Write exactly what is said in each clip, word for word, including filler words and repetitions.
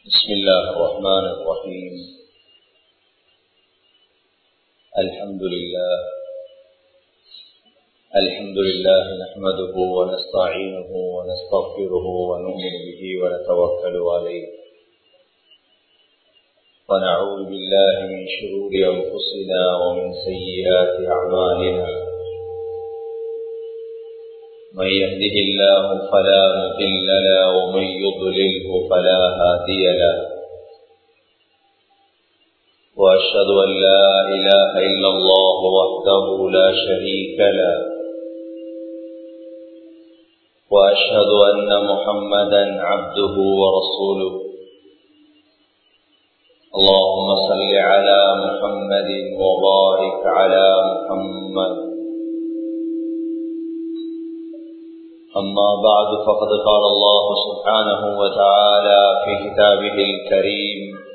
بسم الله الرحمن الرحيم. الحمد لله الحمد لله نحمده ونستعينه ونستغفره ونؤمن به ونتوكل عليه ونعوذ بالله من شرور أنفسنا ومن سيئات أعمالنا. من يهده الله فلا مضل له ومن يضلله فلا هادي له. وأشهد أن لا إله إلا الله وحده لا شريك له. وأشهد أن محمدا عبده ورسوله. اللهم صل على محمد وبارك على محمد. أما بعد فقد قال الله سبحانه وتعالى في كتابه الكريم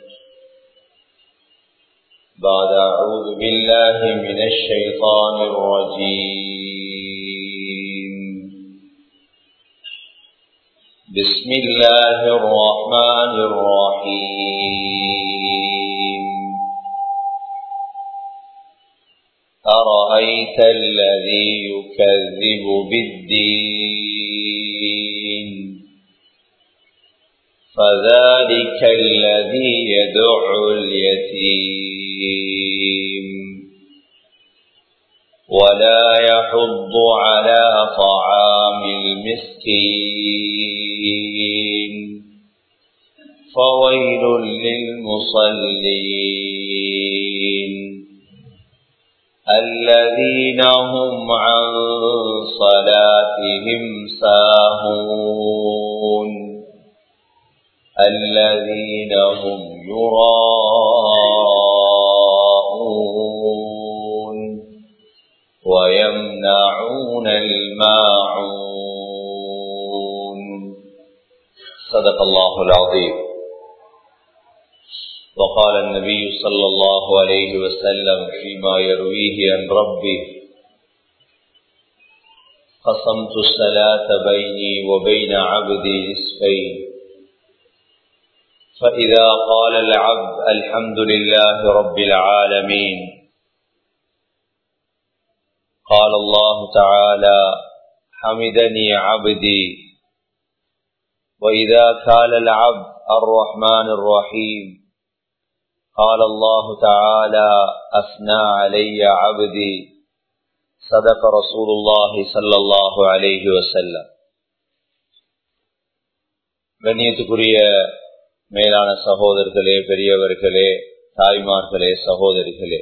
بعد أعوذ بالله من الشيطان الرجيم. بسم الله الرحمن الرحيم. أرأيت الذي يكذب بالدين فذلك الذي يدعو اليتيم ولا يحض على طعام المسكين فويل للمصلين الذين هم عن صلاتهم ساهون الذين هم يراءون ويمنعون الماعون. صدق الله العظيم. وقال النبي صلى الله عليه وسلم فيما يرويه عن ربه: قسمت الصلاة بيني وبين عبدي نصفين، فإذا قال العبد الحمد لله رب العالمين قال الله تعالى حمدني عبدي، وإذا قال العبد الرحمن الرحيم قال الله تعالى أثنى علي عبدي. صدق رسول الله صلى الله عليه وسلم. கண்ணியத்துக்குரிய மேலான சகோதரர்களே, பெரியவர்களே, தாய்மார்களே, சகோதரிகளே,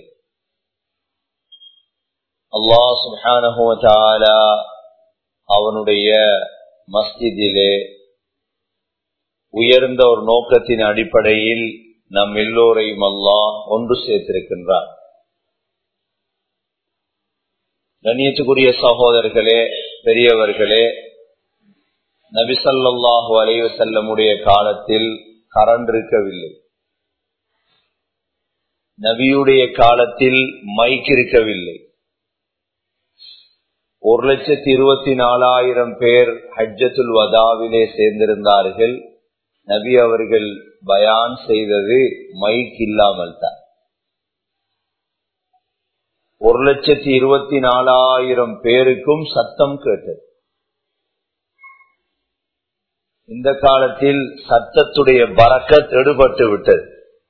அல்லாஹ் சுப்ஹானஹு வ தஆலா அவனுடைய மஸ்ஜிதிலே உயர்ந்த ஒரு நோக்கத்தின் அடிப்படையில் நம் எல்லோரையும் அல்லாஹ் ஒன்று சேர்த்திருக்கின்றார். கண்ணியத்துக்குரிய சகோதரர்களே, பெரியவர்களே, நபி ஸல்லல்லாஹு அலைஹி வஸல்லமுடைய காலத்தில் கரண்ட் இருக்கவில்லை. நபியுடைய காலத்தில் மைக் இருக்கவில்லை. ஒரு லட்சத்தி இருபத்தி நாலாயிரம் பேர் ஹஜ்ஜத்துல் வதாவிலே சேர்ந்திருந்தார்கள். நபி அவர்கள் பயான் செய்தது மைக் இல்லாமல் தான். ஒரு லட்சத்தி இருபத்தி நாலாயிரம் பேருக்கும் சத்தம் கேட்டது. இந்த காலத்தில் சத்தத்துடைய பரக்கத் எடுபட்டு விட்டது.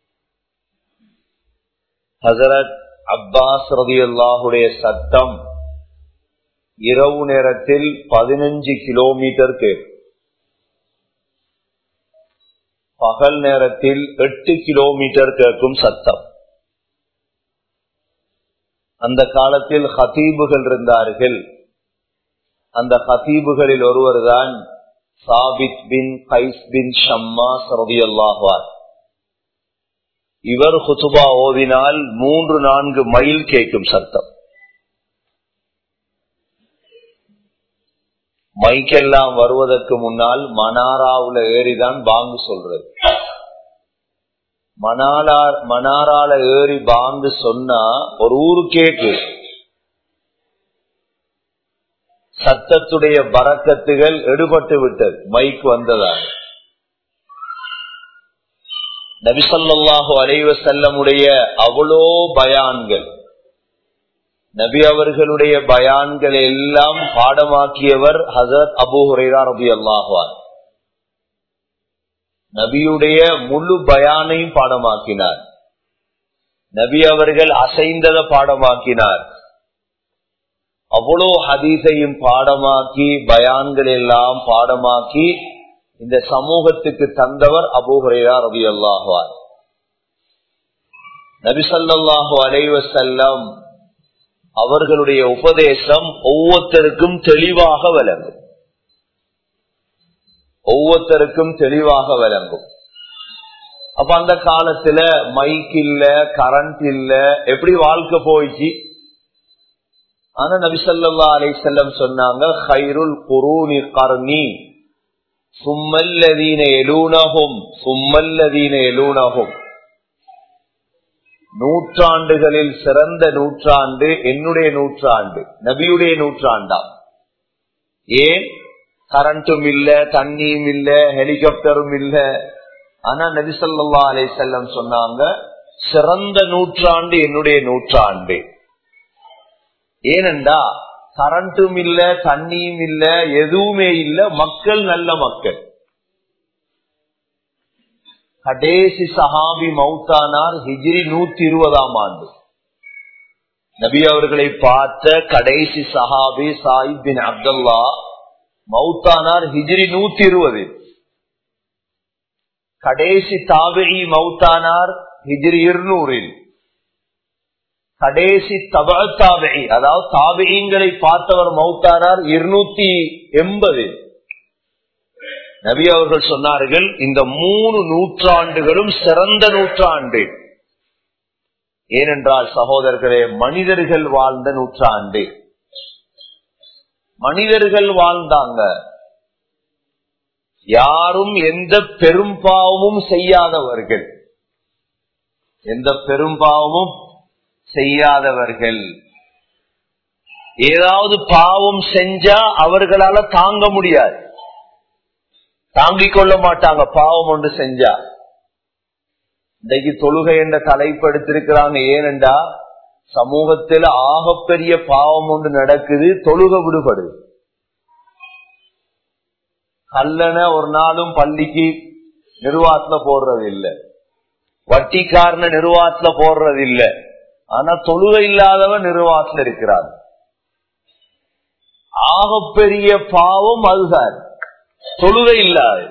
ஹஜரத் அப்பாஸ் ரலியல்லாஹுடைய சத்தம் இரவு நேரத்தில் பதினஞ்சு கிலோமீட்டர் கேட்கும். பகல் நேரத்தில் எட்டு கிலோமீட்டர் கேட்கும் சத்தம். அந்த காலத்தில் ஹதீபுகள் இருந்தார்கள். அந்த ஹதீபுகளில் ஒருவர் தான் சாபித் பின் கைஸ் பின் ஷம்மாஸ் ரலியல்லாஹு அன்ஹு. இவர் குதுபா ஓதினால் மூன்று நான்கு மைல் கேட்கும் சத்தம். மைக்கெல்லாம் வருவதற்கு முன்னால் மனாராவுல ஏறிதான் பாங்கு சொல்றது. மனாலா மனாரால ஏறி பாங்கு சொன்னா ஒரு ஊரு கேக்கு. சத்தத்துடைய பரக்கத்துகள் எடுபட்டு விட்டது மைக் வந்ததாக. நபி ஸல்லல்லாஹு அலைஹி வஸல்லமுடைய அவ்வளோ பயான்கள், நபி அவர்களுடைய பயான்கள் எல்லாம் பாடமாக்கியவர் ஹஸரத் அபூ ஹுரைரா ரலியல்லாஹு அன்ஹு. நபியுடைய முழு பயானையும் பாடமாக்கினார். நபி அவர்கள் அசைந்தத பாடமாக்கினார். அவ்வளோ ஹதீஸையும் பாடமாக்கி பயான்கள் எல்லாம் பாடமாக்கி இந்த சமூகத்துக்கு தந்தவர் அபூ ஹுரைரா ரலியல்லாஹு அன்ஹு. நபி ஸல்லல்லாஹு அலைஹி வஸல்லம் அவர்களுடைய உபதேசம் ஒவ்வொருத்தருக்கும் தெளிவாக விளங்கும். ஒவ்வொருத்தருக்கும் தெளிவாக விளங்கும். அப்ப அந்த காலத்துல மைக் இல்ல, கரண்ட் இல்ல, எப்படி வாழ்க்கை போயிச்சு. ஆனா நபி ஸல்லல்லாஹு அலைஹி வஸல்லம் சொன்னாங்க, ഖൈറുൽ ഖുറൂനി ഖർனி சும்மல்லதீன யலூனஹும் சும்மல்லதீன யலூனஹும். நூற்றாண்டுகளில் சிறந்த நூற்றாண்டு என்னுடைய நூற்றாண்டு, நபியுடைய நூற்றாண்டாம். ஏன்? கரண்டும் இல்ல, தண்ணியும் இல்ல, ஹெலிகாப்டரும் இல்ல. ஆனா நபி ஸல்லல்லாஹு அலைஹி வஸல்லம் சொன்னாங்க, சிறந்த நூற்றாண்டு என்னுடைய நூற்றாண்டு. ஏனென்றா கரண்டும் இல்ல, தண்ணியும் இல்ல, எதுவுமே இல்ல, மக்கள் நல்ல மக்கள். கடைசி சஹாபி மௌத்தானார் ஹிஜ்ரி நூத்தி இருபதாம் ஆண்டு. நபி அவர்களை பார்த்த கடைசி சஹாபி சாயித் பின் அப்துல்லா மௌத்தானார் ஹிஜ்ரி நூத்தி இருபது. கடைசி தாபிஈ மௌத்தானார் ஹிஜ்ரி இருநூறில். கடைசி தபா தாபிஈ, அதாவது தாபிஈங்களை பார்த்தவர் மௌத்தானார் இருநூத்தி எண்பது. நபி அவர்கள் சொன்னார்கள், இந்த மூணு நூற்றாண்டுகளும் சிறந்த நூற்றாண்டு. ஏனென்றால் சகோதரர்களே, மனிதர்கள் வாழ்ந்த நூற்றாண்டு. மனிதர்கள் வாழ்ந்தாங்க. யாரும் எந்த பெரும்பாவமும் செய்யாதவர்கள், எந்த பெரும்பாவமும் செய்யாதவர்கள். ஏதாவது பாவம் செஞ்சா அவர்களால தாங்க முடியாது, தாங்கிக் கொள்ள மாட்டாங்க. பாவம் ஒன்று செஞ்சா இன்றைக்கு தொழுகை என்ற தலைப்படுத்திருக்கிறாங்க. ஏனென்றா சமூகத்தில் ஆகப்பெரிய பாவம் ஒன்று நடக்குது, தொழுகை விடுபடுது. கல்லன ஒரு நாளும் பள்ளிக்கு நிர்வாகத்துல போடுறது இல்லை, வட்டிக்காரன நிர்வாகத்துல போடுறது இல்லை. ஆனா தொழுகை இல்லாதவன் நிர்வாகத்துல இருக்கிறார். ஆகப்பெரிய பாவம் அதுதான், தொழுகை இல்லாது.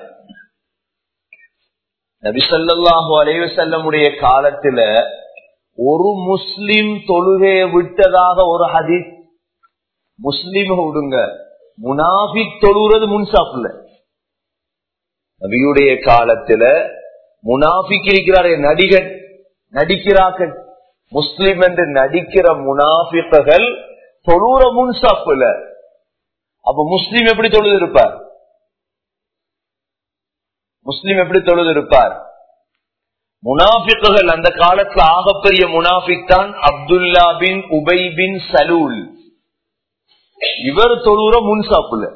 நபி ஸல்லல்லாஹு அலைஹி வஸல்லமுடைய காலத்துல ஒரு முஸ்லிம் தொழுகையை விட்டதாக ஒரு ஹதீஸ். முஸ்லிம் விடுங்க, முனாஃபிக் தொழுகிறது முன்சாப்ல. நபியுடைய காலத்துல முனாஃபிக் இருக்கிறாரே, நடிகன் நடிக்கிறார்கள், முஸ்லிம் என்று நடிக்கிற முனாஃபிக்குகள் தொழுற முன்சாப்ல. அப்ப முஸ்லிம் எப்படி தொழுது இருப்பார்? முஸ்லிம் எப்படி தொழுது இருப்பார்? முனாஃபிக்குகள் அந்த காலத்துல ஆகப்பெரிய முனாஃபிக் தான் அப்துல்லா பின் உபை பின் சலூல். இவர் தொழுற முன்சாப்புல.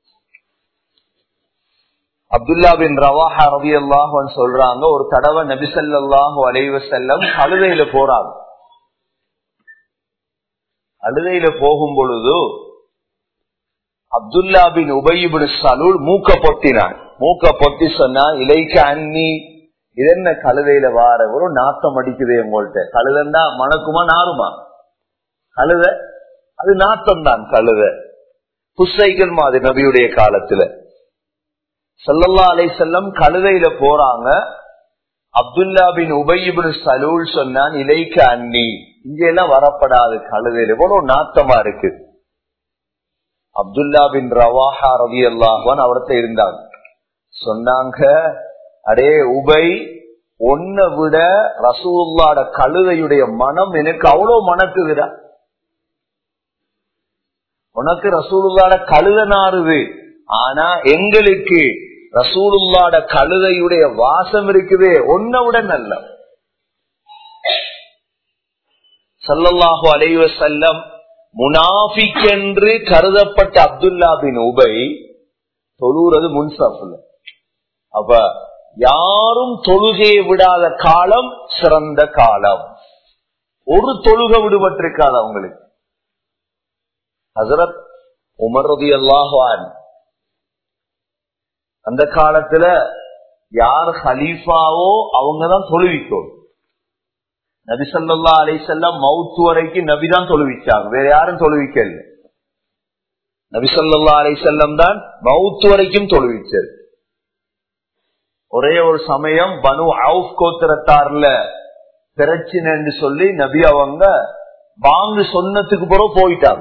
அப்துல்லா பின் ரவாஹா ரலியல்லாஹு அன்ஹு சொல்றாங்க, ஒரு தடவை நபி ஸல்லல்லாஹு அலைஹி வஸல்லம் அழுதையில போறாங்க. அழுதையில போகும் பொழுது அப்துல்லா பின் உபை பின் சலூல் மூக்க பொத்தினான். மூக்க பொத்தி சொன்னா, இலைக்க அன்னி, இது என்ன கழுதையில வார ஒரு நாத்தம் அடிக்குது உங்கள்கிட்ட. கழுதன்னா மணக்குமா நாருமா? கழுத அது நாத்தம் தான். கழுத புஸ்ஸைகள் மாதிரி நபியுடைய காலத்துல ஸல்லல்லாஹு அலைஹி வஸல்லம் கழுதையில போறாங்க. அப்துல்லா பின் உபை பின் சலூல் சொன்னான், இலைக்க அன்னி, இங்க எல்லாம் வரப்படாது, கழுதையில எவ்வளவு நாத்தமா இருக்கு. அப்துல்லா பின் ரவாஹா ரலியல்லாஹு அன்ஹு அவர்கிட்ட இருந்தாங்க. சொன்னாங்க, அடே உபை, ஒன்ன விட ரசூலுல்லாஹ்வுடைய கழுதையுடைய மனம் எனக்கு அவ்வளவு மணக்குதுடா. உனக்கு ரசூலுல்லாஹ்வுடைய கழுதை நாறுது, ஆனா எங்களுக்கு ரசூலுல்லாஹ்வுடைய கழுதையுடைய வாசம் இருக்குதே, ஒன்ன விட நல்ல. ஸல்லல்லாஹு அலைஹி வஸல்லம் முனாஃபிக் என்று கருதப்பட்ட அப்துல்லா பின் உபை தொழுறது முன்சாஃப்ல. அப்ப யாரும் தொழுகையை விடாத காலம் சிறந்த காலம். ஒரு தொழுகை விடுபட்டிருக்காது அவங்களுக்கு. ஹஸரத் உமர் ரலியல்லாஹு அன்ஹு அந்த காலத்துல யார் ஹலீஃபாவோ அவங்கதான் தொழுவிக்கோம். நபி ஸல்லல்லாஹு அலைஹி வஸல்லம் மவுத் வரைக்கும் நபிதான் தொழுவிச்சாங்க, வேற யாரும் தொழுவிக்கல. நபி ஸல்லல்லாஹு அலைஹி வஸல்லம் தான் மவுத் வரைக்கும் தொழுவிச்சது. ஒரே ஒரு சமயம் பனு அவுஃப் கோத்திரத்தார்ல பிரச்சனைன்னு சொல்லி நபி அவங்க வாங்கு சொன்னதுக்கு பிறகு போயிட்டாங்க.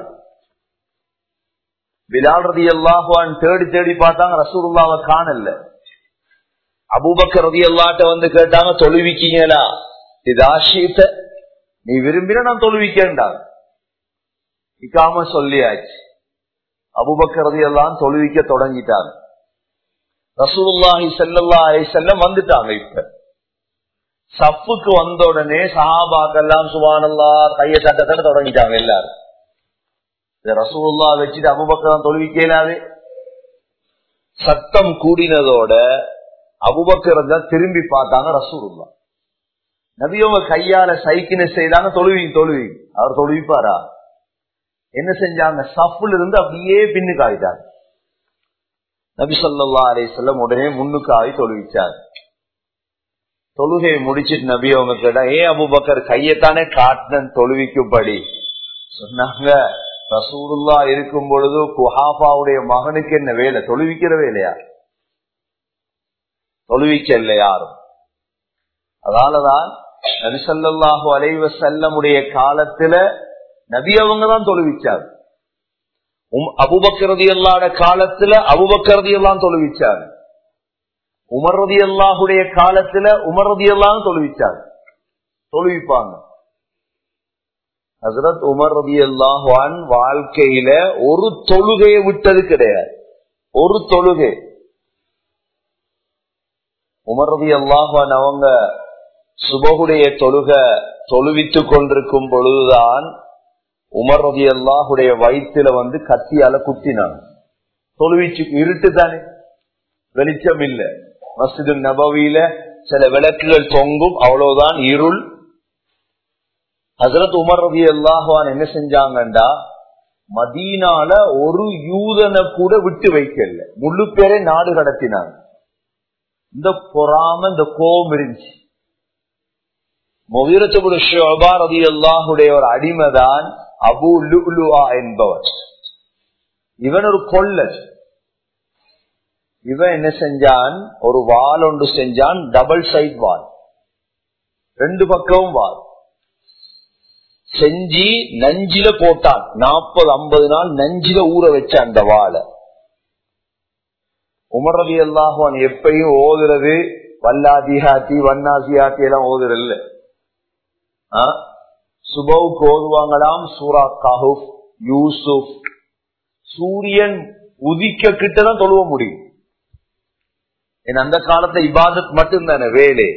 பிலால் ரலியல்லாஹு அன்ஹு தேடி தேடி பார்த்தாங்க, ரசூலுல்லாஹ்வை காணல. அபூபக்கர் ரலியல்லாஹு வந்து கேட்டாங்க, தொழுவிக்கீங்களா? இதாஷீத, நீ விரும்பினா நான் தொழுவிக்கேன்டாங்க. இக்காம சொல்லியாச்சு. அபூபக்கர் ரலியல்லாஹு தொழுவிக்க தொடங்கிட்டாங்க. ரசூலுல்லாஹி ஸல்லல்லாஹு அலைஹி வஸல்லம் வந்துட்டாங்க. இப்ப சஃப்புக்கு வந்த உடனே சஹாபாக்கெல்லாம் சுப்ஹானல்லாஹ் கையை தட்ட தட்ட தொடங்கிட்டாங்க எல்லாரும். ரசூலுல்லாஹ் வச்சுட்டு அபூபக்கர் தொழுவிக்கலாது. சத்தம் கூடினதோட அபூபக்கர் தான் திரும்பி பார்த்தாங்க. ரசூலுல்லாஹ் நபியவங்க கையால சைக்கின செய்தாங்க, தொழுவி தொழுவி. அவர் தொழுவிப்பாரா? என்ன செஞ்சாங்க? சஃப்புல இருந்து அப்படியே பின்னுக்கு ஆயிட்டாங்க. நபி ஸல்லல்லாஹு அலைஹி வஸல்லம் உடனே முன்னுக்கு ஆகி தொழுவிச்சார். தொழுகையை முடிச்சிட்டு நபி அவங்க கேட்டா, ஏ அபூபக்கர் கையத்தானே காட்டினன் தொழுவிக்கும்படி சொன்னாங்க. ரசூலுல்லாஹ் இருக்கும் பொழுது குஹாஃபாவுடைய மகனுக்கு என்ன வேலை? தொழுவிக்கிற வேலையா? தொழுவிக்கல்ல யாரும். அதனாலதான் நபி ஸல்லல்லாஹு அலைஹி வஸல்லமுடைய காலத்துல நபி அவங்கதான் தொழுவிச்சார். அபூபக்கர் ரலியல்லாஹு காலத்துல அபூபக்கர் ரலியல்லாஹு தொழுவிச்சார். உமர் ரலியல்லாஹுடைய காலத்துல உமர் ரலியல்லாஹு தொழுவிச்சார். தொழுவிப்பாங்க. ஹஸரத் உமர் ரலியல்லாஹு அன்ஹு வாழ்க்கையில ஒரு தொழுகையை விட்டது கிடையாது. ஒரு தொழுகை. உமர் ரலியல்லாஹு அன்ஹு அவங்க சுபஹுடைய தொழுகை தொழுவித்துக் கொண்டிருக்கும் பொழுதுதான் உமர் ரலியல்லாஹுடைய வயிற்றுல வந்து கத்தியால குத்தினாங்க. தொழுவிச்சு இருட்டு தானே, வெளிச்சம் இல்ல. மஸ்ஜிது நபவியில சில விளக்குகள் தொங்கும், அவ்வளவுதான் இருள். ஹஸரத் உமர் ரலியல்லாஹு அன்ஹு என்ன செஞ்சாங்கண்டா, மதீனால ஒரு யூதனை கூட விட்டு வைக்கல, முழு பேரை நாடு கடத்தினாங்க. இந்த பொறாம இந்த கோபம் இருந்துச்சு. முகீரத் இப்னு ஷுஅபா ரலியல்லாஹுடைய ஒரு அடிமைதான் அபூ லுஅ்லுஆ என்பவர். இவன் ஒரு கொல்லர். இவன் என்ன செஞ்சான்? ஒரு வால் ஒன்று செஞ்சான், டபுள் சைட் வால், ரெண்டு பக்கமும் வால் செஞ்சு நஞ்சில போட்டான். நாற்பது ஐம்பது நாள் நஞ்சில ஊற வச்ச அந்த வாழை உமர் ரலியல்லாஹு அன்ஹு எப்பயும் ஓதுறது வல்லாதிஹாத்தி வன்னாசியாத்தி எல்லாம் ஓதுறல்ல. சுபவுக்கு ஓதுவாங்களாம் சூரா கஹஃப், யூசுப். சூரியன் உதிக்க கிட்டதான் தொழுவ முடியும். அந்த காலத்தை இபாதத் மட்டும் தானே வேலை.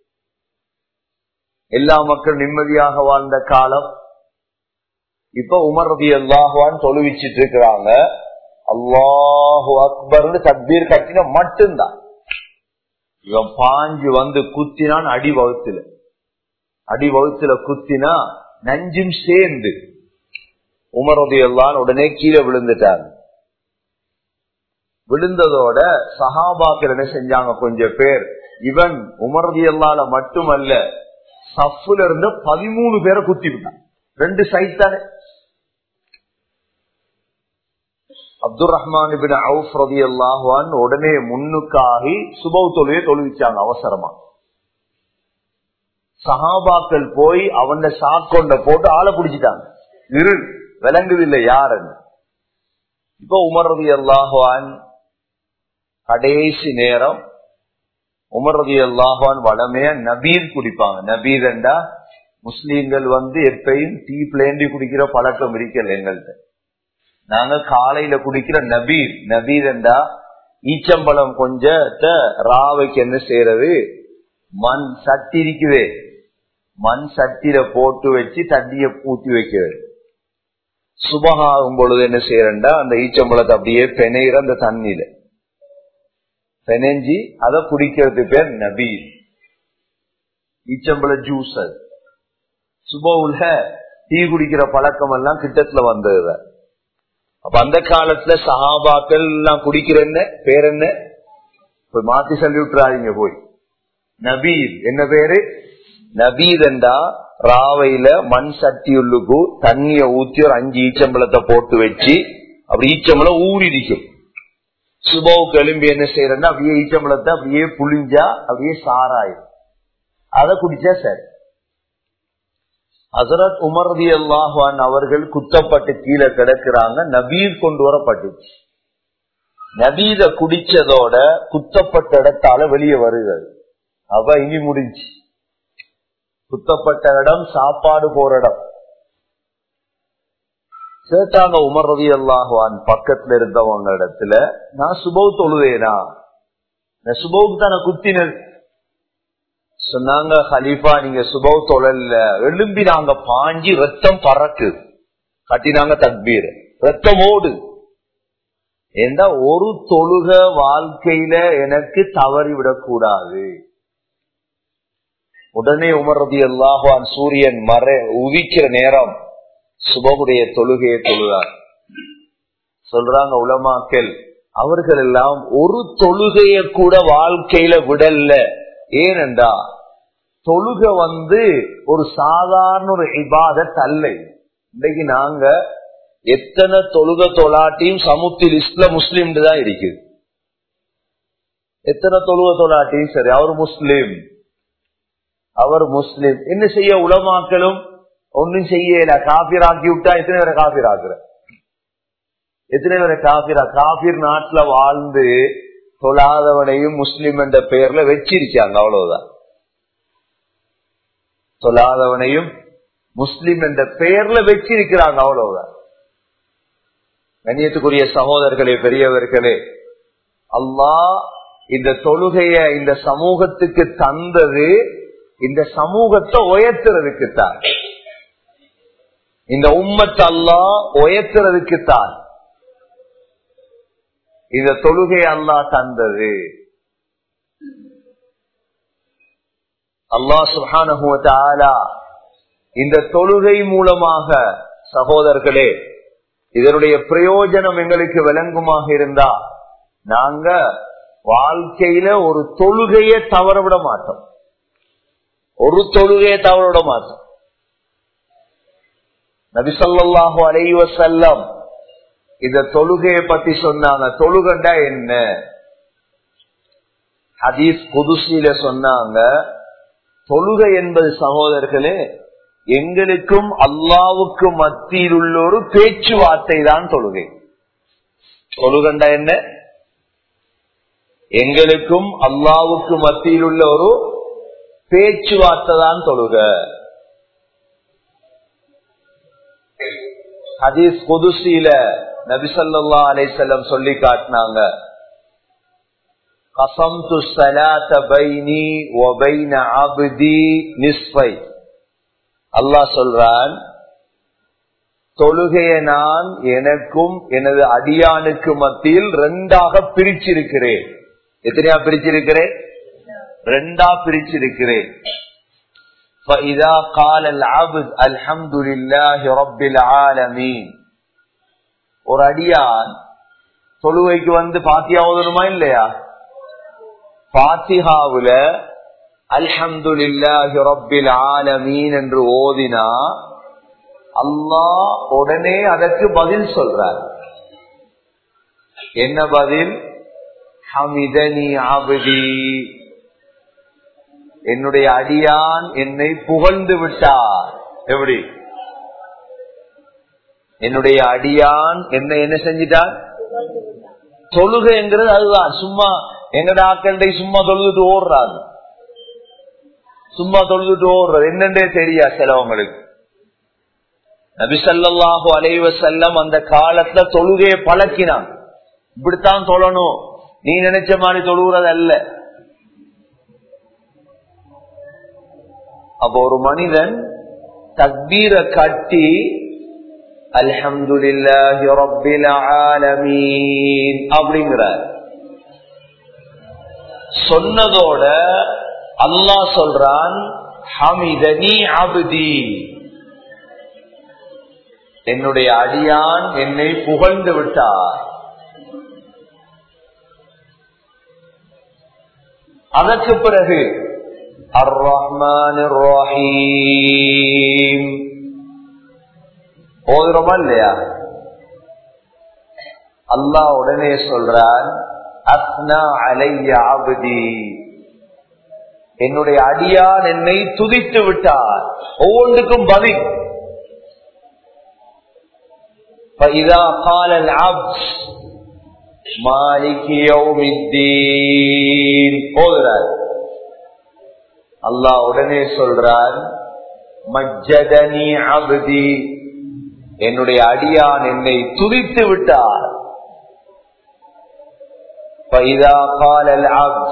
எல்லா மக்கள் நிம்மதியாக வாழ்ந்த காலம். இப்ப உமர் ரலியல்லாஹு அன்ஹு தொழுவிச்சிட்டு இருக்கிறாங்க. அல்லாஹு அக்பர்னு தக்பீர் கட்டின மட்டும்தான். இவன் பாஞ்சு வந்து குத்தினான் அடி வகுத்துல. அடி வகுத்துல குத்தினா நஞ்சும் சேர்ந்து உமர் ரலியல்லாஹு அன்ஹு உடனே கீழே விழுந்துட்டாங்க. விழுந்ததோட சஹாபாக்கள் என்ன செஞ்சாங்க? கொஞ்சம் பேர் இவன் உமர் ரலியல்லாஹு அன்ஹு மட்டுமல்ல, சஃப்ல இருந்து பதிமூணு பேரை குத்தி விட்டான். ரெண்டு சைட் தானே. அப்துல் ரஹ்மான் இப்னு அவுஃப் ரலியல்லாஹு அன்ஹு உடனே முன்னுக்காகி சுபஹ் தொழுகையை தொழுவிச்சாங்க அவசரமா. சஹாபாக்கள் போய் அவன் சாக்கொண்ட போட்டு ஆளை பிடிச்சிட்டாங்க. இரு விளங்குது இல்ல யாருன்னு. இப்ப உமர் ரலியல்லாஹு அன்ஹு கடைசி நேரம் உமர் ரலியல்லாஹு அன்ஹு வளமையா நபீர் குடிப்பாங்க. நபீர் என்றா முஸ்லீம்கள் வந்து எப்பயும் டீ பிளேண்டி குடிக்கிற பழக்கம் இருக்கல எங்கள்கிட்ட. நாங்க காலையில குடிக்கிற நபீர். நபீர் என்றா ஈச்சம்பழம் கொஞ்சத்த ராவைக்கு என்ன செய்யறது, மண் சட்டி இருக்குதே, மண் சட்டியில போட்டு வச்சு தண்ணிய ஊத்தி வைக்கிறது. சுபஹாகும் பொழுது என்ன செய்யறா, அந்த ஈச்சம்பழத்தை அப்படியே பெனையிற அந்த தண்ணியில பெனஞ்சி அதை குடிக்கிறது பேர் நபீர். ஈச்சம்பள ஜூஸ். அது சுபவுல டீ குடிக்கிற பழக்கம் எல்லாம் கிட்டத்துல வந்தது. அப்ப அந்த காலத்துல சஹாபாக்கள் எல்லாம் குடிக்கிற என்ன பேர் என்ன? போய் மாத்தி சொல்லி விட்டுறாதீங்க. போய் நபீர் என்ன பேரு? நபீர் என்றா ராவையில மண் சட்டியுள்ளுக்கு தண்ணிய ஊத்தி ஒரு அஞ்சு ஈச்சம்பளத்தை போட்டு வச்சு அப்படி ஈச்சம்பளம் ஊறி இருக்கும். சுபவுக்கு எலும்பி என்ன செய்யறேன்னா அப்படியே ஈச்சம்பளத்தை அப்படியே புளிஞ்சா அப்படியே சாராயிரும். அதை குடிச்சா சரி. ஹசரத் உமர் ரலியல்லாஹு அன்ஹு அவர்கள் குத்தப்பட்டு கீழே கிடக்குறாங்க. நபீர் கொண்டு வரப்பட்டுச்சு. நபீத குடிச்சதோட குத்தப்பட்ட இடத்தால வெளியே வருகிறது. அவ இனி முடிஞ்சு. குத்தப்பட்ட இடம் சாப்பாடு போற இடம். சேர்த்தாங்க உமர் ரலியல்லாஹு அன்ஹு பக்கத்துல இருந்தவங்க இடத்துல, நான் சுபவ் தொழுவேனா? நான் சுபவுக்கு தானே குத்தினது. சொன்னாங்க, ஹலீஃபா நீங்க சுபவ் தொழல. எழும்பி நாங்க பாஞ்சி ரத்தம் பறக்கு கட்டினாங்க தக்பீர். ரத்தம் ஓடு. ஏண்டா ஒரு தொழுக வாழ்க்கையில எனக்கு தவறிவிடக் கூடாது. உடனே உமர் ரலியல்லாஹு அன்ஹு சூரியன் மற உதிக்கிற நேரம் சுபகுடைய தொழுகையை தொழுதார். சொல்றாங்க உலமாக்கள், அவர்கள் எல்லாம் ஒரு தொழுகைய கூட வாழ்க்கையில விடல்ல. ஏனென்றா தொழுக வந்து ஒரு சாதாரண ஒரு இபாதத் அல்ல. இன்னைக்கு நாங்க எத்தனை தொழுக தொலாட்டியும் சமுத்தி லிஸ்ட்ல முஸ்லீம் தான் இருக்குது. எத்தனை தொழுக தொலாட்டியும் சரி, அவர் முஸ்லீம் அவர் முஸ்லீம். என்ன செய்ய உலமாக்களும் ஒன்னும் செய்யல. காபீர் ஆக்கி விட்டா எத்தனை பேரை காபீர் ஆக்குற? எத்தனை பேரை காபீரா? காபீர் நாட்டுல வாழ்ந்து தொழாதவனையும் முஸ்லிம் என்ற பெயர்ல வச்சிருக்காங்க. அவ்வளவுதான். தொழாதவனையும் முஸ்லிம் என்ற பெயர்ல வச்சிருக்கிறாங்க. அவ்வளவுதான். கண்ணியத்துக்குரிய சகோதரர்களே, பெரியவர்களே, அல்லாஹ் இந்த தொழுகைய இந்த சமூகத்துக்கு தந்தது இந்த சமூகத்தை உயர்த்துறதுக்குத்தான். இந்த உம்மத்தை அல்லாஹ் உயர்த்துறதுக்குத்தான் இந்த தொழுகை அல்லாஹ் தந்தது. அல்லாஹ் சுப்ஹானஹு வ தஆலா இந்த தொழுகை மூலமாக சகோதரர்களே இதனுடைய பிரயோஜனம் எங்களுக்கு விளங்குமாக இருந்தா நாங்க வாழ்க்கையில ஒரு தொழுகையை தவற விட மாட்டோம். ஒரு தொழுகையை தவற விட மாட்டோம். நபி ஸல்லல்லாஹு அலைஹி வஸல்லம் இந்த தொழுகையை பத்தி சொன்னாங்க. தொழுகண்டா என்ன? ஹதீஸ் குதுஸில சொன்னாங்க, தொழுகை என்பது சகோதரர்களே எங்களுக்கும் அல்லாஹ்வுக்கு மத்தியில் உள்ள ஒரு பேச்சுவார்த்தை தான் தொழுகை. தொழுகண்டா என்ன? எங்களுக்கும் அல்லாஹ்வுக்கு மத்தியில் உள்ள ஒரு பேச்சுவார்த்தை தான் தொழுக. ஹதீஸ் குதுஸில நபி ஸல்லல்லாஹு அலைஹி வஸல்லம் சொல்லி காட்டினாங்க, கஸம்து ஸலாத பைனி வ பைன அப்தி நிஸ்ஃபை. அல்லாஹ் சொல்றான், தொழுகையை நான் எனக்கும் எனது அடியானுக்கு மத்தியில் ரெண்டாக பிரிச்சிருக்கிறேன். எத்தனையா பிரிச்சிருக்கிறேன்? ரெண்டா பிரிச்சிருக்கிறேன். فَإِذَا قَالَ الْعَبْدُ الْحَمْدُ لِلَّهِ رَبِّ الْعَالَمِينَ. ஒரு அடியான் தொழுகைக்கு வந்து பாத்தியா ஓதணுமா இல்லையா? பாத்திஹாவுல அல்ஹம்துலில்லாஹி ரப்பில் ஆலமீன் என்று ஓதினா அல்லாஹ் உடனே அதற்கு பதில் சொல்றார். என்ன பதில்? ஹமிதனி அப்தி, என்னுடைய அடியான் என்னை புகழ்ந்து விட்டார். எப்படி? என்னுடைய அடியான் என்னை என்ன செஞ்சிட்டான்? தொழுகைங்கிறது அதுதான். சும்மா எங்கட ஆக்களை சும்மா தொழுதுட்டு ஓடுறாங்க. சும்மா தொழுதுட்டு ஓடுறது என்னன்றே தெரியா சிலவங்களுக்கு. நபி ஸல்லல்லாஹு அலைஹி வஸல்லம் அந்த காலத்துல தொழுகையை பழக்கினான். இப்படித்தான் தொழணும், நீ நினைச்ச மாதிரி தொழுகிறது அல்ல. அப்போ ஒரு மனிதன் தக்பீரை கட்டி அல்ஹம்துலில்லாஹி ரப்பில் ஆலமீன் அப்படிங்கிறார். சொன்னதோட அல்லாஹ் சொல்றான், ஹமிதனி அப்தி, என்னுடைய அடியான் என்னை புகழ்ந்து விட்டார். அதற்கு பிறகு அர் ரஹ்மானிர் ரஹீம் ஓதுறோமா இல்லையா? அல்லாஹ் உடனே சொல்றான், அஸ்னா அலைய அப்தி, என்னுடைய அடியான் என்னை துதித்து விட்டார். ஒவ்வொன்றுக்கும் பதில். فإذا قال العبد مالك يوم الدين ஓதுறார். அல்லாஹ் உடனே சொல்றான், மஜ்ஜதனி அப்தி, என்னுடைய அடியான் என்னை துதித்து விட்டார். فإذا قال العبد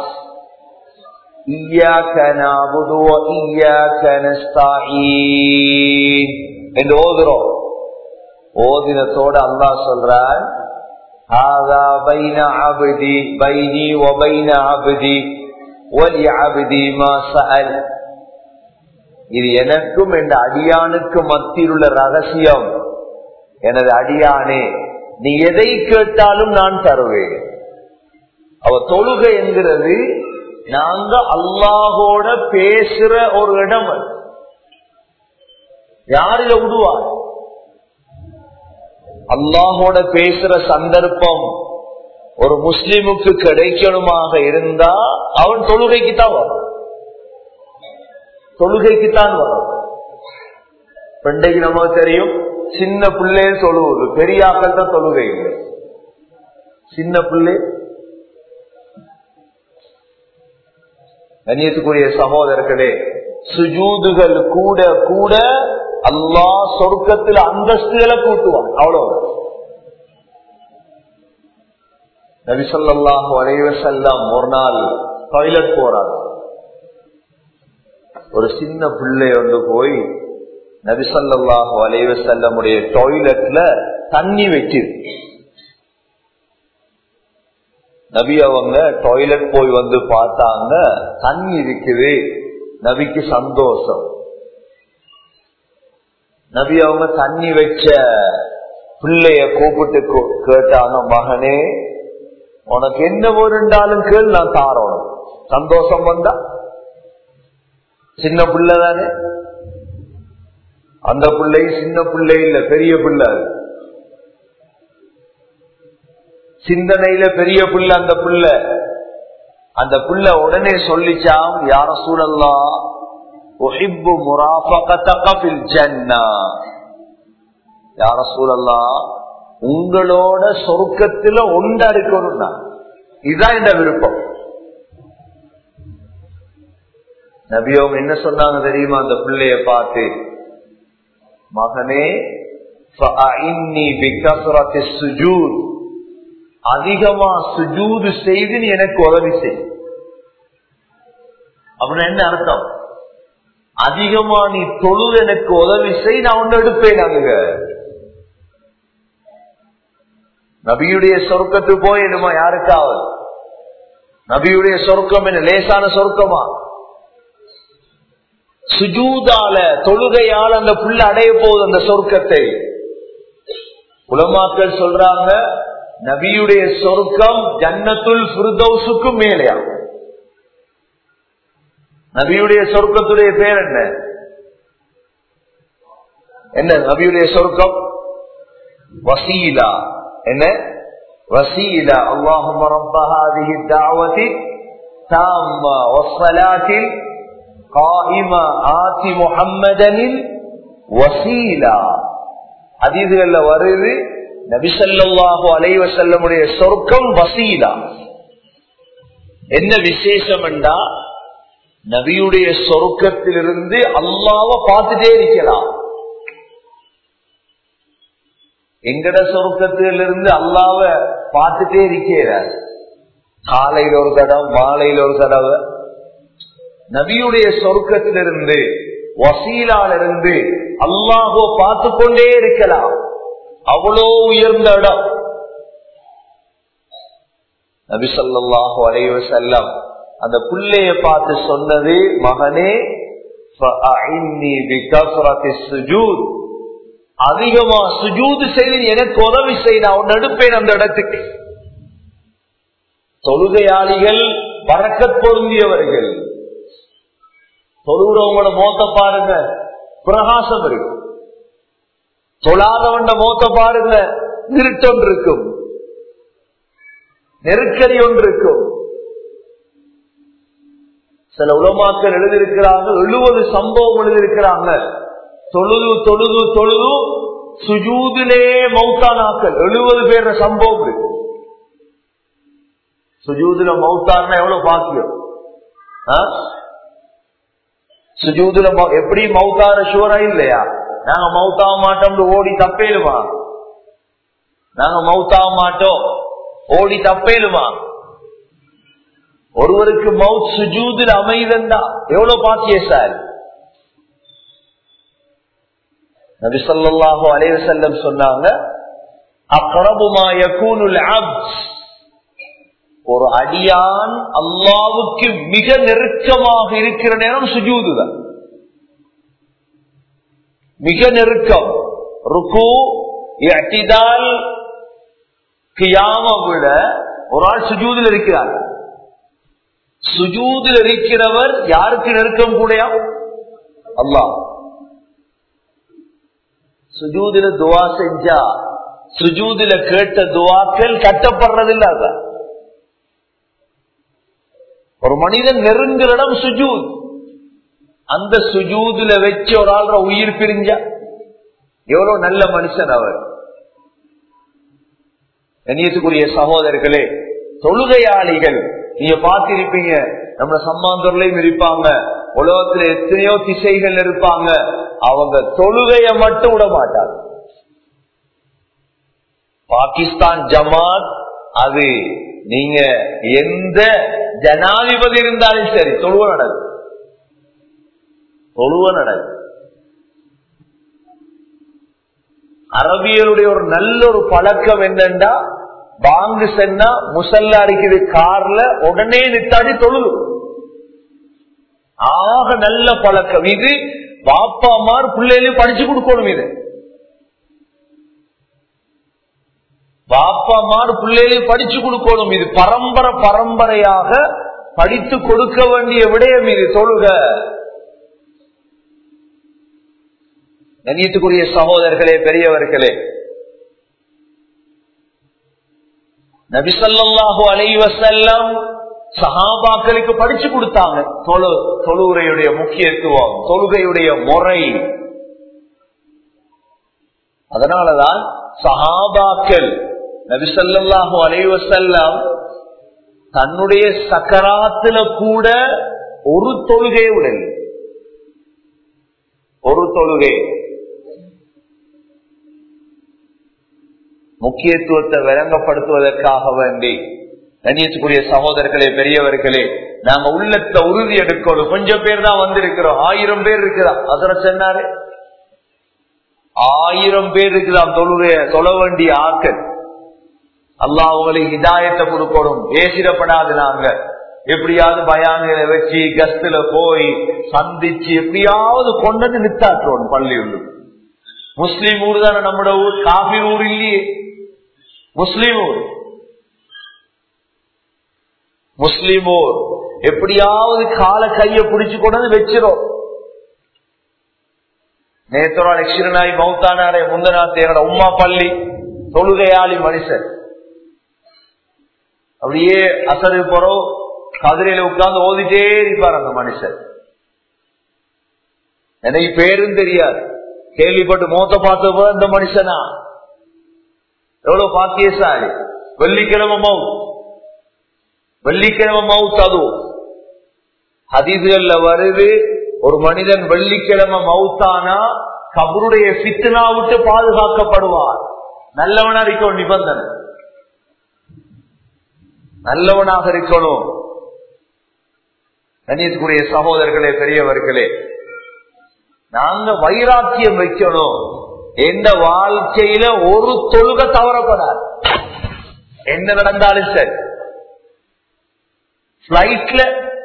إياك نعبد وإياك نستعين என்று ஓதுறோம். ஓதினத்தோடு அல்லாஹ் சொல்றான், هذا بين عبدي بيني وبين عبدي ولعبدي ما سأل, இது எனக்கும் என் அடியானுக்கு மத்தியில் உள்ள ரகசியம். எனது அடியானே, நீ எதை கேட்டாலும் நான் தருவேன். அவ தொழுகை என்கிறது நாங்க அல்லாஹோட பேசுற ஒரு இடம். யாரில விடுவார்? அல்லாஹோட பேசுற சந்தர்ப்பம் ஒரு முஸ்லிமுக்கு கிடைக்கணுமாக இருந்தா அவன் தொழுகைக்குத்தான் வரும், தொழுகைக்குத்தான் வரும். பெண்டைக்கு நமக்கு தெரியும், சின்ன பிள்ளைன்னு தொழுவது, பெரியாக்கள் தான் தொழுகை இல்லை. சின்ன பிள்ளை, கண்ணியத்துக்குரிய சகோதரர்களே, சுஜூதுகள் கூட கூட அல்லாஹ் சொர்க்கத்தில் அந்தஸ்துகளை கூட்டுவான். அவ்வளவு. நபி ஸல்லல்லாஹு அலைஹி வஸல்லம் ஒரு நாள் டாய்லெட் போறாங்க. ஒரு சின்ன பிள்ளை ஒன்று போய் நபி ஸல்லல்லாஹு அலைஹி வஸல்லமுடைய டாய்லெட்ல தண்ணி வச்சு, நபி அவங்க டாய்லெட் போய் வந்து பார்த்தாங்க, தண்ணி இருக்குது. நபிக்கு சந்தோஷம். நபி அவங்க தண்ணி வச்ச பிள்ளைய கூப்பிட்டு கேட்டாங்க, மகனே உனக்கு என்ன இருந்தாலும் கேள், நான் தாரோணும். சந்தோஷம் வந்தா? சின்ன பிள்ளை தானே. அந்த பிள்ளை சின்ன பிள்ளை இல்ல, பெரிய பிள்ளை. சிந்தனையில பெரிய பிள்ளை அந்த பிள்ளை. அந்த பிள்ளை உடனே சொல்லிச்சாம், யா ரசூலல்லாஹ் உஹிப்பு முராஃபகதக ஃபில் ஜன்னah, யா ரசூலல்லாஹ் உங்களோட சொர்க்கத்துல ஒன்றா இருக்கணும்னா இதுதான் இந்த விருப்பம். நபியோம் என்ன சொன்னாங்க தெரியுமா? அந்த பிள்ளைய பார்த்து, மகனே ஃபஅஇன்னி பிகஸ்ரத்தி ஸுஜூத், அதிகமா சுஜூது செய்து நீ எனக்கு உதவி செய். அப்படின்னா என்ன அர்த்தம்? அதிகமா நீ தொழுது எனக்கு உதவி செய், நான் ஒன்னு எடுப்பேன். அங்க நபியுடைய சொர்க்கத்து போய் என்னமா யாருக்காவது? நபியுடைய சொர்க்கம் என்ன லேசான சொர்க்கமா? சுஜூதால தொழுகையால் அந்த புள்ள அடைய போகுது அந்த சொர்க்கத்தை. உலமாக்கள் சொல்றாங்க, நபியுடைய சொர்க்கம் ஜன்னத்துல் ஃபிர்தௌஸுக்கு மேலையா. நபியுடைய சொர்க்கத்துடைய பேர் என்ன? என்ன நபியுடைய சொர்க்கம்? வசீலா. என்ன வசீலா? அல்லாஹும்ம ரப்ப ஹாதிஹி தஅவதி தாம்மா வஸ்ஸலாத்தில் காயிமா ஆதி முஹம்மதனில் வசீலா. ஹதீஸ்கள்ல வருது, நபி ஸல்லல்லாஹு அலைஹி வஸல்லமுடைய சொர்க்கம் வசீலா. என்ன விசேஷம் என்றா, நபியுடைய சொர்க்கத்திலிருந்து அல்லாஹ்வை பார்த்துட்டே இருக்கலாம். எங்கட சொர்க்கத்திலிருந்து அல்லாஹ்வை பார்த்துட்டே இருக்கிறார். காலையில் ஒரு தடவை, மாலையில் ஒரு தடவை. நபியுடைய சொர்க்கத்திலிருந்து வசீலாலிருந்து அல்லாஹ்வை பார்த்து கொண்டே இருக்கலாம். அவ்வளோ உயர்ந்த இடம். நபி ஸல்லல்லாஹு அலைஹி வஸல்லம் அந்த புள்ளைய பார்த்து சொன்னது, மகனே அதிகமா சுஜூது செய்து எனக்கு உதவி செய்ய நான் எடுப்பேன் அந்த இடத்துக்கு. தொழுகையாளிகள் பறக்கத் பொருந்தியவர்கள். தொழுகிறவங்களோட மோத்த பாருங்க, பிரகாசம் இருக்கு. தொழாதவண்ட மோத்த பாருங்க, இருட்டொன்று இருக்கும், நெருக்கடி ஒன்று இருக்கும். சில உலமாக்கள் எழுதியிருக்கிறாங்க, எழுபது சம்பவம் எழுதியிருக்கிறாங்க. தொழுது தொழுது தொழுது சுஜூதிலே மௌத்தானாக்கள் எழுபது பேர் சம்பவம் இருக்கு. சுஜூதுல மௌத்தான எவ்வளவு பாக்கியம். சுஜூதுல எப்படி மௌத்தான ஷூரா இல்லையா? நாங்க மௌத்தாக மாட்டோம் ஓடி தப்பேலுமா? நாங்க மௌத்தாக மாட்டோம் ஓடி தப்பேலுமா? ஒருவருக்கு மவுத் சுஜூதில் அமைதண்டா எவ்வளவு பாக்கிய சார். நபி ஸல்லல்லாஹு அலைஹி வஸல்லம் சொன்னாங்க, அக்ரபு மா யகூனுல் அப்த், ஒரு அடியான் அல்லாஹ்வுக்கு மிக நெருக்கமாக இருக்கிற நேரம் சுஜூது தான். மிக நெருக்கம். ருக்கு, இஅ்திதால், கியாம விட ஒரு ஆள் சுஜூதில் இருக்கிறார். சுஜூதில் இருக்கிறவர் யாருக்கு நெருக்கம் கூடயா? அல்லாஹ். சுஜூதில துவா செஞ்சா சுஜூதில கேட்ட துவாக்கள் கட்டப்படுறதில்ல. ஒரு மனிதன் நெருங்குற இடம் சுஜூத். அந்த சுஜூதில வச்சு ஒரு ஆள் உயிர் பிரிஞ்சா எவ்வளவு நல்ல மனுஷன் அவர். கண்ணியத்துக்குரிய சகோதரர்களே, தொழுகையாளிகள் நீங்க பார்த்திருப்பீங்க, நம்ம சம்மாந்தூர்லயும் இருப்பாங்க, உலகத்துல எத்தனையோ திசைகள் இருப்பாங்க. அவங்க தொழுகைய மட்டும் விட மாட்டாங்க. பாகிஸ்தான் ஜமாத், அது நீங்க எந்த ஜனாதிபதி இருந்தாலும் சரி தொழுவ நடக்கும். தொழுவ நடக்கும். அரபியலுடைய ஒரு நல்ல ஒரு பழக்கம் என்னன்னா, பாங்கு சென்னா முசல்லா அடிக்குது கார்ல உடனே நித்தாடி தொழுது. ஆக நல்ல பழக்கம் இது. பாப்பா அம்மார் பிள்ளைகளையும் படிச்சு கொடுக்கணும். இது பாப்பா அம்மார் பிள்ளைகளையும் படிச்சு கொடுக்கணும். இது பரம்பரை பரம்பரையாக படித்து கொடுக்க வேண்டிய விடயம். இது தொழுக. கண்ணியத்துக்குரிய சகோதரர்களே, பெரியவர்களே, நபி ஸல்லல்லாஹு அலைஹி வஸல்லம் சஹாபாக்களுக்கு படிச்சு கொடுத்தாங்க தொழு தொழுகையுடைய முக்கியத்துவம், தொழுகையுடைய முறை. அதனாலதான் சஹாபாக்கள் நபி ஸல்லல்லாஹு அலைஹி வஸல்லம் தன்னுடைய சக்கராத்துல கூட ஒரு தொழுகையுடன் ஒரு தொழுகை முக்கியத்துவத்தை விளங்கப்படுத்துவதற்காக வேண்டி, கண்ணியத்துக்குரிய சகோதரர்களே, பெரியவர்களே, நாங்க உள்ளத்தை உறுதி எடுக்கணும். கொஞ்சம் பேர் தான் வந்திருக்கிறோம். ஆயிரம் பேர் இருக்கிறோம். அதர சொன்னாரு, ஆயிரம் பேர் இருக்கிறோம். தொழுகைய தொழ வேண்டிய ஆக்கள். அல்லாஹ் அவங்களுக்கு ஹிதாயத்தை கொடுக்கணும். ஏசிடப்படாது. நாங்க எப்படியாவது பயான்களை வச்சு கஸ்துல போய் சந்திச்சு எப்படியாவது கொண்டு நித்தாற்றோம். பள்ளியுள்ள முஸ்லீம் ஊர் தானே நம்மட ஊர், காபீர் ஊர் இல்லையே. முஸ்லீம் ஊர் முஸ்லீம் ஊர் எப்படியாவது கால கைய பிடிச்சு கொண்டு வச்சிரும். நேத்தோட லட்சுமணாய் மௌத்தானாரே முந்தநாத்து என்னோட உம்மா பள்ளி தொழுகையாளி மனுஷன். அப்படியே அசரு போறோம், கதிரையில உட்கார்ந்து ஓதிட்டே இருப்பார் அந்த மனுஷன். எனக்கு பேரும் தெரியாது, கேள்விப்பட்டு மோத்த பார்த்த போது அந்த மனுஷனா எவ்வளவு பாக்கியசாலி. வெள்ளிக்கிழமை மவுத், வெள்ளிக்கிழமை மவுத். அதுவும் ஹதீஸ்கள்ல வருது, ஒரு மனிதன் வெள்ளிக்கிழமை மவுத்தானா கபருடைய ஃபித்னா விட்டு பாதுகாக்கப்படுவார். நல்லவனா இருக்கணும். நிபந்தனை நல்லவனாக இருக்கணும். கண்ணியத்துக்குரிய சகோதரர்களே, பெரியவர்களே, நாங்க வைராக்கியம் வைக்கணும். எந்த வாழ்க்கையில ஒரு தொழுகை தவறப்படாது. என்ன நடந்தாலும் சரி, பிளைட்ல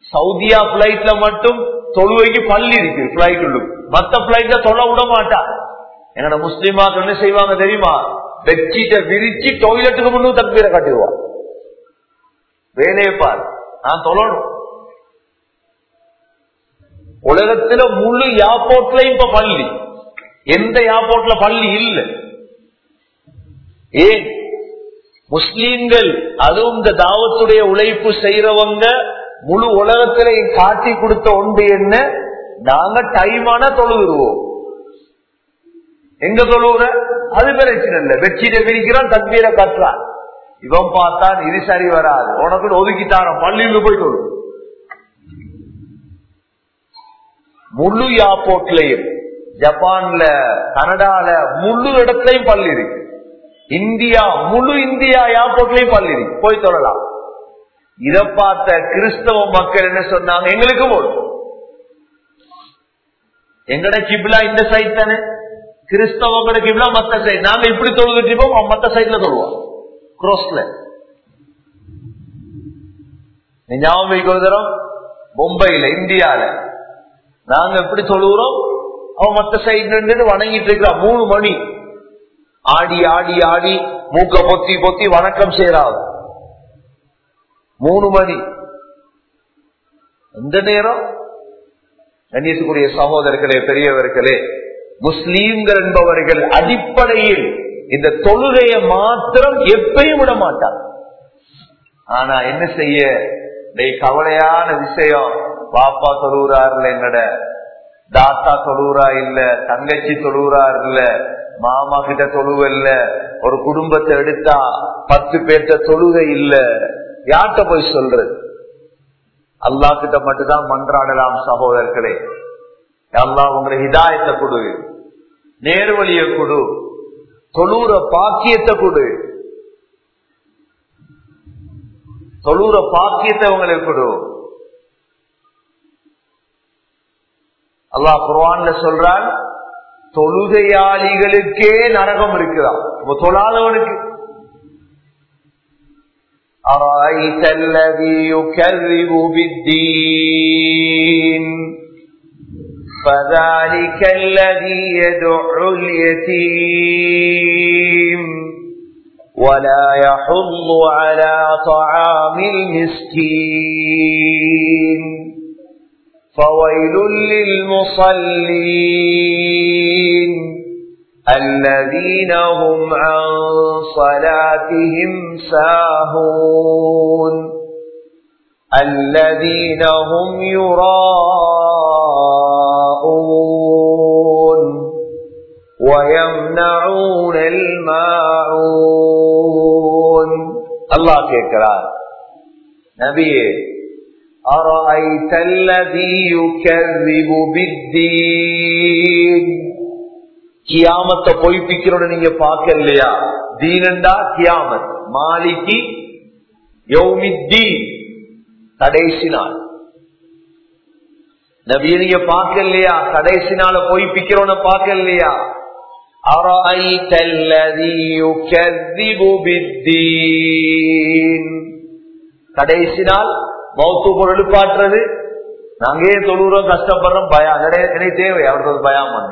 சவுதியா பிளைட்ல மட்டும் தொழுவைக்கு பள்ளி இருக்கு பிளைட் உள்ள, மத்த பிளைட்ல தொழ விட மாட்டா. என்னோட முஸ்லிமாக்கள் என்ன செய்வாங்க தெரியுமா, பெட்ஷீட்டை விரிச்சு டாய்லெட்டுக்கு முன்னும் தக்பீரை காட்டிடுவா. வேலையை பாரு, நான் தொழணும். உலகத்துல முழு ஏர்போர்ட்லயும் இப்ப பள்ளி, எந்த ஏர்போர்ட்ல பள்ளி இல்ல. ஏன் முஸ்லீம்கள் அதுவும் இந்த தாவத்துடைய உழைப்பு செய்யறவங்க முழு உலகத்திலே காட்டி கொடுத்த ஒன்று என்ன, நாங்க டைமான தொழுகிறோம். எங்க தொழுகிற அது பிரச்சனை இல்ல, பெட்ஷீட்டை விரிக்கிறான் தக்பீரை கட்டுறான். இவன் பார்த்தான் இது சரி வராது, உனக்கு ஒதுக்கிட்டான பள்ளியில போய் தொழு. முழு ஏர்போர்ட்லயும் ஜப்பான்ல கனடால முழு இடத்துலயும் பள்ளி இருக்கு. இந்தியா முழு இந்தியா ஏர்போர்ட்லயும் பள்ளி இருக்கு, போய் தொழலாம். இதை பார்த்த கிறிஸ்தவ மக்கள் என்ன சொன்னாங்க, எங்களுக்கு போடும், எங்கட கிப்லா இந்த சைட் தானே, கிறிஸ்தவங்களோட கிப்லா மத்த சைட், நாங்க இப்படி தொழுதுட்டு இருப்போம், மத்த சைட்ல தொழுவோம் கிராஸ்ல. ஞாபகம் தரோம், மும்பைல இந்தியால நாங்க எப்படி தொழுகிறோம், அவன் மத்த சைட்ல வணங்கிட்டு இருக்கிறான். மூணு மணி ஆடி ஆடி ஆடி மூக்க பொத்தி பொத்தி வணக்கம் செய்யறாங்க. மூணு மணி இந்த நேரம். கண்ணியத்துக்குரிய சகோதரர்களே, பெரியவர்களே, முஸ்லீம்கள் என்பவர்கள் அடிப்படையில் இந்த தொழுகையை மாத்திரம் எப்பயும் விட மாட்டார். ஆனா என்ன செய்ய, கவலையான விஷயம், பாப்பா தொழுகிறார் எங்கட, தாத்தா தொழுகிறா இல்ல, தங்கச்சி தொழுகிறார் இல்ல, மாமா கிட்ட தொழுவ இல்ல, ஒரு குடும்பத்தை எடுத்தா பத்து பேர்த்த தொழுகை இல்ல. யார்கிட்ட போய் சொல்றது? அல்லா கிட்ட மட்டும்தான் மன்றாடலாம். சகோதரர்களே, அல்லாஹ் உங்களை ஹிதாயத்தை கொடு, நேர்வழியை கொடு, தொழுற பாக்கியத்தை கொடு, தொழுற பாக்கியத்தை உங்களுக்கு கொடு. அல்லாஹ் குர்ஆன்ல சொல்றான், தொழுகையாளிகளுக்கே நரகம் இருக்குதான், தொழாதவனுக்கு. أرأيت الذي يكذب بالدين فذلك الذي يدع اليتيم ولا يحض على طعام المسكين فويل للمصلين الذين هم عن صلاتهم ساهون الذين هم يراءون ويمنعون الماعون. الله கேட்கிறார், நபியே, أرأيت الذي يكذب بالدين, கியாமத்தை பொய்ப்பிக்கிறோட நீங்க பார்க்க இல்லையா? தீனண்டா கியாமத், மாலிகி யௌமித்தீன், கடைசி நாள். நபியை நீங்க பார்க்க இல்லையா? கடைசி நாள பொய்ப்பிக்கிறோன பார்க்க இல்லையா? أرأيت الذي يكذب بالدين, கடைசி நாள் மௌத்து பொருள் பாட்டுறது. நாங்க ஏன் தொழுறோம், கஷ்டப்படுறோம், பயம் எனக்கு தேவை, அவருக்கு பயம் பண்ண.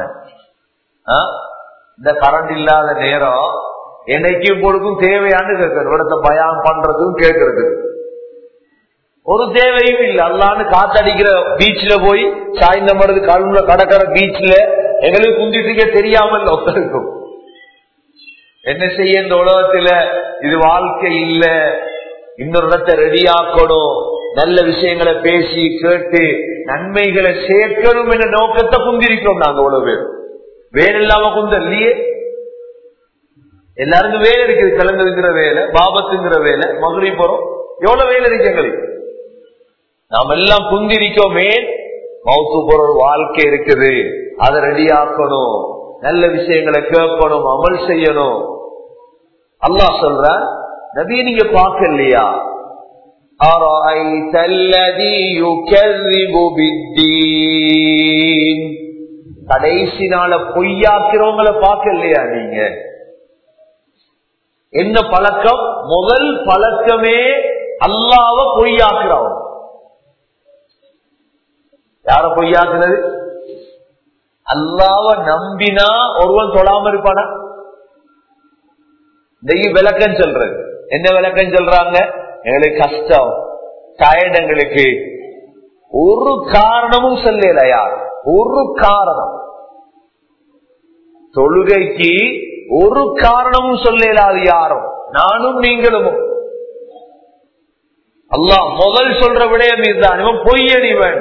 இந்த கரண்ட் இல்லாத நேரம் என்னைக்கும் பொழுதும் தேவையான்னு கேட்கறது, இவரத்தை பயம் பண்றதும் கேட்கறது ஒரு தேவையும் இல்லை. அல்லான்னு காத்தடிக்கிற பீச்ல போய் சாய்ந்த மருது கல்ல கடற்கர பீச்ல எங்களுக்கு குந்திட்டு தெரியாமல் ஒருத்தருக்கும் என்ன செய்ய, இந்த உலகத்துல இது வாழ்க்கை இல்ல, இன்னொரு இடத்தை ரெடியாக்கணும், நல்ல விஷயங்களை பேசி கேட்டு நன்மைகளை சேர்க்கணும் என்ற நோக்கத்தை குந்திருக்கிறோம். நாங்க உழவு பேர் வேலை இல்லாம குந்த இல்லையே, எல்லாருக்கும் வேலை இருக்குது, கிளம்புங்கிற வேலை, பாபத்துங்கிற வேலை, மதுரை போறோம், எவ்வளவு வேலை இருக்கு எங்களுக்கு. நாம் எல்லாம் குந்திரிக்கோமே, மௌத்து பொருள் வாழ்க்கை இருக்குது, அதை ரெடியாக்கணும், நல்ல விஷயங்களை கேட்கணும், அமல் செய்யணும். அல்லாஹ் சொல்ற, நபி நீங்க பார்க்க இல்லையா? أرأيت الذي يكذب بالدين, கடைசி நாள பொய்யாக்கிறவங்களை பார்க்க இல்லையா நீங்க? என்ன பழக்கம்? முதல் பழக்கமே அல்லாஹ்வை பொய்யாக்குறவங்க. யார பொய்யாக்குறது? அல்லாஹ்வை நம்பினா ஒருவன் தொழாம இருப்பானா? விளக்கம் சொல்றது என்ன விளக்கம் சொல்றாங்க? எங்களுக்கு கஷ்டம், டயர்ட், எங்களுக்கு ஒரு காரணமும் சொல்லலையா? ஒரு காரணம், தொழுகைக்கு ஒரு காரணமும் சொல்லலாது யாரும், நானும் நீங்களும். அல்லாஹ் முதல் சொல்ற விடயம் இதுதான், இவன் பொய்யடிவன்.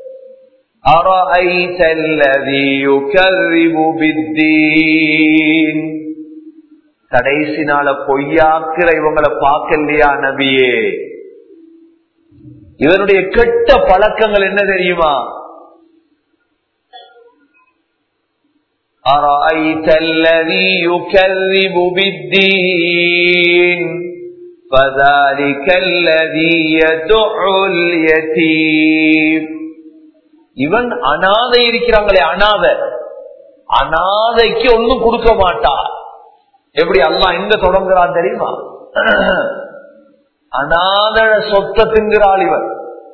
கடைசி நாள பொய்யாக்குற இவங்களை பார்க்கலையா நபியே? இவனுடைய கெட்ட பழக்கங்கள் என்ன தெரியுமா? أَرَأَيْتَ الَّذِي يُكَذِّبُ بِالدِّينِ فَذَلِكَ الَّذِي يَدُعُّ الْيَتِيمَ. இவன் அனாதை இருக்கிறாங்களே, அனாதை, அனாதைக்கு ஒன்னும் கொடுக்க மாட்டான். எப்படி அல்லாஹ் எங்க தொடங்குறான் தெரியுமா? அனாத சொத்தை தின்கிறாள் இவன்.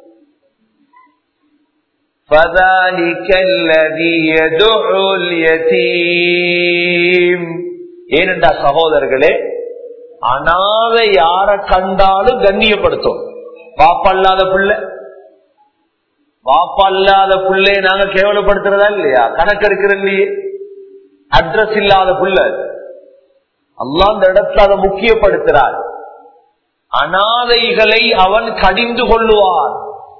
ஏனென்றா சகோதரர்களே, அனாதை யார கண்டாலும் கண்ணியப்படுத்தும். பாப்பல்லாத பிள்ளை, பாப்பல்லாத பிள்ளை நாங்க கேவலப்படுத்துறதா இல்லையா? கணக்கெடுக்கிறது இல்லையே. அட்ரஸ் இல்லாத பிள்ளை, அல்லாஹ் அந்த இடத்துல அதை முக்கியப்படுத்துறார். அனாதைகளை அவன் கடிந்து கொள்ளுவான்.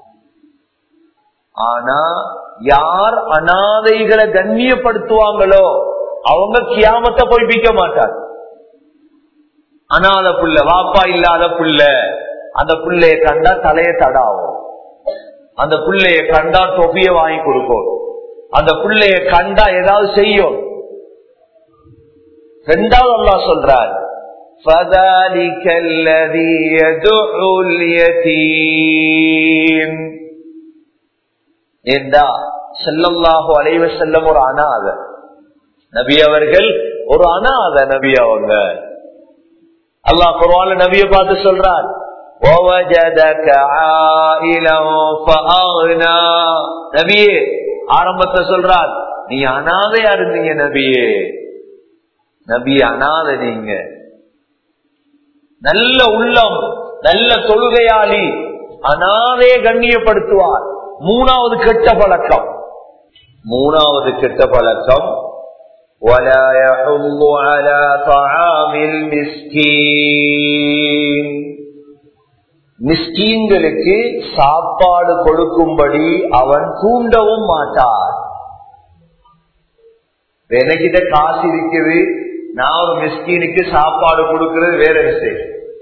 ஆனா யார் அனாதைகளை கண்ணியப்படுத்துவாங்களோ அவங்க கியாமத்தை பொய்ப்பிக்க மாட்டார். அனாதை புள்ள, வாப்பா இல்லாத புள்ள, அந்த புள்ளைய கண்டா தலைய தடாவும், அந்த புள்ளைய கண்டா தொப்பிய வாங்கி கொடுக்கும், அந்த புள்ளைய கண்டா ஏதாவது செய்யும். இரண்டாவது அல்லாஹ் சொல்றார், فَذَلِكَ الَّذِي يَدُعُّ الْيَتِيمَ. ஏண்டா ஸல்லல்லாஹு அலைஹி வஸல்லம் ஒரு அனாதை நபி, அவர்கள் ஒரு அனாதை நபி. அவங்க அல்லாஹ் குர்ஆன்ல நபியை பார்த்து சொல்றார், وَوَجَدَكَ عَائِلًا فَأَغْنَى. நபியே ஆரம்பத்தை சொல்றார், நீ அனாதையா இருந்தீங்க நபியே. நபி அனாதை நீங்க, நல்ல உள்ளம், நல்ல தொழுகையாளி, அனாதையை கண்ணியப்படுத்துவார். மூணாவது கெட்ட பழக்கம், மூணாவது கெட்ட பழக்கம் وَلَا يَحُضُّ عَلَى طَعَامِ الْمِسْكِينِ. மிஸ்கீன்களுக்கு சாப்பாடு கொடுக்கும்படி அவன் தூண்டவும் மாட்டார். எனக்கிட்ட காசு இருக்குது, நான் ஒரு மிஸ்கீனுக்கு சாப்பாடு கொடுக்கிறது வேற விஷயம்.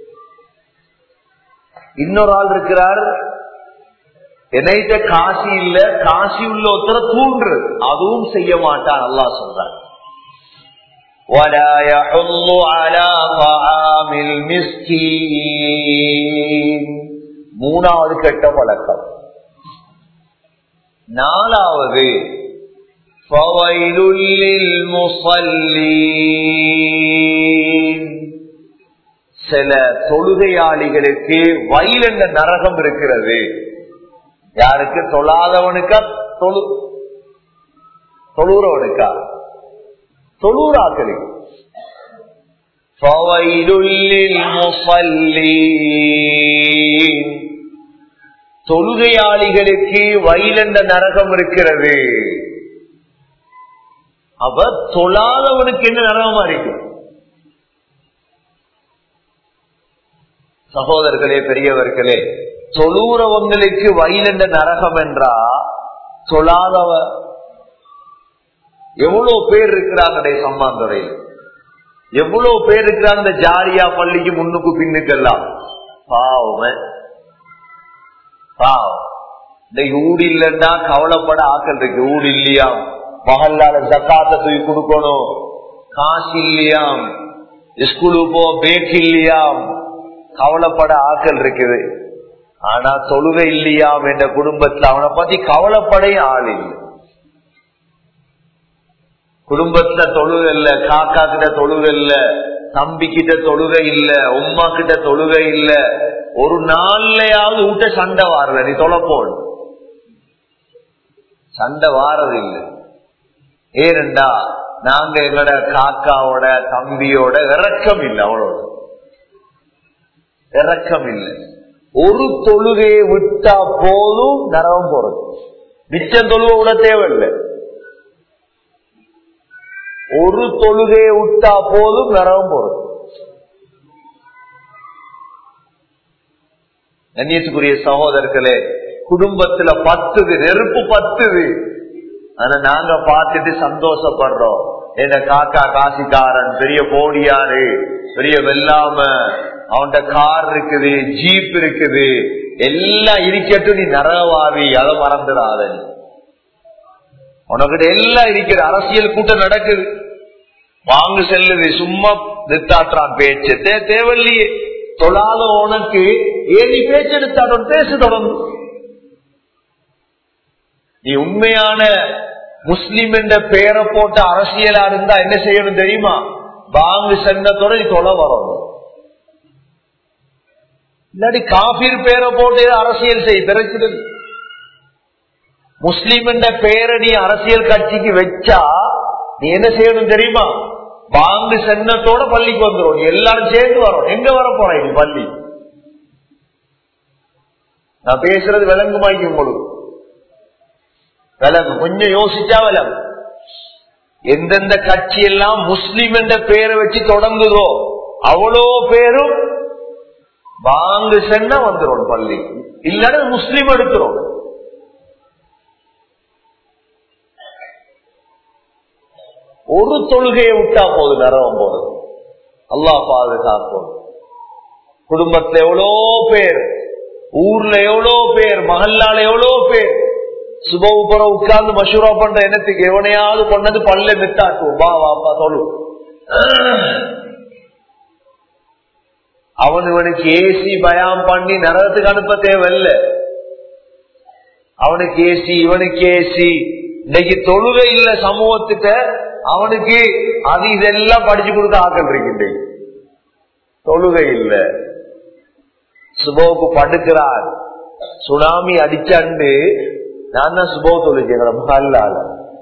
இன்னொரு ஆள் இருக்கிறார், என்னைட்ட காசி இல்ல, காசி உள்ள ஒருத்தர தூண்டு, அதுவும் செய்ய மாட்டான். அல்லாஹ் சொல்றான், وَلَا يَحُضُّ عَلَى طَعَامِ الْمِسْكِينِ. மூணாவது கெட்ட பழக்கம். நாலாவது فَوَيْلٌ لِلْمُصَلِّينَ. சில தொழுகையாளிகளுக்கு வயல் என்ற நரகம் இருக்கிறது. யாருக்கு? தொழாதவனுக்கா? தொழு தொழுறவனுக்கா? தொழுறாக்களுக்கு. தொழுகையாளிகளுக்கு வயல் என்ற நரகம் இருக்கிறது. அப்ப தொழாதவனுக்கு என்ன நரகமா இருக்கு? சகோதரர்களே, பெரியவர்களே, தொழுறவங்களுக்கு வயல் என்ற நரகம் என்றா தொழாதவ எவ்வளவு பேர் இருக்கிறாங்க சம்மாந்துறையில், எவ்வளவு பேர் இருக்கிறாங்க இந்த ஜாரியா பள்ளிக்கு முன்னுக்கு பின்னுக்கெல்லாம். பாவமே பாவம். இந்த ஊடு இல்லைன்னா கவலைப்பட ஆக்கள் இருக்கு. ஊடு இல்லையாம், மகல்லால ஜக்காத்தை தூக்கி கொடுக்கணும், காசு இல்லையாம், ஸ்கூலுக்கு போ பேக் இல்லையாம், கவலைப்பட ஆக்கள் இருக்குது. ஆனா தொழுகை இல்லையாம் என்ற குடும்பத்துல அவனை பத்தி கவலைப்படைய ஆள் இல்லை. குடும்பத்துல தொழுகை இல்ல, காக்கா கிட்ட தொழுகை இல்ல, தம்பி கிட்ட தொழுகை இல்ல, உம்மா கிட்ட தொழுகை இல்ல, ஒரு நாள்லயாவது விட்ட சண்டை வாரல, நீ தொலைப்போல். சண்டை வாரது இல்லை. ஏனெண்டா நாங்க எங்களோட காக்காவோட தம்பியோட இறக்கம் இல்லை, அவளோட இறக்கம் இல்லை. ஒரு தொழுகையை விட்டா போதும் நரகம் போறது. மிச்சம் தொழுகை விட தேவையில்லை. ஒரு தொழுகையை விட்டா போதும் நரகம் போறது. கண்ணியத்துக்குரிய சகோதரர்களே, குடும்பத்துல பத்துது, நெருப்பு பத்துது. ஆனா நாங்க பார்த்துட்டு சந்தோஷப்படுறோம். என்ன காக்கா காசிக்காரன், பெரிய போடியாரு, பெரிய வெள்ளாம, அவன்கிட்ட கார் இருக்குது, ஜீப் இருக்குது, எல்லாம் இருக்கட்டும், நீ நரகவாதி, அதை மறந்துடாத. உனக்கிட்ட எல்லாம் இருக்குது, அரசியல் கூட்டம் நடக்குது, வாங்கு செல்லுது, சும்மா நிறுத்தாற்றான் பேச்சு தேவையில்லையே. தொழாத உனக்கு ஏன் நீ பேச்சு எடுத்தாடும்? பேசு தொடர்ந்து. நீ உண்மையான முஸ்லிம் என்ற பெயரை போட்ட அரசியலா இருந்தா என்ன செய்யணும் தெரியுமா? வாங்கு சென்னத்தோட நீ தொலை வரணும். இல்லாட்டி காபீர் பேரை போட்டு அரசியல் செய், பிரச்சனை. முஸ்லிம் என்ற பெயரை நீ அரசியல் கட்சிக்கு வச்சா நீ என்ன செய்யணும் தெரியுமா? வாங்கு சென்னத்தோட பள்ளிக்கு வந்துடும். எல்லாரும் சேர்ந்து வரும். எங்க வர போறேன் நீ பள்ளி? நான் பேசுறது விளங்குமாய்க்கு உங்களுக்கு விளங்கு. கொஞ்சம் யோசிச்சா விளங்கு. எந்தெந்த கட்சி எல்லாம் முஸ்லிம் என்ற பெயரை வச்சு தொடங்குதோ அவ்வளோ பேரும் வாங்கு சென்னா வந்துடும் பள்ளி. இல்லன்னா முஸ்லிம் எடுக்கிறோம். ஒரு தொழுகையை விட்டா போது நரகம் போறது. அல்லாஹ் பாதுகாப்போம். குடும்பத்துல எவ்வளோ பேர், ஊர்ல எவ்வளோ பேர், மஹல்லால எவ்வளோ பேர் சுபவுப்புற உட்கார்ந்து மஷூரா பண்ற எண்ணத்துக்கு எவனையாவது கொண்டது பல்ல நிட்டாட்டுவோம். வா வாப்பா தொழு. அவன் இவனுக்கு ஏசி பயம் பண்ணி நரகத்துக்கு அனுப்ப தேவையில்ல. அவனுக்கு ஏசி, இவனுக்கு ஏசி. இன்னைக்கு தொழுகை இல்ல சமூகத்துக்கு, அவனுக்கு அது இதெல்லாம் படிச்சு கொடுக்க ஆக்கள் இருக்கு. தொழுகை இல்ல, சுபோவுக்கு படுக்கிறார், சுனாமி அடிச்சாண்டு நான் தான் சுபோ தொழுகிறேன்.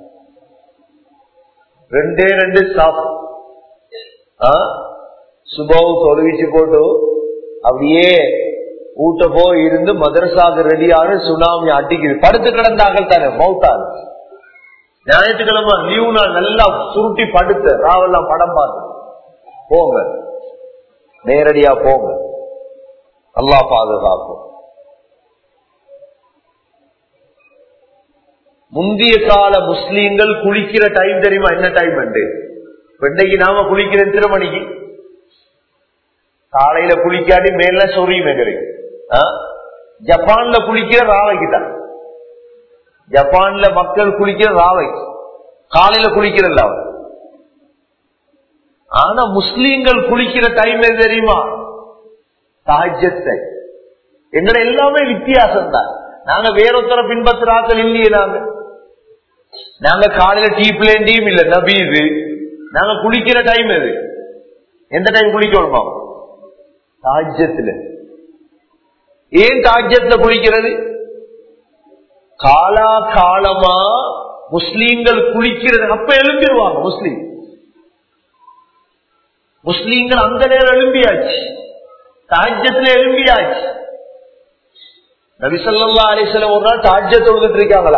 ரெண்டே ரெண்டு ஸ்டாப் சுபோவு தொழுவிச்சு போட்டு அப்படியே ஊட்ட போய் இருந்து மதரசாக ரெடியான சுனாமி அடிக்குது. படுத்து கிடந்தார்கள் தானே மௌத்தாரு. ஞாயிற்றுக்கிழமை லீவு நாள் நல்லா சுருட்டி படுத்து ராவெல்லாம் படம் பார்த்து போங்க, நேரடியா போங்க. அல்லாஹ் பாதுகாப்போம். முந்திய கால முஸ்லீம்கள் குளிக்கிற டைம் தெரியுமா? என்ன டைம் உண்டு? இன்னைக்கு நாம குளிக்கிற எத்தனை மணிக்கு? காலையில குளிக்காட்டி மேல சொரியுமே கிடைக்கும். ஜப்பான்ல குளிக்கிற ராவைக்கு தான். ஜப்பான்ல மக்கள் குளிக்கிற ராவைக்கு, காலையில குளிக்கிறல்ல அவன். ஆனா முஸ்லீம்கள் குளிக்கிற டைம் எது தெரியுமா? தஹஜ்ஜத். எங்களை எல்லாமே வித்தியாசம் தான். நாங்க வேறொத்தர பின்பற்றாக்கள் இல்லையே. நாங்க நாங்க காலையில டீ பிளேன் டீம் இல்ல நபீது. நாங்க குளிக்கிற டைம் எது? எந்த டைம் குளிக்கணுமா? தஹஜ்ஜத்ல. ஏன் தஹஜ்ஜத்ல குளிக்கிறது? காலா காலமா முஸ்லீம்கள் குளிக்கிறது. அப்ப எழும்பிடுவாங்க முஸ்லீம். முஸ்லீம்கள் அந்த நேரம் எழும்பியாச்சு, தஹஜ்ஜத்ல எழும்பியாச்சு. நபி ஸல்லல்லாஹு அலைஹி வஸல்லம் ஒரு நாள் தஹஜ்ஜத் தொழுதுட்டு இருக்காங்களா.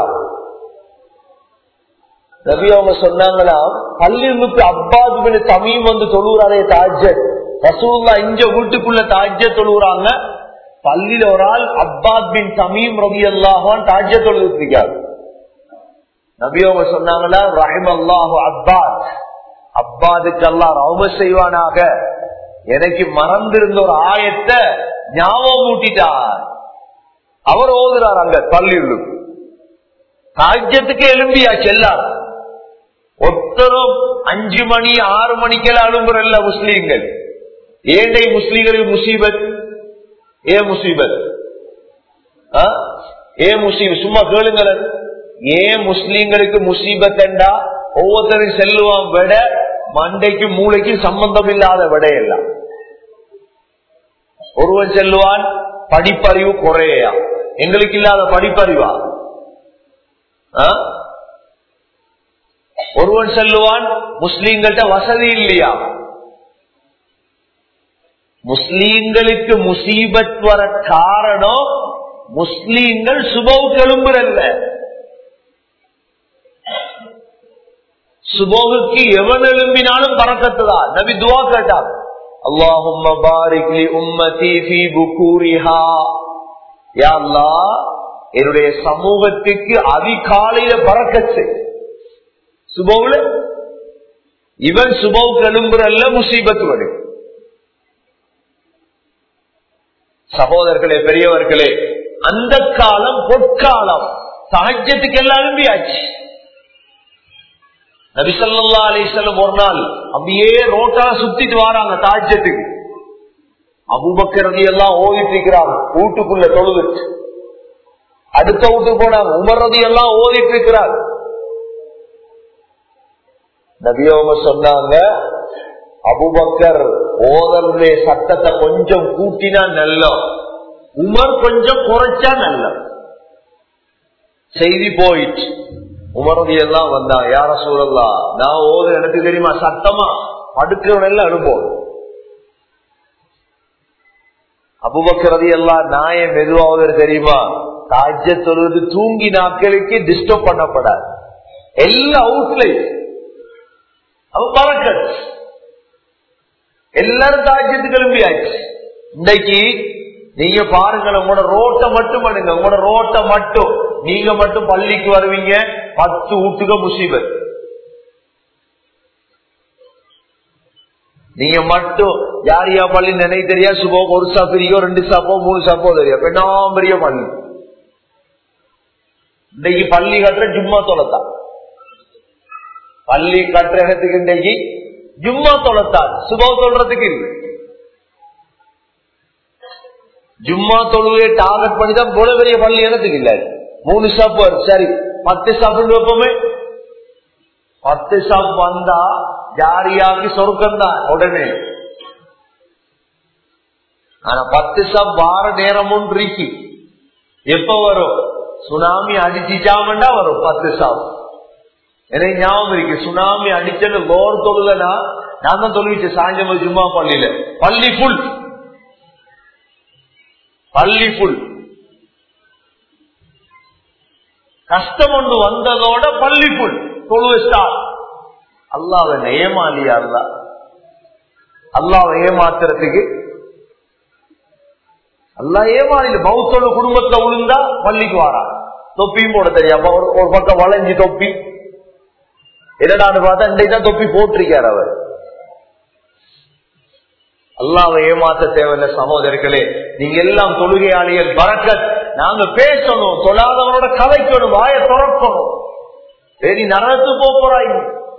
நபி அவங்க சொன்னாங்களா, பள்ளியிலிருந்து அப்பாஸ் பின் தமீம் வந்து தொழுகிறாரே தஹஜ்ஜத். ரசூலுல்லாஹ் இங்க வீட்டுக்குள்ள தஹஜ்ஜத் தொழுகிறாங்க. பள்ளியில ஒரு ஆள் அப்பாஸ் பின் தமீம் ரலியல்லாஹு அன்ஹு தஹஜ்ஜத் தொழுதுட்டு இருக்காரு. நபி அவங்க சொன்னாங்களா, ரஹிமல்லாஹு அப்பாஸ், அப்பாதுக்கு அல்லாஹ் ரஹ்மத் செய்வானாக, எனக்கு மறந்திருந்த ஒரு ஆயத்தை ஞாபகம் ஊட்டிட்டார். அவர் ஓதுறார் அங்க பள்ளியில். தஹஜ்ஜத்துக்கு எழும்பியாச்சு எல்லாரும். ஒருத்தரும் அஞ்சு மணி ஆறு மணிக்கெல்லாம் எழும்புறல்ல முஸ்லீம்கள். ஏண்டை முஸ்லீம்களுக்கு முசீபத். ஏ முசீபத் ஏ முசீபத் சும்மா கேளுங்கள். ஏன் முஸ்லீம்களுக்கு முசீபத் என்றா, ஒவ்வொருத்தரும் செல்லுவான் விட மண்டைக்கு மூளைக்கு சம்பந்தம் இல்லாத விடையெல்லாம். ஒருவன் செல்லுவான் படிப்பறிவு குறையா, எங்களுக்கு இல்லாத படிப்பறிவா. ஒருவன் சொல்லுவான் முஸ்லீம்கள்ட்ட வசதி இல்லையா? முஸ்லீம்களுக்கு முசீபத் வர காரணம் முஸ்லீம்கள் சுபவுக்கு எழும்புறல்ல. சுபவுக்கு எவன் எழும்பினாலும் பரக்கத்துதான். நபி துஆ கேட்டார், அல்லாஹும்ம பாரிக் லி உம்மதி ஃபீ புகூரிஹா. யா அல்லாஹ், என்னுடைய சமூகத்துக்கு அதிகாலையில பரக்கத் செய். சுபவுல இவன் சுபவுக்கு எழும்புறல்ல, முசீபத்து வரும். சகோதரர்களே, பெரியவர்களே, அந்த காலம் பொற்காலம். தஹஜ்ஜத்துக்கு எல்லாம் எழும்பியாச்சு. நபி ஸல்லல்லாஹு அலைஹி வஸல்லம் ஒரு நாள் அப்படியே ரோட்டா சுத்திட்டு வராங்க தஹஜ்ஜத்துக்கு. அபூபக்கர் ரலியல்லாஹு ஓதிட்டு இருக்கிறாங்க வீட்டுக்குள்ள தொழுதுட்டு. அடுத்த வீட்டுக்கு போனாங்க, உமர் ரலியல்லாஹு ஓதிட்டு இருக்கிறார். நபி அவங்க சொன்னாங்க, அபூபக்கர் ஓதலுடைய சத்தத்தை கொஞ்சம் கூட்டினா நல்ல, உமர் கொஞ்சம் குறைச்சா நல்ல. செய்தி போயிட்டு உமரதி எல்லாம் வந்தா, யார சூழல்லா, நான் ஓது எனக்கு தெரியுமா, சத்தமா படுக்கிறவன் எல்லாம் அனுபவம். அபூபக்கர் எல்லாம் நாய மெதுவாவது தெரியுமா, தஹஜ்ஜத் தொழுது தூங்கி நாட்களுக்கு டிஸ்டர்ப் பண்ணப்படாது. எல்லாம் அவுட்லைன் அவ பறக்கத். எல்லாரும் தஹஜ்ஜத்துக்கு எழும்பியாச்சு. இன்னைக்கு நீங்க பாருங்க, உங்களோட ரோட்டை மட்டும் பண்ணுங்க, உங்களோட ரோட்டை மட்டும் நீங்க மட்டும் பள்ளிக்கு வருவீங்க, பத்து வீட்டுக்க முசீபத். நீங்க மட்டும் யார் யா பள்ளி நினை தெரியா, சுபோ ஒரு சாப்பிரியோ ரெண்டு சாப்போ மூணு சாப்போ தெரியா, பெண்ணாம் பெரிய பள்ளி. இன்னைக்கு பள்ளி கட்டுற ஜும்மா தொலைத்தான், பள்ளி கட்டுற இடத்துக்கு இன்னைக்கு ஜும்மா தொலைத்தான், சுபோ சொல்றதுக்கு இல்லை. ஜும்மா தொழுவே டார்கெட் பண்ணிதான் போல பெரிய பள்ளி இடத்துக்கு இல்ல. மூணு ஷாப் சரி, பத்து ஷாப் வைப்போமே. பத்து ஷாப் வந்தா ஜாரியாக்கு சொர்க்கம் தான் உடனே. ஆனா பத்து ஷாப் வார நேரம் ஒன்று இருக்கு. எப்ப வரும்? சுனாமி அடிச்சுட்டாமண்டா வரும் பத்து ஷாப். எனக்கு ஞாபகம் இருக்கு, சுனாமி அடிச்சது லோர் தொழுதனா நான் தான் தொழுவிச்சேன் சாயந்தரம் ஜும்மா பள்ளியில. பள்ளி புல், பள்ளி புல். கஷ்டம் ஒன்று வந்ததோட பள்ளி புல் தொழுவா. அல்லாஹ் ஏமாலியாருதா? அல்லாஹ் ஏமாத்துறதுக்கு அல்லாஹ் ஏமாலில. பௌத்தோட குடும்பத்துல விழுந்தா பள்ளிக்கு வாரா, தொப்பியும் போட தெரியாம ஒரு பக்கம் வளைஞ்சி தொப்பி. என்னடான்னு பார்த்தா இன்றைக்குதான் தொப்பி போட்டிருக்காரு அவர். அல்லாஹ்வை ஏமாத்த தேவையில்லை. சகோதரர்களே, நீங்க எல்லாம் தொழுகையாளிகள், பரக்கத். நாங்க பேசணும், தொழாதவனோட கதைக்கணும், வாயை திறக்கணும். சரி, நரகத்து போறாய்.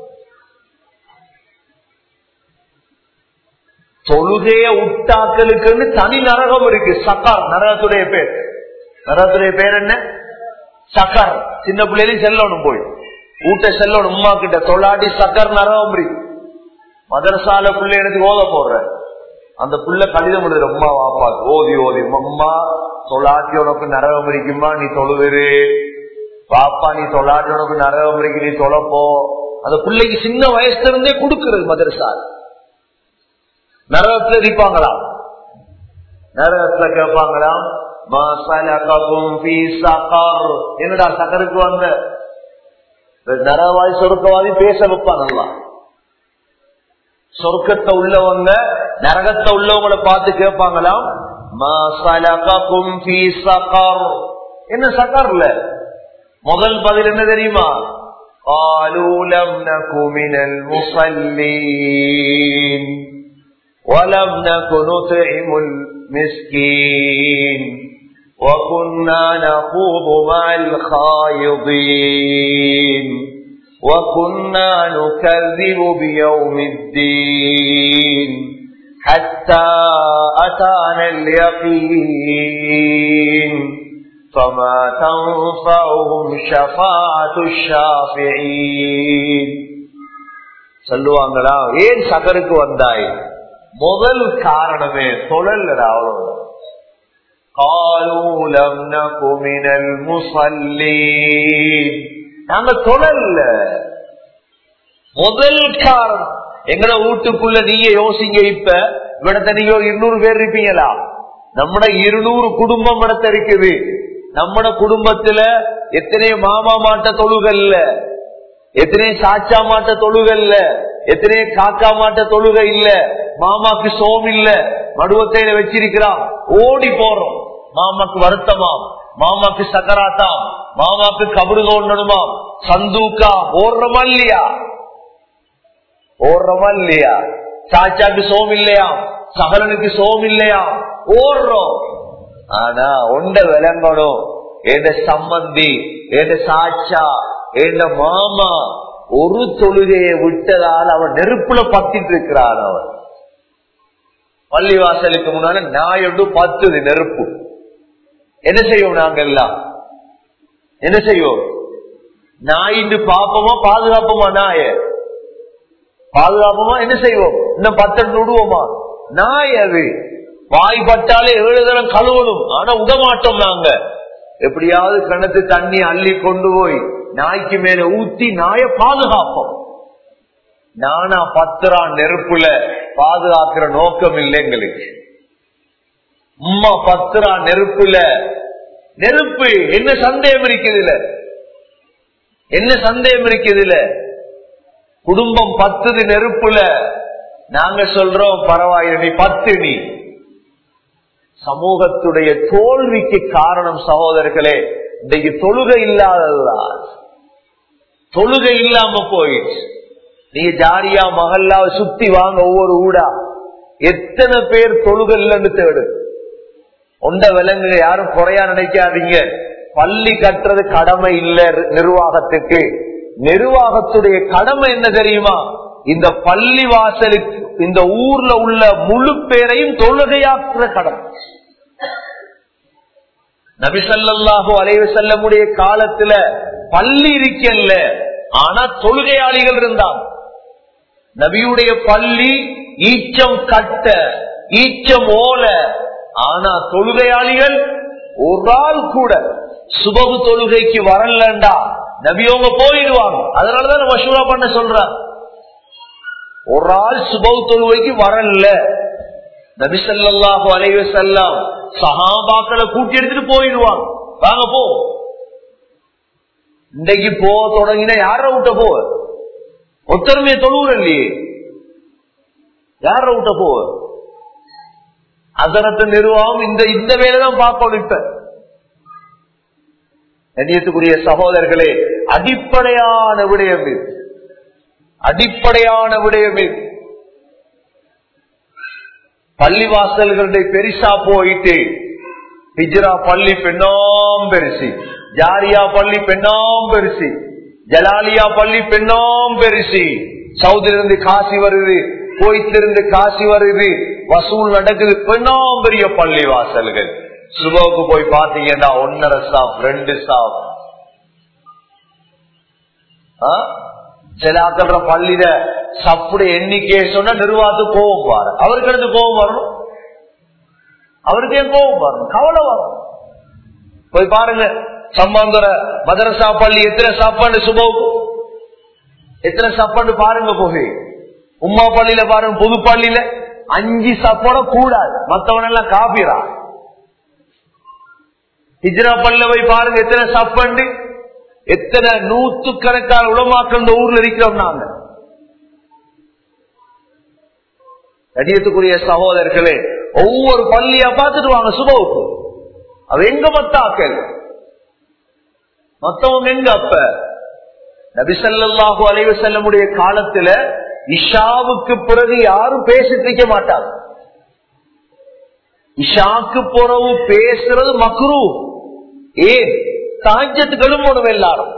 தொழுகைய உட்டாக்களுக்குன்னு தனி நரகம் இருக்கு, சக்கர். நரகத்துடைய பேர், நரகத்துடைய பேர் என்ன? சக்கர். சின்ன பிள்ளைலையும் செல்லணும், போய் ஊட்ட செல்லணும் உமா கிட்ட. தொழாட்டி சக்கர் நரகம் இருக்கு. மதரசால பிள்ளை எனக்கு ஓத போடுற அந்த புள்ள கடிதம் எழுதுற உமா வாப்பா ஓதி ஓதி, அம்மா தொழாட்டி உனக்கு நரகம் இருக்குமா, நீ தொழுவிரு. பாப்பா நீ தொழாட்டி உனக்கு நரகம் இருக்கு, நீ தொலைப்போ. அந்த பிள்ளைக்கு சின்ன வயசுல இருந்தே கொடுக்கிறது மதரசா. நரகத்துல இருப்பாங்களாம், நரகத்துல கேட்பாங்களாம், என்னடா சக்கருக்கு வந்த நரவாதி சொருக்கவாதி பேச வைப்பான். நல்லா சொர்க்கத்தை உள்ளவங்க நரகத்தை உள்ளவங்களை பார்த்து கேட்பாங்களாம், என்ன சக்கர்ல? முதல் பதில் என்ன தெரியுமா? قالوا لم نك من المصلين ولم نك نطعم المسكين وكنا نخوض مع الخائضين وكنا نكذب بيوم الدين حتى أتانا اليقين فما تنفعهم شفاعة الشافعين. சொல்லுவாங்களா, ஏன் சகருக்கு வந்தாய்? முதல் காரணமே தொழல். அவ்வளவு. قالوا لم نك من المصلين. நாங்க தொழல்ல. முதல் காரணம் எங்கட வீட்டுக்குள்ள நீங்க யோசிங்க. இப்ப இவிடத்த நீங்க இருநூறு பேர் இருப்பீங்களா? நம்மட இருநூறு குடும்பம் இடத்த இருக்குது. நம்மட குடும்பத்துல எத்தனை மாமா மாட்ட தொழுகல்ல, எத்தனை சாச்சா மாட்ட தொழுகல்ல, எத்தனை காக்கா மாட்ட தொழுகை இல்ல, மாமாக்கு சோம் இல்ல, மடுவத்தையில வச்சிருக்கிறான். ஓடி போறோம். மாமாக்கு வருத்தமாம், மாமாக்கு சக்கராத்தாம், மாமாக்கு கபரு தோண்டணுமாம், சந்தூக்கா ஓடுறமா இல்லையா? ஓடுறமா இல்லையா? சாச்சாக்கு சோம் இல்லையா, சகலனுக்கு சோம் இல்லையா? ஓடுறோம். ஆனா ஒண்ட விளங்கணும், எந்த சம்பந்தி, எந்த சாச்சா, எந்த மாமா ஒரு தொழுகையை விட்டதால் அவன் நெருப்புல பத்திட்டு இருக்கிறான். அவன் பள்ளிவாசலுக்கு முன்னால நாயொண்டு பத்துது நெருப்பு. என்ன செய்வோம்? நாங்க எல்லாம் என்ன செய்வோம்? நாயின்னு பாப்போமா பாதுகாப்போமா? நாய பாதுகாப்போமா? என்ன செய்வோம்? இன்னும் பத்தெண்டு விடுவோமா? நாய் அது வாய் பட்டாலே ஏழு தரம் கழுவணும். ஆனா விடமாட்டோம். நாங்க எப்படியாவது கிணத்து தண்ணி அள்ளி கொண்டு போய் நாய்க்கு மேல ஊத்தி நாய பாதுகாப்போம். நானா பத்திரா நெருப்புல பாதுகாக்கிற நோக்கம் இல்லை எங்களுக்கு. உம்மா பத்திரா நெருப்புல நெருப்பு என்ன சந்தேகம் இருக்குதுல? என்ன சந்தேகம் இருக்குதுல? குடும்பம் பத்துது நெருப்புல. நாங்க சொல்றோம் பரவாயில்லை, நீ பத்து. நீ சமூகத்துடைய தோல்விக்கு காரணம் சகோதரர்களே இன்றைக்கு தொழுகை இல்லாததுதான். தொழுகை இல்லாம போயிடுச்சு. நீங்க ஜாரியா மகல்லா சுத்தி வாங்க, ஒவ்வொரு ஊடா எத்தனை பேர் தொழுகை இல்லைன்னு தேடு. ஒண்ட விலங்கு யாரும் குறையா நினைக்காதீங்க. பள்ளி கட்டுறது கடமை இல்ல நிர்வாகத்துக்கு. நிர்வாகத்துடைய கடமை என்ன தெரியுமா? இந்த பள்ளி வாசலுக்கு இந்த ஊர்ல உள்ள முழு பேரையும் தொழுகையாக்குற கடமை. நபி ஸல்லல்லாஹு அலைஹி வஸல்லமுடைய காலத்துல பள்ளி இருக்கல்ல, ஆனா தொழுகையாளிகள் இருந்தாங்க. நபியுடைய பள்ளி ஈச்சம் கட்ட, ஈச்சம் ஓல, ஆனா தொழுகையாளிகள் ஒரு ஆள் கூட சுபகு தொழுகைக்கு வரலண்டா நபியவங்க போயிடுவாங்க. அதனாலதான் மஷூரா பண்ண சொல்ற, ஒரு ஆள் சுபகு தொழுகைக்கு வரல, நபி ஸல்லல்லாஹு அலைஹி வஸல்லம் சஹாபாக்களை கூட்டி எடுத்துட்டு போயிடுவாங்க. வாங்க போ, இன்றைக்கு போ தொடங்கினா யார விட்ட போ? ஒத்தருமைய தொழுவுற இல்லையே, யார விட்ட போ? அதரத்து நிர்வாகம் இந்த இந்த வேலைதான் பார்க்கணும். இப்ப கண்ணியத்துக்குரிய சகோதரர்களே, அடிப்படையான விடயம் இது, அடிப்படையான விடயம் இது. பள்ளிவாசல்களுடைய பெரிசா போயிட்டு ஹிஜ்ரா பள்ளி பெண்ணாம் பெருசி, ஜாரியா பள்ளி பெண்ணாம் பெருசி, ஜலாலியா பள்ளி பெண்ணாம் பெருசி, சவுதிலிருந்து காசி வருது, கோயத்திலிருந்து காசி வருது, வசூல் நடக்குது, பெண்ணாம் பெரிய பள்ளி வாசல்கள். சுபவுக்கு போய் பாத்தீங்கன்னா ஒன்னரை ஸ்டாப், ரெண்டு ஸ்டாப். சிலாக்கல்ற பள்ளியில சப்புடைய எண்ணிக்கையை சொன்னா நிர்வாகத்துக்கு கோபம் பாரு. அவருக்கு எடுத்து கோபம் வரணும், அவருக்கு ஏன் கோபம் வரணும்? கவலை வரும். போய் பாருங்க சம்பாந்தர மதரசா பள்ளி எத்தனை சாப்பாடு, சுபவுக்கு எத்தனை சாப்பாடு பாருங்க. போய் உம்மா பள்ளியில பாருங்க, புது பள்ளியில அஞ்சு சாப்பாட கூடாது, மத்தவன எல்லாம் காப்பீரா. ஹிஜ்ரா பள்ளியில போய் பாருங்க எத்தனை சாப்பாடு, எத்தனை நூத்து கணக்கான உலமாக்கள் இந்த ஊர்ல இருக்கிறோம் நாங்க. கண்ணியத்துக்குரிய சகோதரர்களே, ஒவ்வொரு பள்ளியா பார்த்துட்டு வாங்க சுபவுக்கு. அது எங்க மத்தாக்கள், மத்தவங்க எங்க? அப்ப நபி ஸல்லல்லாஹு அலைஹி வஸல்லமுடைய காலத்துல இஷாவுக்கு பிறகு யாரும் பேசிட்டு இருக்க மாட்டாங்க. இஷாக்கு பிறகு பேசுறது மக்ரூ. ஏன்? தாஜ்ஜத் கெடுமோனும் எல்லாரும்.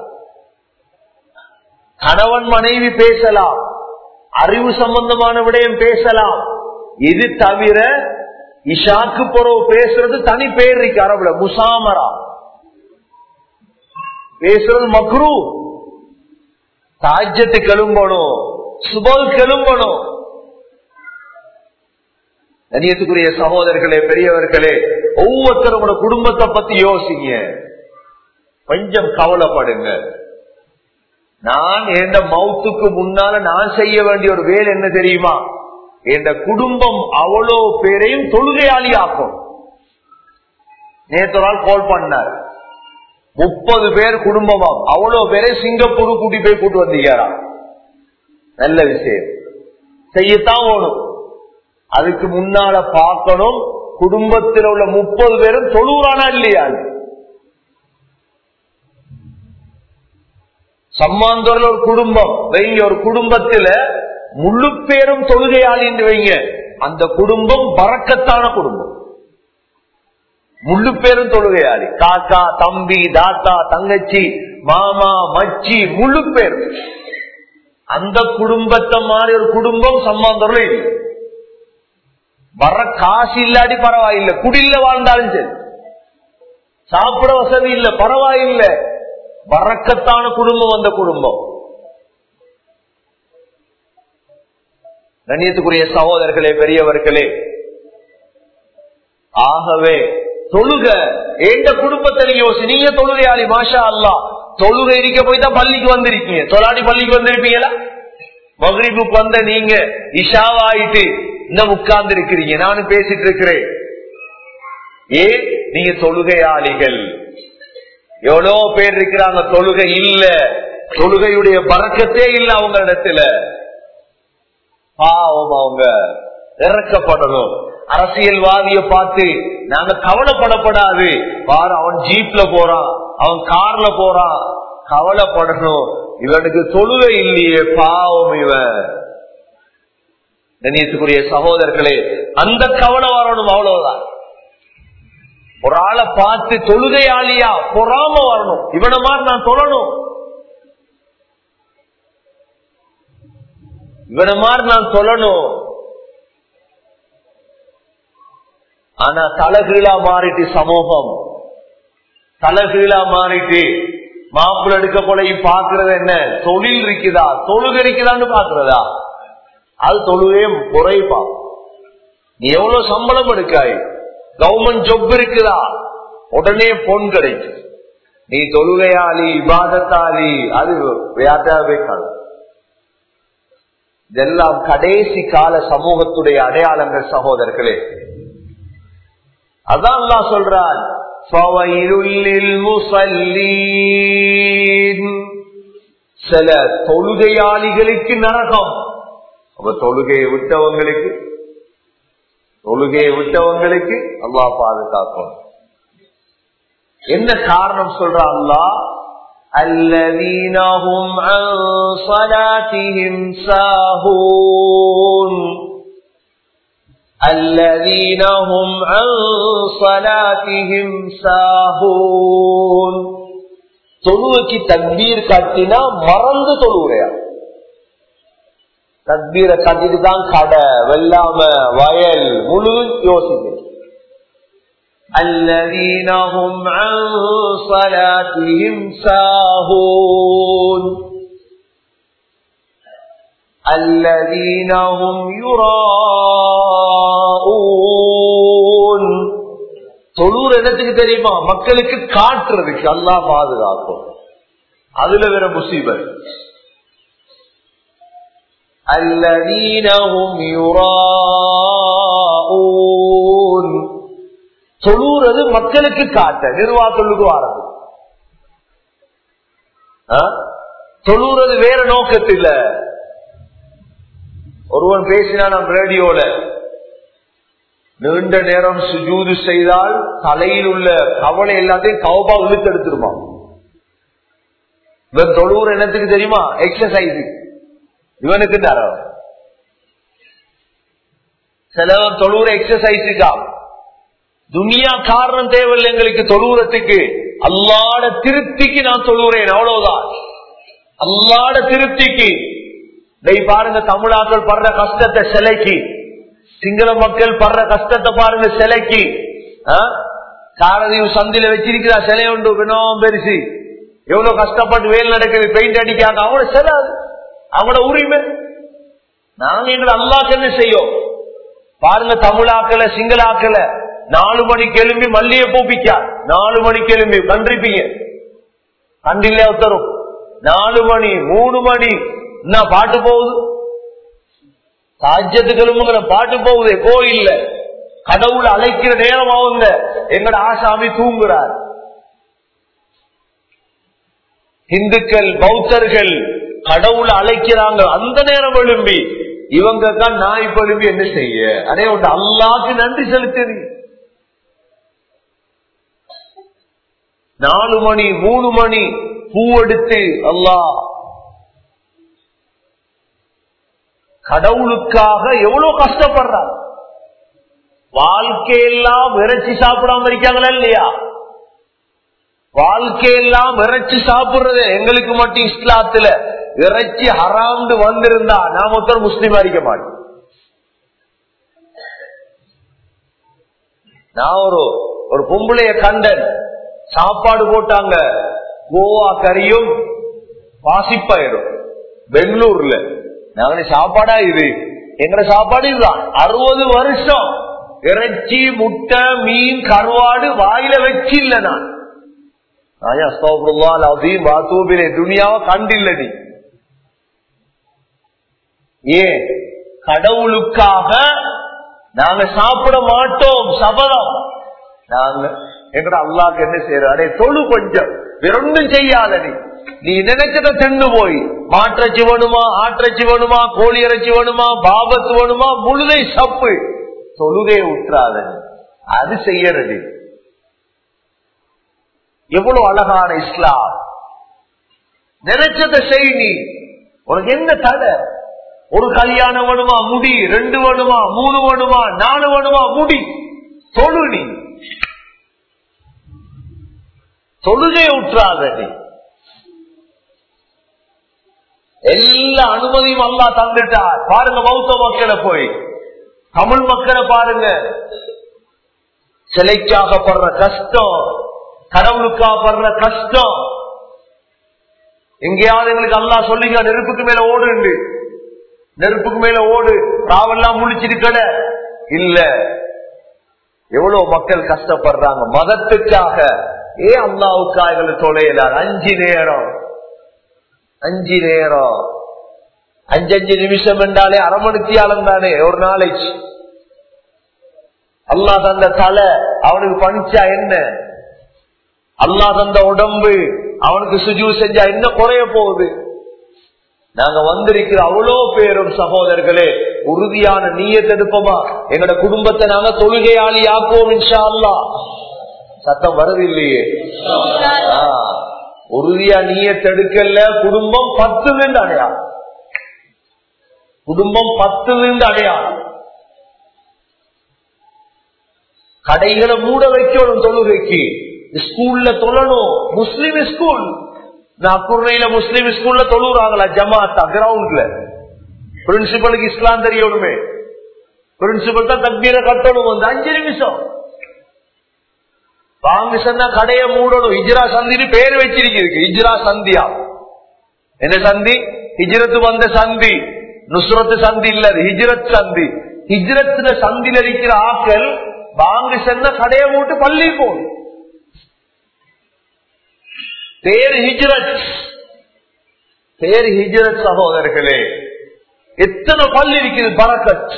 கணவன் மனைவி பேசலாம், அறிவு சம்பந்தமான விடயம் பேசலாம். இது தவிர இஷாக்கு பிறகு பேசுறது தனி பேர் இருக்கு அரபுல, முசாமரா பேசுறது மக்ரூ. தாஜ்ஜத் கெழும்பணும், சுபல் கெழும்பணும். கண்ணியத்துக்குரிய சகோதரர்களே, பெரியவர்களே, ஒவ்வொருத்தரும் குடும்பத்தை பத்தி யோசிங்க, கொஞ்சம் கவலைப்படுங்க. நான் என் மௌத்துக்கு முன்னால நான் செய்ய வேண்டிய ஒரு வேலை என்ன தெரியுமா? என் குடும்பம் அவ்வளோ பேரையும் தொழுகையாளி ஆக்கும். நேற்று நாள் கால் பண்ணார், முப்பது பேர் குடும்பமா அவ்வளோ பேரை சிங்கப்பூர் கூட்டி போய் கூட்டு வந்தீங்களா? நல்ல விஷயம், செய்யத்தான் வேணும். அதுக்கு முன்னால பார்க்கணும் குடும்பத்தில் உள்ள முப்பது பேரும் தொழுறானா இல்லையா. சம்மாந்தூர்ல ஒரு குடும்பம் வைங்க, ஒரு குடும்பத்துல முழு பேரும் தொழுகையாளி என்று வைங்க, அந்த குடும்பம் பரக்கத்தான குடும்பம். முழு பேரும் தொழுகையாளி, காக்கா தம்பி தாத்தா தங்கச்சி மாமா மச்சி முழு பேர். அந்த குடும்பத்தை மாதிரி ஒரு குடும்பம் சம்மாந்தூர்ல இல்லை. வர காசு இல்லாடி பரவாயில்லை, குடியில வாழ்ந்தாலும் சரி, சாப்பிட வசதி இல்ல பரவாயில்லை, வரக்கத்தான குடும்பம் அந்த குடும்பம். கண்ணியத்துக்குரிய சகோதரர்களே பெரியவர்களே, ஆகவே தொழுக எந்த குடும்பத்தை யோசி. நீங்க தொழுகையாளி மாஷா அல்லா, தொழுகை இருக்க போய் தான் பள்ளிக்கு வந்திருக்கீங்க. தொலாடி பள்ளிக்கு வந்திருப்பீங்களா? மக்ரிபுக்கு வந்த நீங்க இஷாவாயிட்டு இன்னும் உட்கார்ந்து இருக்கிறீங்க, நானும் பேசிட்டு இருக்கிறேன். ஏன்? நீங்க தொழுகையாளிகள். எவ்வளவு பேர் இருக்கிறாங்க தொழுகை இல்ல, தொழுகையுடைய பறக்கத்தே இல்ல அவங்க இடத்துல. பாவம், அவங்க இறக்கப்படணும். அரசியல்வாதிய பார்த்து நாங்க கவலைப்படப்படாது. பாரு, அவன் ஜீப்ல போறான், அவன் கார்ல போறான், கவலைப்படணும். இவனுக்கு தொழுகை இல்லையே, பாவம் இவன். கண்ணியத்துக்குரிய சகோதரர்களே, அந்த கவலை வரணும், அவ்வளவுதான். ஒரு ஆளை பார்த்து தொழுகையாளியா பொறாம வரணும், இவனை மாதிரி நான் தொழணும், இவனை மாதிரி நான் தொழணும். ஆனா தலகீழா மாறிட்டு சமூகம், தலகீழா மாறிட்டு மாப்பிள்ள எடுக்க போலையும் பாக்குறது என்ன? தொழில் இருக்குதா தொழுகை இருக்குதான்னு பாக்குறதா? அது தொழுகே குறைப்பா. நீ எவ்வளவு சம்பளம் எடுக்காய், கவர்மெண்ட் ஜாப் இருக்குதா, உடனே பொன் கிடைக்கும். நீ தொழுகையாளி இபாதத்தாளி, அது வியாபாரவே காலம். இதெல்லாம் கடைசி கால சமூகத்துடைய அடையாளங்கள் சகோதரர்களே. அதான் அல்லாஹ் சொல்றான், சில தொழுகையாளிகளுக்கு நரகம். அப்ப தொழுகையை விட்டவங்களுக்கு தொழுகையை விட்டவங்களுக்கு அல்லாஹ் பாதுகாக்கும். என்ன காரணம் சொல்ற அல்லாஹ்? الذين هم عن صلاتهم ساهون الذين هم عن صلاتهم ساهون தொழுகைக்கு தக்பீர் கட்டினா மறந்து தொழுகையா? தக்பீரை கட்டிட்டு தான் கடை வெள்ளாம வயல் முழு யோசிக்க. الذين هم عن صلاتهم ساهون الذين هم يراءون. தொழுற இடத்துக்கு தெரியுமா? மக்களுக்கு காட்டுறதுக்கு. அல்லாஹ் பாதுகாக்கும். அதுல வேற முசீபத். الذين هم يراءون. தொழுறது மக்களுக்கு காட்ட, நிர்வாகத்துக்கு வாரது. தொழுறது வேற நோக்கத்தில். ஒருவன் பேசினான் நம் ரேடியோல, நீண்ட நேரம் சுஜூது செய்தால் தலையில் உள்ள கவலை எல்லாத்தையும் கவபா இழுத்தெடுத்துருமா. இவன் தொழுற என்னத்துக்கு தெரியுமா? எக்ஸசைஸ். இவனுக்கு தர சிலவன் தொழுற எக்ஸசைஸுக்கா. துனியா காரணம் தேவையில்லை எங்களுக்கு தொழுறதுக்கு. அல்லாட திருப்திக்கு நான் தொழுறேன், அவ்வளவுதான். அல்லாட திருப்திக்கு. பாருங்க, தமிழாக்கள் படுற கஷ்டத்தை சிலைக்கு, சிங்கள மக்கள் படுற கஷ்டத்தை பாருங்க சிலைக்கு. சாரதியும் சந்தில வச்சிருக்கிறா சிலை உண்டு, வினோம் பெருசு. எவ்வளவு கஷ்டப்பட்டு வேல் நடக்குது, பெயிண்ட் அடிக்காங்க. அவங்களோட சிலை, அவங்களோட உரிமை. நாங்க எங்களை அல்லாஹ் என்ன செய்யும் பாருங்க. தமிழாக்களை சிங்களாக்களை நாலு மணிக்கு எழும்பி மல்லிய பூப்பிக்கா, நாலு மணிக்கு எழும்பி கண்டிருப்பீங்க. கண்டில ஒருத்தரும் நாலு மணி மூணு மணி என்ன பாட்டு போகுது, சாஜ்யத்துக்கு பாட்டு போகுது கோயில்ல. கடவுள் அழைக்கிற நேரம் அவங்க எங்கட ஆசாமி தூங்குறார். இந்துக்கள் பௌத்தர்கள் கடவுளை அழைக்கிறாங்க, அந்த நேரம் எழும்பி இவங்க தான் நாய் எழும்பி என்ன செய்ய? அதே ஒன்று அல்லாஹ்க்கு நன்றி செலுத்து. நாலு மணி மூணு மணி பூ எடுத்து அல்லாஹ் கடவுளுக்காக எவ்வளவு கஷ்டப்படுறாங்க. வாழ்க்கையெல்லாம் இறைச்சி சாப்பிடாம இருக்காங்களா இல்லையா? வாழ்க்கையெல்லாம் இறைச்சி சாப்பிடுறது எங்களுக்கு மட்டும் இஸ்லாத்துல இறைச்சி ஹராம்னு வந்திருந்தா நாம ஒருத்தர் முஸ்லீமா இருக்க மாட்டோம். நான் ஒரு ஒரு பொம்பளைய கண்டன், சாப்பாடு போட்டாங்க, கோவா கறியும் பாசிப்பாயிடும் பெங்களூர்ல. நாங்க சாப்பாடா இது எங்கட சாப்பாடு இதுதான். அறுபது வருஷம் இறைச்சி முட்டை மீன் கருவாடு வாயில வச்சு இல்ல நான் துணியாவ கண்டில்ல. நீ ஏன் கடவுளுக்காக நாங்க சாப்பிட மாட்டோம் சபதம். நாங்க எங்கட அல்லாஹ்க்கு என்ன செய்யற? அடே தொழு கொஞ்சம் வேறொன்னும் செய்யாத. நீ நீ நினைச்சத சென்று போய் மாற்றச்சி வேணுமா, ஆற்றச்சி வேணுமா, கோழி இறைச்சி வேணுமா, பாபத்து வேணுமா, முழுதை சப்பு தொழுகை உற்றாத. அது செய்யறது எவ்வளவு அழகான இஸ்லாம். நினைச்சத செய். நீ உனக்கு என்ன தடை? ஒரு கல்யாணம் வேணுமா முடி, ரெண்டு வேணுமா மூணு வேணுமா நாலு வேணுமா முடி, தொழு. நீ தொழுகை உற்றாத. நீ எல்லா அனுமதியும் அல்லாஹ் தந்துட்டார். பாருங்க பௌத்த மக்களை போய் தமிழ் மக்களை பாருங்க, சிலைக்காக படுற கஷ்டம், கடவுளுக்காக படுற கஷ்டம். எங்கேயாவது எங்களுக்கு அல்லாஹ் சொல்லிங்க நெருப்புக்கு மேல ஓடு, நெருப்புக்கு மேல ஓடு, ராவெல்லாம் முழிச்சிருக்கட இல்ல. எவ்வளவு மக்கள் கஷ்டப்படுறாங்க மதத்துக்காக. ஏன் அல்லாஹ்வுக்காக தொலைகிறார்? அஞ்சு நேரம் அஞ்சு நேரம் அஞ்சு அஞ்சு நிமிஷம் என்றாலே அரை மணித்தியாலம் தானே ஒரு நாளைக்கு. அல்லாஹ் தந்த தலை அவனுக்கு பணிச்சா என்ன? அல்லாஹ் தந்த உடம்பு அவனுக்கு சுஜூ செஞ்சா என்ன குறைய போகுது? நாங்க வந்திருக்கிற அவ்வளோ பேரும் சகோதரர்களே உறுதியான நீயத் எடுப்போமா? எங்கட குடும்பத்தை நாங்க தொழுகையாளி ஆக்குவோம் இன்ஷா அல்லாஹ். சத்தம் வருது இல்லையே? உறுதியா நீயத் எடுக்கல குடும்பம் பத்து நின்று அடையாளம், குடும்பம் பத்து நின்று அடையாளம். கடைகளை மூட வைக்கணும் தொழுகைக்கு, ஸ்கூல்ல தொழணும். முஸ்லிம் ஸ்கூல் நாக்குறையில முஸ்லிம் ஸ்கூல்ல தொழுறாங்களா ஜமாத்தா கிரவுண்ட்ல? பிரின்சிபலுக்கு இஸ்லாம் தெரியணுமே, பிரின்சிபல் தான் தக்பீரை கட்டணும். வந்து அஞ்சு நிமிஷம் வாங்க சொன்னா கடையை மூடணும். ஹிஜ்ரா சந்தின்னு பேர் வச்சிருக்கு. ஹிஜ்ரா சந்தியா என்ன சந்தி? ஹிஜ்ரத்து வந்த சந்தி, நுஸ்ரத்து சந்தி இல்ல, ஹிஜ்ரத் சந்தி. ஹிஜ்ரத்துல சந்தில இருக்கிற ஆக்கள் வாங்க சொன்னா கடையை மூட்டு பள்ளி போகணும். பேர் ஹிஜ்ரத், பேர் ஹிஜ்ரத். சகோதரர்களே எத்தனை பள்ளி இருக்குது பரக்கத்.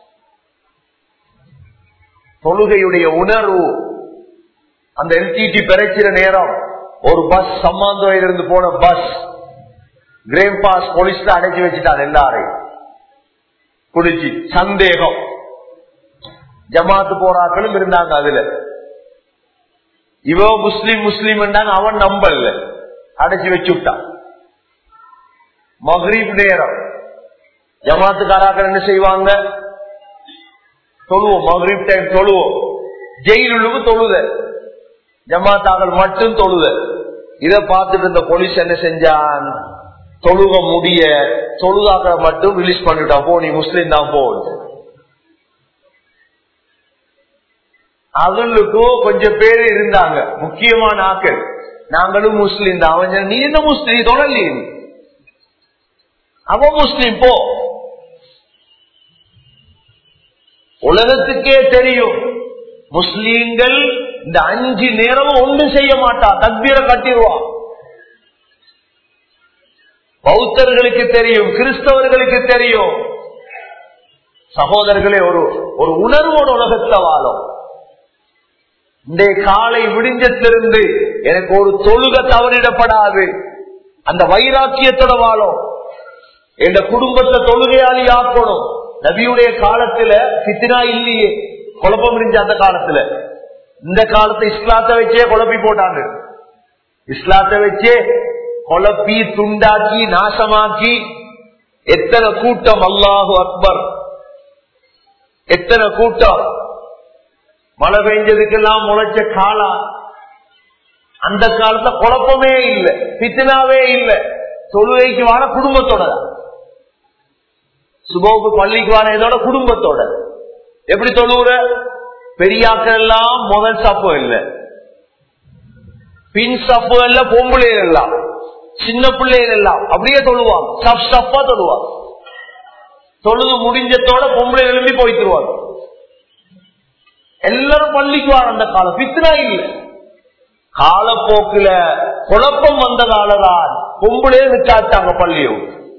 தொழுகையுடைய உணர்வு. அந்த எல்டிடி பெறச்சிற நேரம் ஒரு பஸ் சம்மாந்துறையிலிருந்து போன பஸ் கிரேம் பாஸ் போலீஸ்ல அடைச்சி வச்சுட்டான் எல்லாரையும் குடிச்சு. சந்தேகம் ஜமாத்து போராக்களும் இருந்தாங்க அதுல. இவ முஸ்லீம் முஸ்லீம் அவன் நம்பல, அடைச்சி வச்சு விட்டான். மக்ரீப் நேரம் ஜமாத்துக்காராக்கள் என்ன செய்வாங்க? தொழுவோம், மக்ரீப் டைம் தொழுவோம். ஜெயிலுக்கு தொழுத ஜமாத்தாக்கள் மட்டும் தொழுத. இதை பார்த்துட்டு இந்த போலீஸ் என்ன செஞ்சான்? தொழுக முடிய தொழுதாக்களை மட்டும் ரிலீஸ் பண்ணிட்டான். போ, நீ முஸ்லீம் தான் போ. அவங்களுக்கும் கொஞ்சம் பேரு இருந்தாங்க முக்கியமான ஆக்கள், நாங்களும் முஸ்லீம் தான். அவன் நீ என்ன முஸ்லீம் தொடர்லி, அவன் முஸ்லீம் போ. உலகத்துக்கே தெரியும் முஸ்லீம்கள் இந்த அஞ்சு நேரமும் ஒன்றும் செய்ய மாட்டா, தக்பீரை கட்டிடுவான். பௌத்தர்களுக்கு தெரியும், கிறிஸ்தவர்களுக்கு தெரியும். சகோதரர்களே, ஒரு ஒரு உணர்வோட உலகத்தை வாழும். இந்த காலை விடிஞ்சத்திலிருந்து எனக்கு ஒரு தொழுக தவறிடப்படாது, அந்த வைராக்கியத்தோட வாழும். என் குடும்பத்தை தொழுகையாளி ஆக்கணும். நபியுடைய காலத்துல பித்னா இல்லையே, குழப்பம் இருந்துச்சு அந்த காலத்துல. இந்த காலத்தை இஸ்லாத்தை வச்சே குழப்பி போட்டாங்க. இஸ்லாத்தை வச்சே குழப்பி துண்டாக்கி நாசமாக்கி எத்தனை கூட்டம், அல்லாஹு அக்பர், எத்தனை கூட்டம். மழை பெஞ்சதுக்கெல்லாம் முளைச்ச காலா. அந்த காலத்துல குழப்பமே இல்லை, பித்னாவே இல்லை. தொழுகைக்கு வார குடும்பத்தோட, சுபோக்கு பள்ளிக்கு வார இதோட குடும்பத்தோட. எப்படி தொழுவுற? பெரியாக்கள் எல்லாம் முதல் சப்பு இல்ல, பின் சப்பு இல்ல, பொம்புளையர் எல்லாம், சின்ன பிள்ளைகள் எல்லாம் அப்படியே தொழுவாங்க. சப் சப்பா தொழுவாங்க. தொழுது முடிஞ்சத்தோட பொம்பளை எழுப்பி போய்த்துருவாங்க. எல்லாரும் பள்ளிக்கு வார அந்த காலம் பித்னா இல்லை. காலப்போக்குல குழப்பம் வந்ததாலதான் பொம்பளே விட்டாச்சாங்க பள்ளியும்.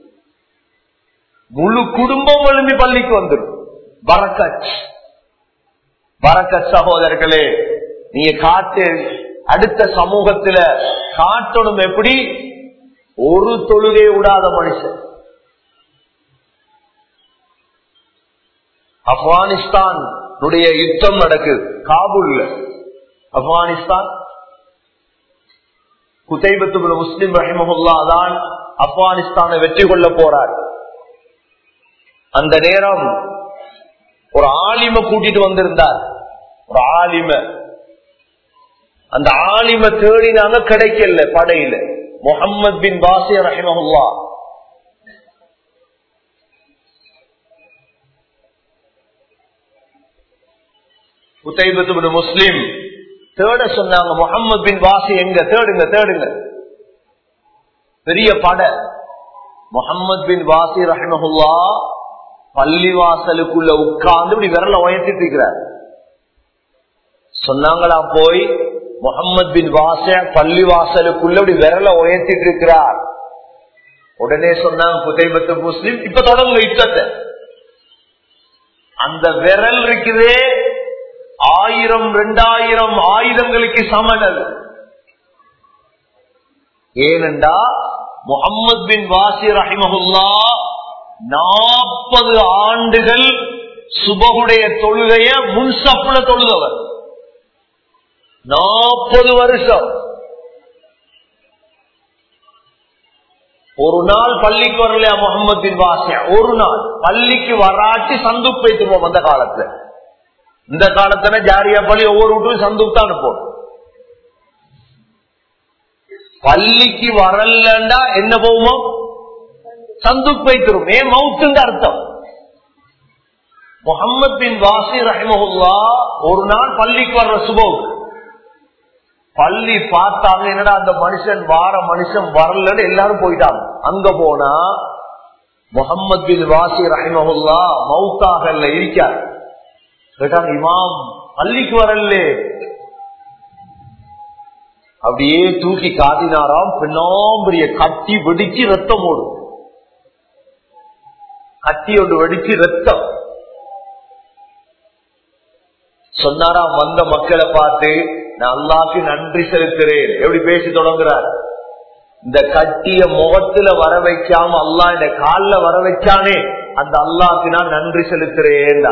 முழு குடும்பம் எழுப்பி பள்ளிக்கு வந்துடும். பரக்கத் பரக்கத் சகோதரர்களே, நீங்க காட்டு அடுத்த சமூகத்துல காட்டணும். எப்படி? ஒரு தொழுகை விடாத மனுஷன். ஆப்கானிஸ்தான் யுத்தம் நடக்குது காபூல்ல. ஆப்கானிஸ்தான் குதைபத்து பின் முஸ்லிம் ரஹிமஹுல்லா தான் ஆப்கானிஸ்தானை வெற்றி கொள்ள போறார். அந்த நேரம் ஒரு ஆலிம கூட்டிட்டு வந்திருந்தார். ஒரு ஆலிம, அந்த ஆலிம தேடினாங்க, கிடைக்கல படையில. முஹம்மது பின் பாசி ரஹிமஹுல்லா குதைபத்து பின் முஸ்லிம் தேட சொன்னாங்க. முஹம்மது பின் வாசி எங்க? தேடுங்க தேடுங்க. பெரிய படை. முஹம்மது பின் வாசி ரஹிமஹுல்லா பள்ளிவாசலுக்குள்ள உட்கார்ந்து இப்படி விரல உயர்த்திட்டு இருக்கிறார். சொன்னாங்களா போய் முஹம்மது பின் வாசி பள்ளிவாசலுக்குள்ள இப்படி விரல உயர்த்திட்டு இருக்கிறார். உடனே சொன்னாங்க குதைபத்து முஸ்லிம், இப்ப தொடங்க யுத்தத்தை. அந்த விரல் இருக்குதே ஆயிரம் ரெண்டாயிரம் ஆயுதங்களுக்கு சமனல். ஏனென்றா முஹம்மது பின் வாசி ரஹிமஹுல்லா நாற்பது ஆண்டுகள் சுபகுடைய தொழுகைய முன்சப்புல தொழுதவர். நாற்பது வருஷம். ஒரு நாள் பள்ளிக்கு வரலையா முஹம்மது பின் வாசி? ஒரு நாள் பள்ளிக்கு வராட்டி சந்துக்கு வைத்துருவோம். அந்த காலத்துல, இந்த காலத்துல ஜாரியா பள்ளி ஒவ்வொரு வீட்டும் சந்துக்கு தான் அனுப்போம். பள்ளிக்கு வரலண்டா என்ன போகுமோ? சந்துக்கு வைத்திரும். ஏன்? மவுத்துங்க அர்த்தம். முஹம்மது பின் வாசி ரஹிமஹுல்லா ஒரு நாள் பள்ளிக்கு வர்ற சுபம், பள்ளி பார்த்தாங்க, என்னடா அந்த மனுஷன் வார மனுஷன் வரலன்னு எல்லாரும் போயிட்டாங்க. அங்க போனா முஹம்மது பின் வாசி ரஹிமஹுல்லா மவுத்தாக இருக்கார். கேட்டாங்க, இமாம் பள்ளிக்கு வரல. அப்படியே தூக்கி காட்டினாராம். பின்னாம்பரிய கட்டி வெடிச்சு ரத்தம் ஓடும். கட்டி ஒன்று வெடிச்சு ரத்தம். சொன்னாராம் வந்த மக்களை பார்த்து, நான் அல்லாஹ்க்கு நன்றி செலுத்துறேன். எப்படி பேசி தொடங்குறார்? இந்த கட்டிய முகத்துல வர வைக்காம அல்லாஹ் இந்த கால்ல வர வச்சானே, அந்த அல்லாஹ்க்கு நான் நன்றி செலுத்துறேன்.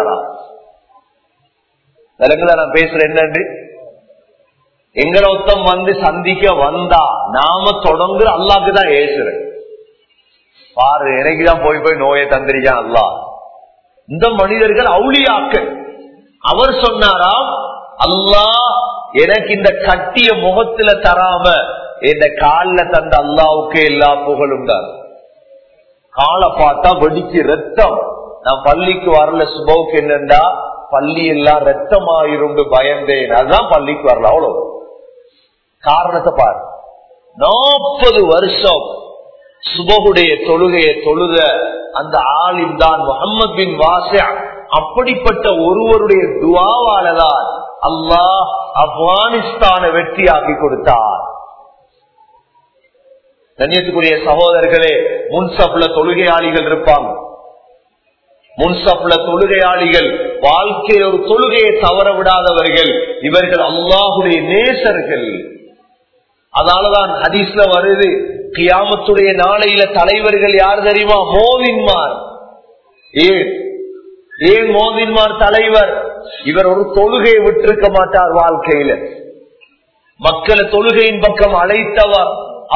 நான் பேசுறேன் என்னன்னு, எங்களை ஒருத்தம் வந்து சந்திக்க வந்தா நாம தொடங்குற அல்லாஹ்க்கு தான் ஏசுறேன். பாரு, எனக்குதான் போய் போய் நோயை தந்திரிக்கான் அல்லாஹ். இந்த மனிதர்கள் அவுளியாக்கள். அவர் சொன்னாராம், அல்லாஹ் எனக்கு இந்த கட்டிய முகத்துல தராம இந்த கால்ல தந்த அல்லாவுக்கு எல்லா புகழும் தான். காலை பார்த்தா வெடிச்சு ரத்தம். நான் பள்ளிக்கு வரல சுபவுக்கு, என்னண்டா பள்ளி எல்லாம் ரத்தமாயிருந்து பயந்தேன், அதுதான் பள்ளிக்கு வரல. அவ்வளவு காரணத்தை பாரு. நாற்பது வருஷம் சுபகுடைய தொழுகையை தொழுத அந்த ஆலிம் தான் முஹம்மது பின் வாசி. அப்படிப்பட்ட ஒருவருடைய துஆவாலதான் அல்லாஹ் ஆப்கானிஸ்தானை வெற்றியாக்கி கொடுத்தார். கண்ணியத்துக்குரிய சகோதரர்களே, முன்சப்ல தொழுகையாளிகள் இருப்பாங்க. முன்சப்ல தொழுகையாளிகள் வாழ்க்கையில் ஒரு தொழுகையை தவற விடாதவர்கள். இவர்கள் அல்லாஹுடைய நேசர்கள். அதனாலதான் ஹதீஸ்ல வருது, கியாமத்துடைய நாளையில தலைவர்கள் யார் தெரியுமா? மோதின்மார். ஏன் ஏன் மோதின்மார் தலைவர்? இவர் ஒரு தொழுகையை விட்டிருக்க மாட்டார். வாழ்க்கையில மக்களை தொழுகையின் பக்கம் அழைத்தவர்.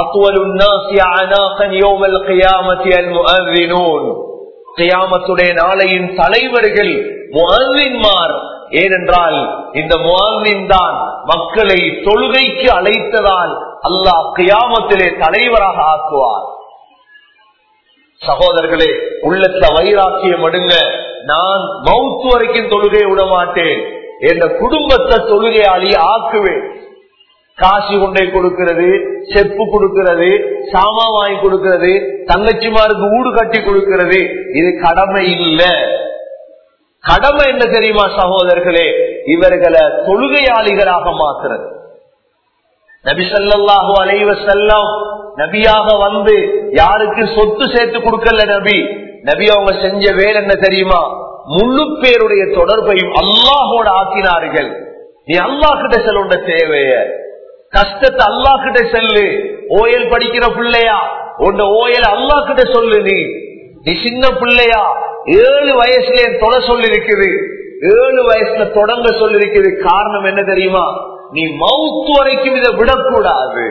கியாமத்துடைய நாளையின் தலைவர்கள் முஅzzின்மார். ஏனென்றால் இந்த முஅzzின் தான் மக்களை தொழுகைக்கு அழைத்ததால் அல்லாஹ் கியாமத்திலே தலைவராக ஆக்குவார். சகோதரர்களே, உள்ளத்துல வைராக்கியம் எடுங்க. நான் மௌத்து வரைக்கும் தொழுகை விட மாட்டேன். என்ற குடும்பத்தை தொழுகையாளி ஆக்குவேன். காசு கொண்டை கொடுக்கிறது, செப்பு கொடுக்கிறது, சாமா வாங்கி கொடுக்கிறது, தங்கச்சிமாருக்கு ஊடு கட்டி கொடுக்கிறது, இது கடமை இல்ல. கடமை என்ன தெரியுமா சகோதரர்களே? இவர்களை தொழுகையாளிகளாக மாற்றுறது. நபி ஸல்லல்லாஹு அலைஹி வஸல்லம் நபியாக வந்து யாருக்கு சொத்து சேர்த்து கொடுக்கல. நபி நபி அவங்க செஞ்ச வேலை என்ன தெரியுமா? முழு பேருடைய தொடர்பையும் அல்லாஹோட ஆக்கினார்கள். நீ அல்லாஹ் கிட்ட செல்லுண்ட தேவைய கஷ்டத்தை அல்லாஹ் கிட்ட செல்லு. ஓயல் படிக்கிற பிள்ளையா, உன்ட ஓயல் அல்லாஹ் கிட்ட சொல்லு. நீ நீ சின்ன பிள்ளையா, ஏழு வயசுல தொட சொல்லி இருக்குது, ஏழு வயசுல தொடங்க சொல்லி இருக்குது. காரணம் என்ன தெரியுமா? நீ மவுத்து வரைக்கும் இதை விடக்கூடாது,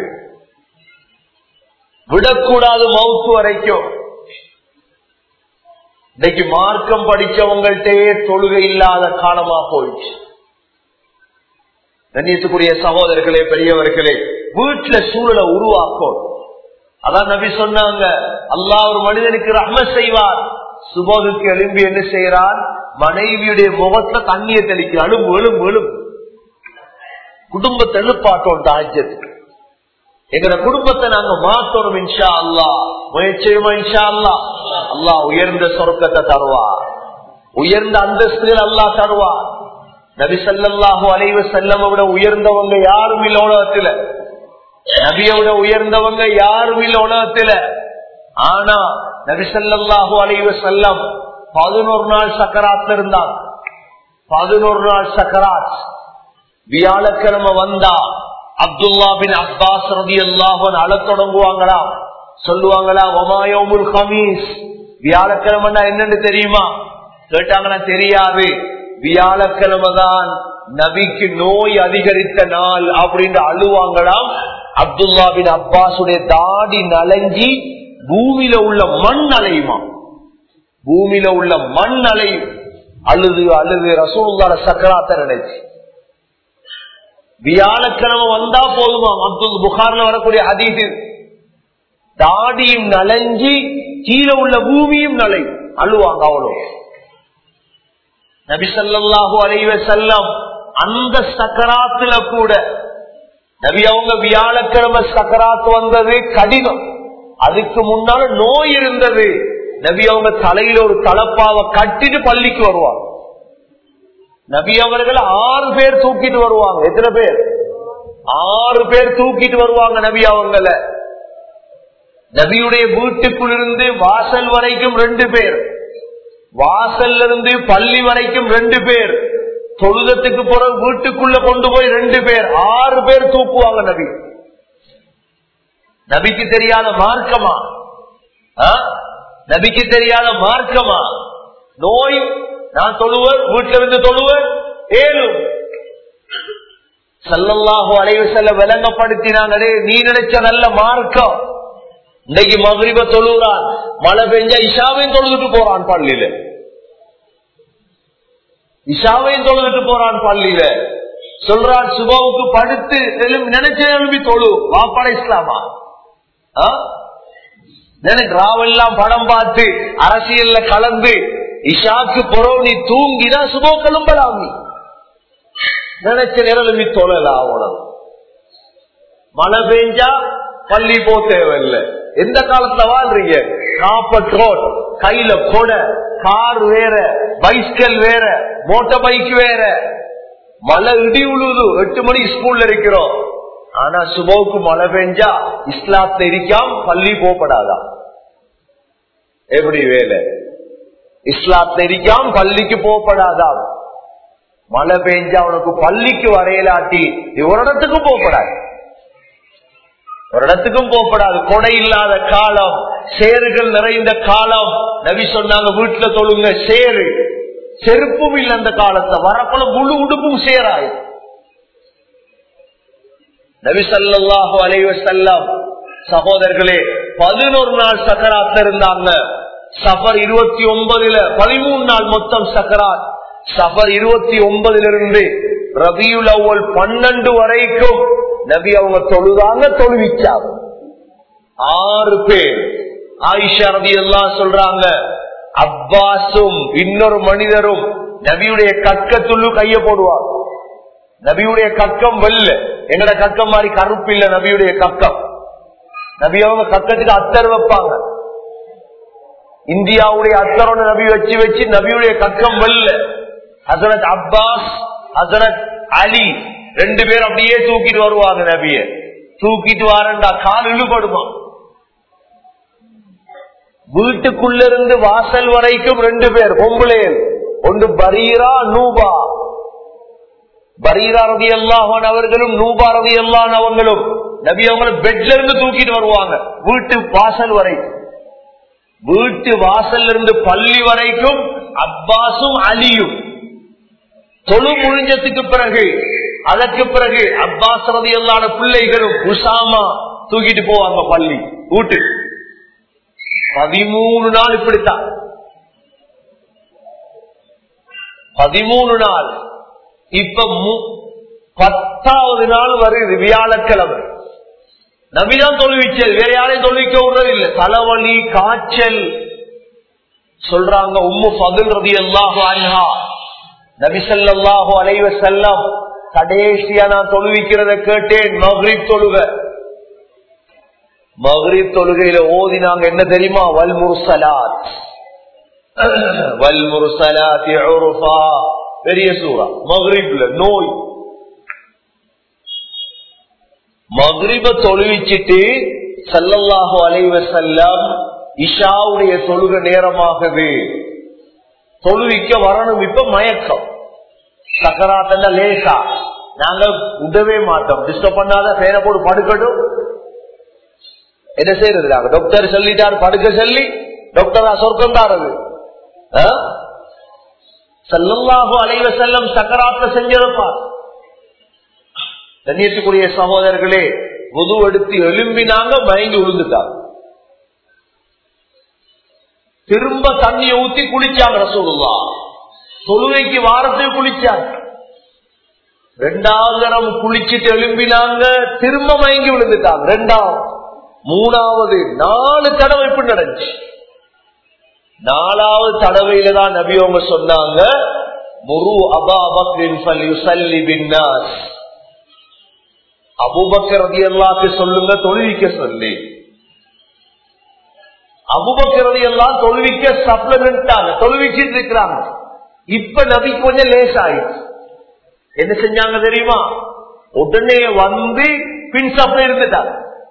விடக்கூடாது மவுத்து வரைக்கும். இன்னைக்கு மார்க்கம் படிச்சவங்கள்ட்டே தொழுகை இல்லாத காலமா போயிடுச்சு. கண்ணியத்துக்குரிய சகோதரர்களே, பெரியவர்களே, வீட்டுல சூழலை உருவாக்கும். அதான் நபி சொன்னாங்க, அல்லாஹ் ஒரு மனிதனுக்கு ரஹ்மத் செய்வார். சுபகுக்கு எழும்பி என்ன செய்யறான்? மனைவியுடைய முகத்தை தண்ணியை தெளிக்கிறான். எழும்பு எழும்பு எழும்பு. குடும்பத்தை எழுப்பாட்டோம். தாஜ்யத்துக்கு எங்கட குடும்பத்தை நாங்க மாத்தணும். இன்ஷா அல்லாஹ் முயற்சியுமா? இன்ஷா அல்லாஹ் அல்லாஹ் உயர்ந்த சொர்க்கத்தை தருவார், உயர்ந்த அந்தஸ்துகள் அல்லாஹ் தருவார். நபி ஸல்லல்லாஹு அலைஹி வஸல்லம் விட உயர்ந்தவங்க யாரும் இல்ல உலகத்துல. நபியை விட உயர்ந்தவங்க யாரும் இல்ல உலகத்துல. ஆனா நபி ஸல்லல்லாஹு அலைஹி வஸல்லம் பதினோரு நாள் சக்கராத்ல இருந்தாங்க. பதினோரு நாள் சக்கராத். வியாழக்கிழமை வந்தா அப்துல்லா பின் அப்பாஸ் ரலியல்லாஹு அன்ஹு அழத் தொடங்குவாங்களா, சொல்லுவாங்களா, வமா யௌமுல் கமீஸ், வியாழக்கிழமைன்னா என்னன்னு தெரியுமா? கேட்டாங்கன்னா தெரியாது. வியாழக்கிழமைதான் நபிக்கு நோய் அதிகரித்த நாள் அப்படின்னு அழுவாங்களாம். அப்துல்லா பின் அப்பாசுடைய தாடி நலஞ்சி பூமியில உள்ள மண் அலையுமா, பூமியில உள்ள மண் அலையும். அழுது அழுது ரசூலுல்லாஹ் சக்கராத்த நினைச்சு. வியாழக்கிழமை வந்தா போதுமா? அப்துல் புகார்ல வரக்கூடிய ஹதீஸ், தாடியும் நலஞ்சி கீழே உள்ள பூமியும் நலை அழுவாங்க. அவ்வளவு. நபி ஸல்லல்லாஹு அலைஹி வஸல்லம் அந்த சக்கராத்துல கூட, நபி அவங்க வியாழக்கிழமை சக்கராத்து வந்தது கடினம். அதுக்கு முன்னால நோய் இருந்தது. நபி அவங்க தலையில ஒரு தலப்பாவை கட்டிட்டு பள்ளிக்கு வருவாங்க. நபி அவர்கள் ஆறு பேர் தூக்கிட்டு வருவாங்க. எத்தனை பேர்? ஆறு பேர் தூக்கிட்டு வருவாங்க நபி அவங்கள. நபியுடைய வீட்டுக்குள் இருந்து வாசல் வரைக்கும் ரெண்டு பேர், வாசல்ல இருந்து பள்ளி வரைக்கும் ரெண்டு பேர், தொழுதத்துக்கு பிறகு வீட்டுக்குள்ள கொண்டு போய் ரெண்டு பேர், ஆறு பேர் தூக்குவாங்க நபி. நபிக்கு தெரியாத மார்க்கமா? நபிக்கு தெரியாத மார்க்கமா? நோய் நான் தொழுவர், வீட்டுல இருந்து தொழுவர், ஏழும். ஸல்லல்லாஹு அலைஹி வஸல்லம் விளங்கப்படுத்தினாங்களே, நீ நினைச்ச நல்ல மார்க்கம். இன்னைக்கு மக்ரிப தொழுகிறான், மழை பெஞ்சா இஷாவையும் தொழுதுட்டு போறான் பள்ளியில, இஷாவையும் தொழுதுட்டு போறான் பள்ளியில. சொல்றான் சுபவுக்கு படுத்து நினைச்ச எழுப்பி தொழு. வாப்பாட இஸ்லாமா? எனக்கு ராவெல்லாம் படம் பார்த்து அரசியல்ல கலந்து இஷாக்கு பொறவு நீ தூங்கிதான் சுபோ கிளம்பலாம். நீ நினைச்ச நிரலுமி தொழலாம். உனக்கு மழை பெஞ்சா பள்ளி போ தேவையில்லை. எந்த காலத்துல வாழ்றீங்க? காப்பட் ரோட், கையில கொட, கார் வேற, பைஸ்கல் வேற, மோட்டார் பைக் வேற. மழை இடி உழுது, எட்டு மணி ஸ்கூல்ல இருக்கிறோம், ஆனா சுபோக்கு மழை பெஞ்சா இஸ்லாத்துல இருக்காம பள்ளி போகப்படாதா? எப்படி வேலை? இஸ்லாத்துல இருக்காம பள்ளிக்கு போகப்படாதா? மழை பெஞ்சா அவனுக்கு பள்ளிக்கு வரையலாட்டி ஒரு இடத்துக்கும் போகப்படாது, ஒரு இடத்துக்கும் போகப்படாது. கொடை இல்லாத காலம், சேறுகள் நிறைந்த காலம். நபி சொன்னாங்க வீட்டுல தொழுங்க. சேரு செருப்பும் இல்லை அந்த காலத்தை. வரப்போல முழு உடுப்பும் சேராய். நபி ஸல்லல்லாஹு அலைஹி வஸல்லம் சகோதரர்களே பதினொரு நாள் சக்கராத்துல இருந்தாங்க. சஃபர் இருபத்தி ஒன்பதுல பதிமூணு நாள் மொத்தம் சக்கராத். சஃபர் இருபத்தி ஒன்பதுல இருந்து ரபியுல் அவ்வல் பன்னெண்டு வரைக்கும் நபி அவங்க தொழுதாங்க, தொழுவிச்சாங்க. ஆறு பேர். ஆயிஷா ரலியல்லாஹு சொல்றாங்க, அப்பாஸும் இன்னொரு மனிதரும் நபியுடைய கக்கத்துள்ளு கைய போடுவாங்க. நபியுடைய கக்கம் வெல்ல, எங்கட கக்கம் மாதிரி கருப்பு இல்ல நபியுடைய கக்கம். நபி அவங்க கக்கத்துக்கு அத்தர் வைப்பாங்க. இந்தியாவுடைய அத்தரோட நபி வச்சு வச்சு நபியுடைய கக்கம் வெல்ல. ஹசரத் அப்பாஸ், ஹசரத் அலி ரெண்டு பேரும் அப்படியே தூக்கிட்டு வருவாங்க. நபிய தூக்கிட்டு வாரண்டா கால் இழுபடுமா. வீட்டுக்குள்ள இருந்து வாசல் வரைக்கும் ரெண்டு பேர் பொம்பளையல். ஒன்று பரீரா, நூபா. பரீரா ரலியல்லாஹு அன்ஹு அவர்களும் நூபா ரலியல்லாஹு அன்ஹு அவங்களும் நபி அவங்களை பெட்ல இருந்து தூக்கிட்டு வருவாங்க வீட்டு வாசல் வரைக்கும். வீட்டு வாசல் இருந்து பள்ளி வரைக்கும் அப்பாஸும் அலியும். தொழு முடிஞ்சதுக்கு பிறகு அதற்கு பிறகு அப்பாஸ் ரலியல்லாஹு அன்ஹு பிள்ளைகளும் உசாமா தூக்கிட்டு போவாங்க பள்ளி வீட்டுக்கு. பதிமூணு நாள் இப்படித்தான். பதிமூணு நாள். இப்ப பத்தாவது நாள் வருது வியாழக்கிழமை. நபிதான் தொழுவிச்சல், வேற யாரையும் தொழுவிக்க விடுறதில்லை. தலைவலி, காய்ச்சல். சொல்றாங்க உம்மு ஃபதுல் ரலியல்லாஹு அன்ஹா, நபி ஸல்லல்லாஹு அலைஹி வஸல்லம் கடைசியா நான் தொழுவிக்கிறத கேட்டேன். மக்ரிப் தொழுக. மக்ரிப் தொழுகையில ஓதினாங்க என்ன தெரியுமா? வல் முர்சலாத், வல் முர்சலாத் உர்ஃபா. பெரிய சூரா. மக்ரிப்ல நோய். மக்ரிப தொழுவிச்சிட்டு ஸல்லல்லாஹு அலைஹி வஸல்லம் இஷாவுடைய தொழுக நேரமாகுது. தொழுவிக்க வரணும். இப்ப மயக்கம், சக்கராத்தல்ல லேசா. நாங்க உடவே மாட்டோம். டிஸ்டர்ப் பண்ணாத பேரை போட்டு படுக்கட்டும். என்ன செய்யறது? டாக்டர் சொல்லிட்டாரு படுக்க சொல்லி, டாக்டரா சொர்க்கம் தாரது. ஸல்லல்லாஹு அலைஹி வஸல்லம் சக்கராத்த செஞ்சிருப்பார். கண்ணியத்துக்குரிய சகோதரர்களே, வுது எடுத்து எழும்பினாங்க, மயங்கி விழுந்துட்டாங்க. திரும்ப தண்ணியை ஊத்தி குளிச்சாங்க ரசூலுல்லாஹ். தொழுகைக்கு வாரத்துக்கு குளிச்சாங்க. ரெண்டாவது தரம் குளிச்சுட்டு எழும்பினாங்க, திரும்ப மயங்கி விழுந்துட்டாங்க. ரெண்டாவது, மூணாவது, நாலு தடவை இப்படி நடந்துச்சு. நாலாவது தடவையில தான் நபி அவங்க சொன்னாங்க, முரு அபா பக்ரின் ஃபல்யுஸல்லி பின்னாஸ். அபூபக்கர் ரலியல்லாஹு சொல்லுங்க தொழுவிக்க சொல்லி. அபூபக்கர் ரலியல்லாஹு தொழுவிக்க சப்ளிமெண்டாங்க, தொழுவிச்சிட்டு இருக்கிறாங்க. இப்ப நபி கொஞ்சம் லேஸ் ஆயிடுச்சு. என்ன செஞ்சாங்க தெரியுமா? உடனே வந்து பின் சப்ளை இருந்துட்டாங்க.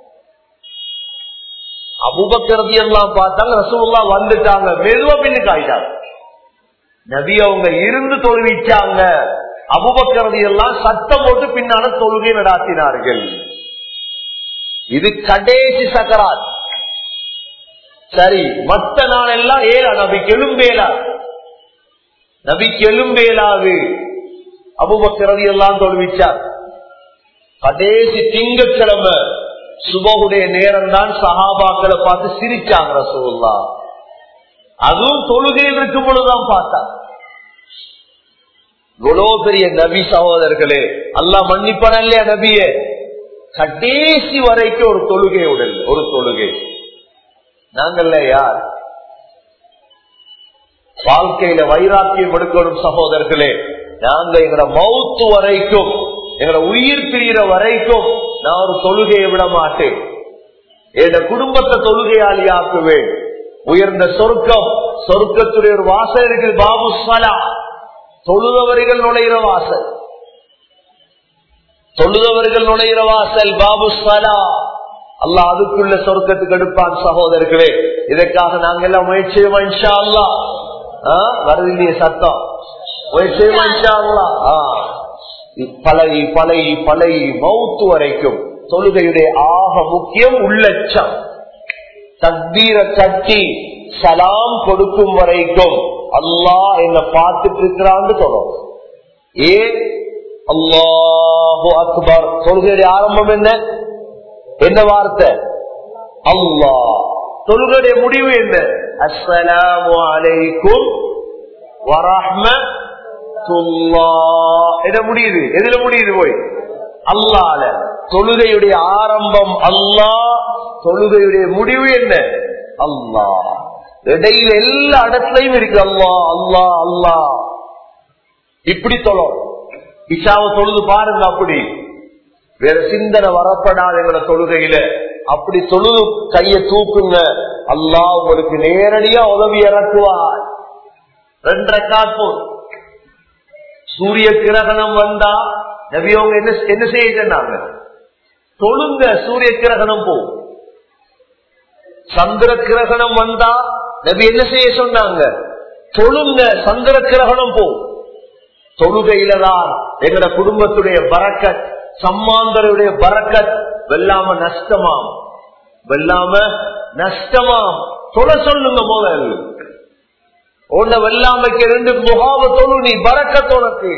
அபூபக்கர் ரலியல்லாஹு பார்த்தாங்க, ரசூலுல்லாஹ் வந்துட்டாங்க, மெதுவா பின்னுக்கு ஆயிட்டாங்க. நபி அவங்க இருந்து தொழுவிச்சாங்க. அபூபக்கர் ரலியல்லாஹு சத்தம் போட்டு பின்னால தொழுகை நடாத்தினார்கள். இது கடைசி சக்கராத். சரி, மற்ற நாள் எல்லாம் ஏலா, நபி கெலும்பேலா, நபி கெலும்பேலாது. அபூபக்கர் ரலியல்லாஹு தொழுவிச்சார். கடைசி திங்கட்கிழமை சுபஹுடைய நேரம் தான் சஹாபாக்களை பார்த்து சிரிச்சாங்க ரசூலுல்லாஹ். அதுவும் தொழுகையில் இருக்கும் பொழுதுதான் பார்த்தாங்க. இவ்வளவு பெரிய நபி சகோதரர்களே, அல்லாஹ் மன்னிப்பான இல்லையா நபியே? கடைசி வரைக்கும் ஒரு தொழுகை உடல், ஒரு தொழுகை. நாங்கள்ல யார் வாழ்க்கையில வைராக்கியம் எடுக்கணும் சகோதரர்களே? நாங்க எங்களோட மௌத்து வரைக்கும், எங்களோட உயிர் பிரிகிற வரைக்கும் நான் ஒரு தொழுகையை விட மாட்டேன். என் குடும்பத்தை தொழுகையாளி ஆக்குவேன். உயர்ந்த சொர்க்கம், சொர்க்கத்துடைய ஒரு வாசல் இருக்கு, பாபு ஸலா, தொழுதவர்கள் நுழைகிற வாசல். தொழுதவர்கள் நுழைகிற வாசல் பாபு ஸலா. அல்லாஹ் அதுக்குள்ள சொர்க்கத்துக்கு எடுப்பான். சகோதரர்களே, இதற்காக நாங்க எல்லாம் முயற்சி செய்வோம் இன்ஷா அல்லாஹ். வருதில்லையே சத்தம், முயற்சி செய்வோம் இன்ஷா அல்லாஹ். பழகி பழகி பழகி மௌத்து வரைக்கும் தொழுகையுடைய ஆக முக்கியம் உள்ளச்சம். தக்பீர கட்டி சலாம் கொடுக்கும் வரைக்கும் அல்லாஹ் என்ன பார்த்துட்டு இருக்கிறான்னு சொல்லும். ஏன் அல்லாஹு அக்பர் தொழுகையுடைய ஆரம்பம் என்ன? என்ன வார்த்தை? அல்லாஹ். தொழுகையுடைய முடிவு என்ன? அஸ்ஸலாமு அலைக்கும் வரஹ்மத்துல்லாஹ். என்ன முடியுது? எதுல முடியுது? போய் அல்லாஹ்ல. தொழுகையுடைய ஆரம்பம் அல்லாஹ், தொழுகையுடைய முடிவு என்ன? அல்லாஹ். இடையில எல்லா இடத்துலயும் இருக்கு அல்லாஹ் அல்லாஹ் அல்லாஹ். இப்படி தொழும். இஷாவை தொழுது பாருங்க, அப்படி வேற சிந்தனை வரப்படாத எங்களை தொழுகையில அப்படி தொழுது கைய தூக்குங்க, அல்லாஹ் உங்களுக்கு நேரடியா உதவி இறக்குவார். ரெண்டரை காப்பு சூரிய கிரகணம் வந்தா நபியவங்க என்ன என்ன செய்யுங்க? தொழுங்க, சூரிய கிரகணம் போ. சந்திர கிரகணம் வந்தா நபி என்ன செய்ய சொன்னாங்க? தொழுங்க, சந்திர கிரகணம் போ. தொழுகையில தான் எங்கட குடும்பத்துடைய பரக்கத், சம்மாந்தருடைய பரக்கத். வெல்லாம நஷ்டமாம், வெல்லாம நஷ்டமாம். தொலை சொல்லுங்க முதல். உன்னை வெல்லாமைக்கு ரெண்டு முகாம தொழு, நீ பரக்கத்தோனக்கு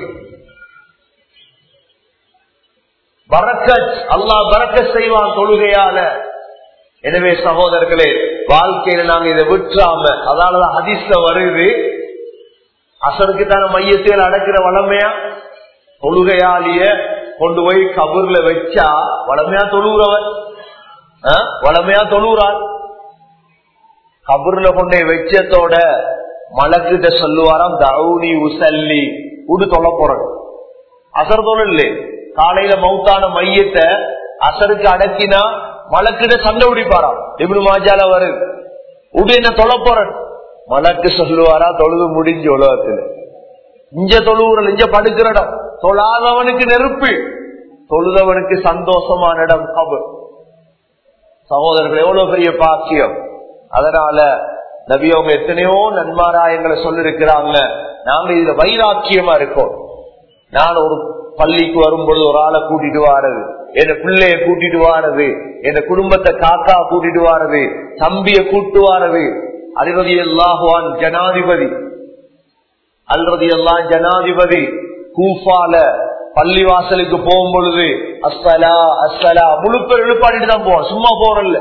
பரக்கத். அல்லாஹ் பரக்கத் செய்வான் தொழுகையால. எனவே சகோதரர்களே, வாழ்க்கையில நாங்க இதை விட்டுறாம, அதாலதான் ஹதீஸ்ல வருது, அசருக்கு தான மையத்தில் அடக்கிற வளமையா தொழுகையாளிய கொண்டு போய் கபூர்ல வச்சா வளமையா தொழுகிறவன் வளமையா தொழுகிறான். கபூர்ல கொண்டே வச்சத்தோட மலக்கிட்ட சொல்லுவாராம், தவுனி உசல்லி, உடு தொலை போறது. அசர் தொழில் இல்லை. காலையில மௌத்தான மையத்தை அசருக்கு அடக்கினா மலக்கிட்ட சண்டை பிடிப்பாராம். இப்னு மாஜால வருது, உடு என்ன தொலை போறன். மலக்கு சொல்லுவாரா, தொழுது முடிஞ்ச உலகத்துல இஞ்ச தொழுவுறல், இஞ்ச படுக்கிற இடம். தொழாதவனுக்கு நெருப்பு, தொழுதவனுக்கு சந்தோஷமான இடம் கபர். சகோதரர்கள், எவ்வளவு பெரிய பாக்கியம். அதனால நபி அவங்க எத்தனையோ நன்மாராயங்களை சொல்லிருக்கிறாங்க. நாங்க இதுல வைராக்கியமா இருக்கோம். நான் ஒரு பள்ளிக்கு வரும்பொழுது ஒரு ஆளை கூட்டிட்டு வாரது, என் பிள்ளைய கூட்டிட்டு வாரது, என் குடும்பத்தை காக்கா கூட்டிட்டு வாரது, தம்பிய கூட்டு வாரது. அல்ரதி அல்லாஹுவான் ஜனாதிபதி, அல்ரதி அல்லாஹ் ஜனாதிபதி கூஃபால பள்ளிவாசலுக்கு போகும் பொழுது அஸ்ஸலா அஸ்ஸலா முழு பேர் எழுப்பாடிட்டு தான் போவான். சும்மா போறல்ல,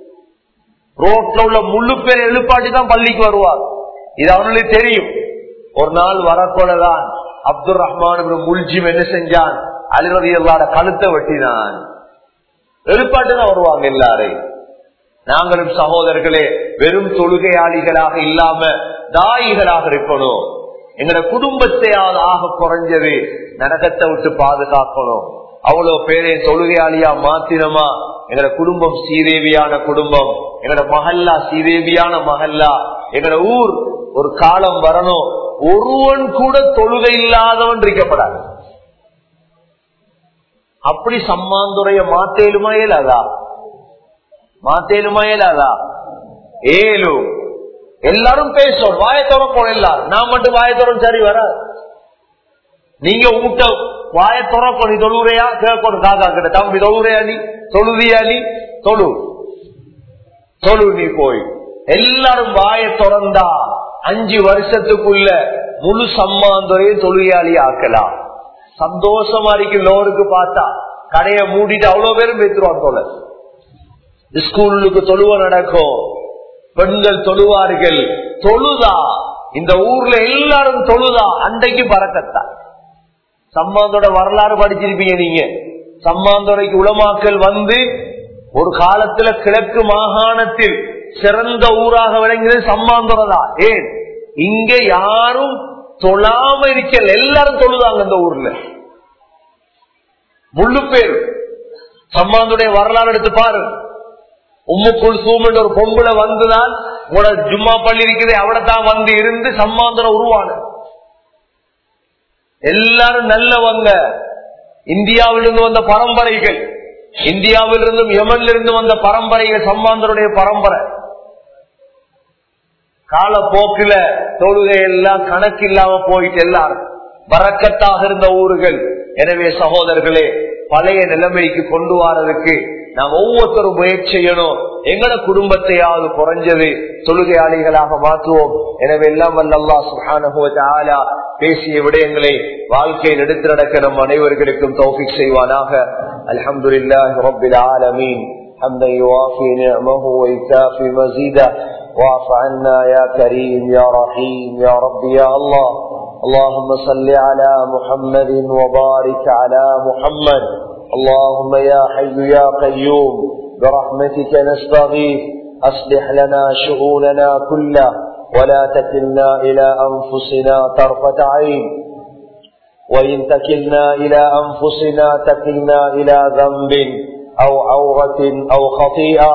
ரோட்ல உள்ள முழு பேர் எழுப்பாட்டி தான் பள்ளிக்கு வருவார். இது அவனுக்கு தெரியும். ஒரு நாள் வரக்கொள்ளதான் அப்துல் ரஹ்மான் முல்ஜிம் என்ன செஞ்சான்? அலிரதி அல்லாஹ்வோட கழுத்தை வெட்டினான். எழுப்பாட்டு தான் வருவாங்க எல்லாரையும். நாங்களும் சகோதரர்களே வெறும் தொழுகையாளிகளாக இல்லாம தாயிகளாக இருக்கணும். எங்களோட குடும்பத்தையாவது ஆக குறைஞ்சது நரகத்தை விட்டு பாதுகாக்கணும். அவ்வளவு பேரை தொழுகையாளியா மாத்தினமா எங்களோட குடும்பம் சீதேவியான குடும்பம், எங்களோட மஹல்லா சீதேவியான மஹல்லா. எங்களோட ஊர் ஒரு காலம் வரணும், ஒருவன் கூட தொழுகை இல்லாதவன் இருக்கப்படாது. அப்படி சம்மாந்துறைய மாத்தேலுமா இயலாதா? மாத்தேலுமா இயலாதா? ஏழு எல்லாரும் பேசணும், வாயத்தோரம் போன எல்லாரும். நான் மட்டும் வாயத்தோரம் சரி வர. நீங்க ஊட்ட வாயத்தோரம் நீ தொழுறையா கேட்கணும். காக்கா கிட்ட, தம்பி தொழுறையா, நீ தொழுதியா, நீ தொழு தொழு நீ போய். எல்லாரும் வாய திறந்தா அஞ்சு வருஷத்துக்குள்ள முழு சம்மாந்துறையும் தொழுகையாளி ஆக்கலாம். சந்தோஷமா இருக்கு. லோருக்கு பார்த்தா கடைய மூடிட்டு அவ்வளவு பேரும் பேத்துருவான் போல. ஸ்கூலுக்கு தொழுவ நடக்கும், பெண்கள் தொழுவார்கள். தொழுதா இந்த ஊர்ல எல்லாரும் தொழுதா அன்றைக்கு பறக்கத்தா. சம்மாந்தோட வரலாறு படிச்சிருப்பீங்க நீங்க. சம்மாந்துறைக்கு உலமாக்கள் வந்து ஒரு காலத்துல கிழக்கு மாகாணத்தில் சிறந்த ஊராக விளங்கினது சம்மாந்துறை தான். ஏன் இங்க யாரும் தொழாம இருக்கல, எல்லாரும் தொழுதாங்க இந்த ஊர்ல. முழு பேர் சம்மாந்துடைய வரலாறு எடுத்து பாரு. உம்மு குல்சூம் என்ற ஒரு பொம்புல வந்துதான் உங்களோட ஜும்மா பள்ளி இருக்குது, அவளைத்தான் வந்து இருந்து சம்மாந்துரை உருவான. எல்லாரும் நல்லவங்க. இந்தியாவிலிருந்து வந்த பரம்பரைகள், இந்தியாவிலிருந்தும் யமனிலிருந்து வந்த பரம்பரைகள், சம்மாந்தருடைய பரம்பரை. காலப்போக்கில தொழுகை எல்லாம் கணக்கு இல்லாம போயிட்டு எல்லாரும் பரக்கத்தாக இருந்த ஊர்கள். எனவே சகோதரர்களே, பழைய நிலைமைக்கு கொண்டு வரதுக்கு நாம் ஒவ்வொருத்தரும் முயற்சி செய்யணும். எங்கட குடும்பத்தையாவது குறைஞ்சது தொழுகையாளிகளாக மாற்றுவோம். எனவே எல்லாம் வல்ல அல்லாஹ் சுப்ஹானஹு வ தஆலா பேசிய விடயங்களை வாழ்க்கையில் எடுத்து நடக்க நம் அனைவர்களுக்கும் தௌஃபீக் செய்வானாக. அல்ஹம்துலில்லாஹி ரப்பில் ஆலமீன். حمدا يوافي نعمه ويكافي مزيدا. واعف عنا يا كريم يا رحيم يا رب يا الله. اللهم صل على محمد وبارك على محمد. اللهم يا حي يا قيوم برحمتك نستغيث. أصلح لنا شؤوننا كلها ولا تكلنا إلى أنفسنا طرفة عين. وإن تكلنا إلى أنفسنا تكلنا إلى ذنب أو عورة أو خطيئة.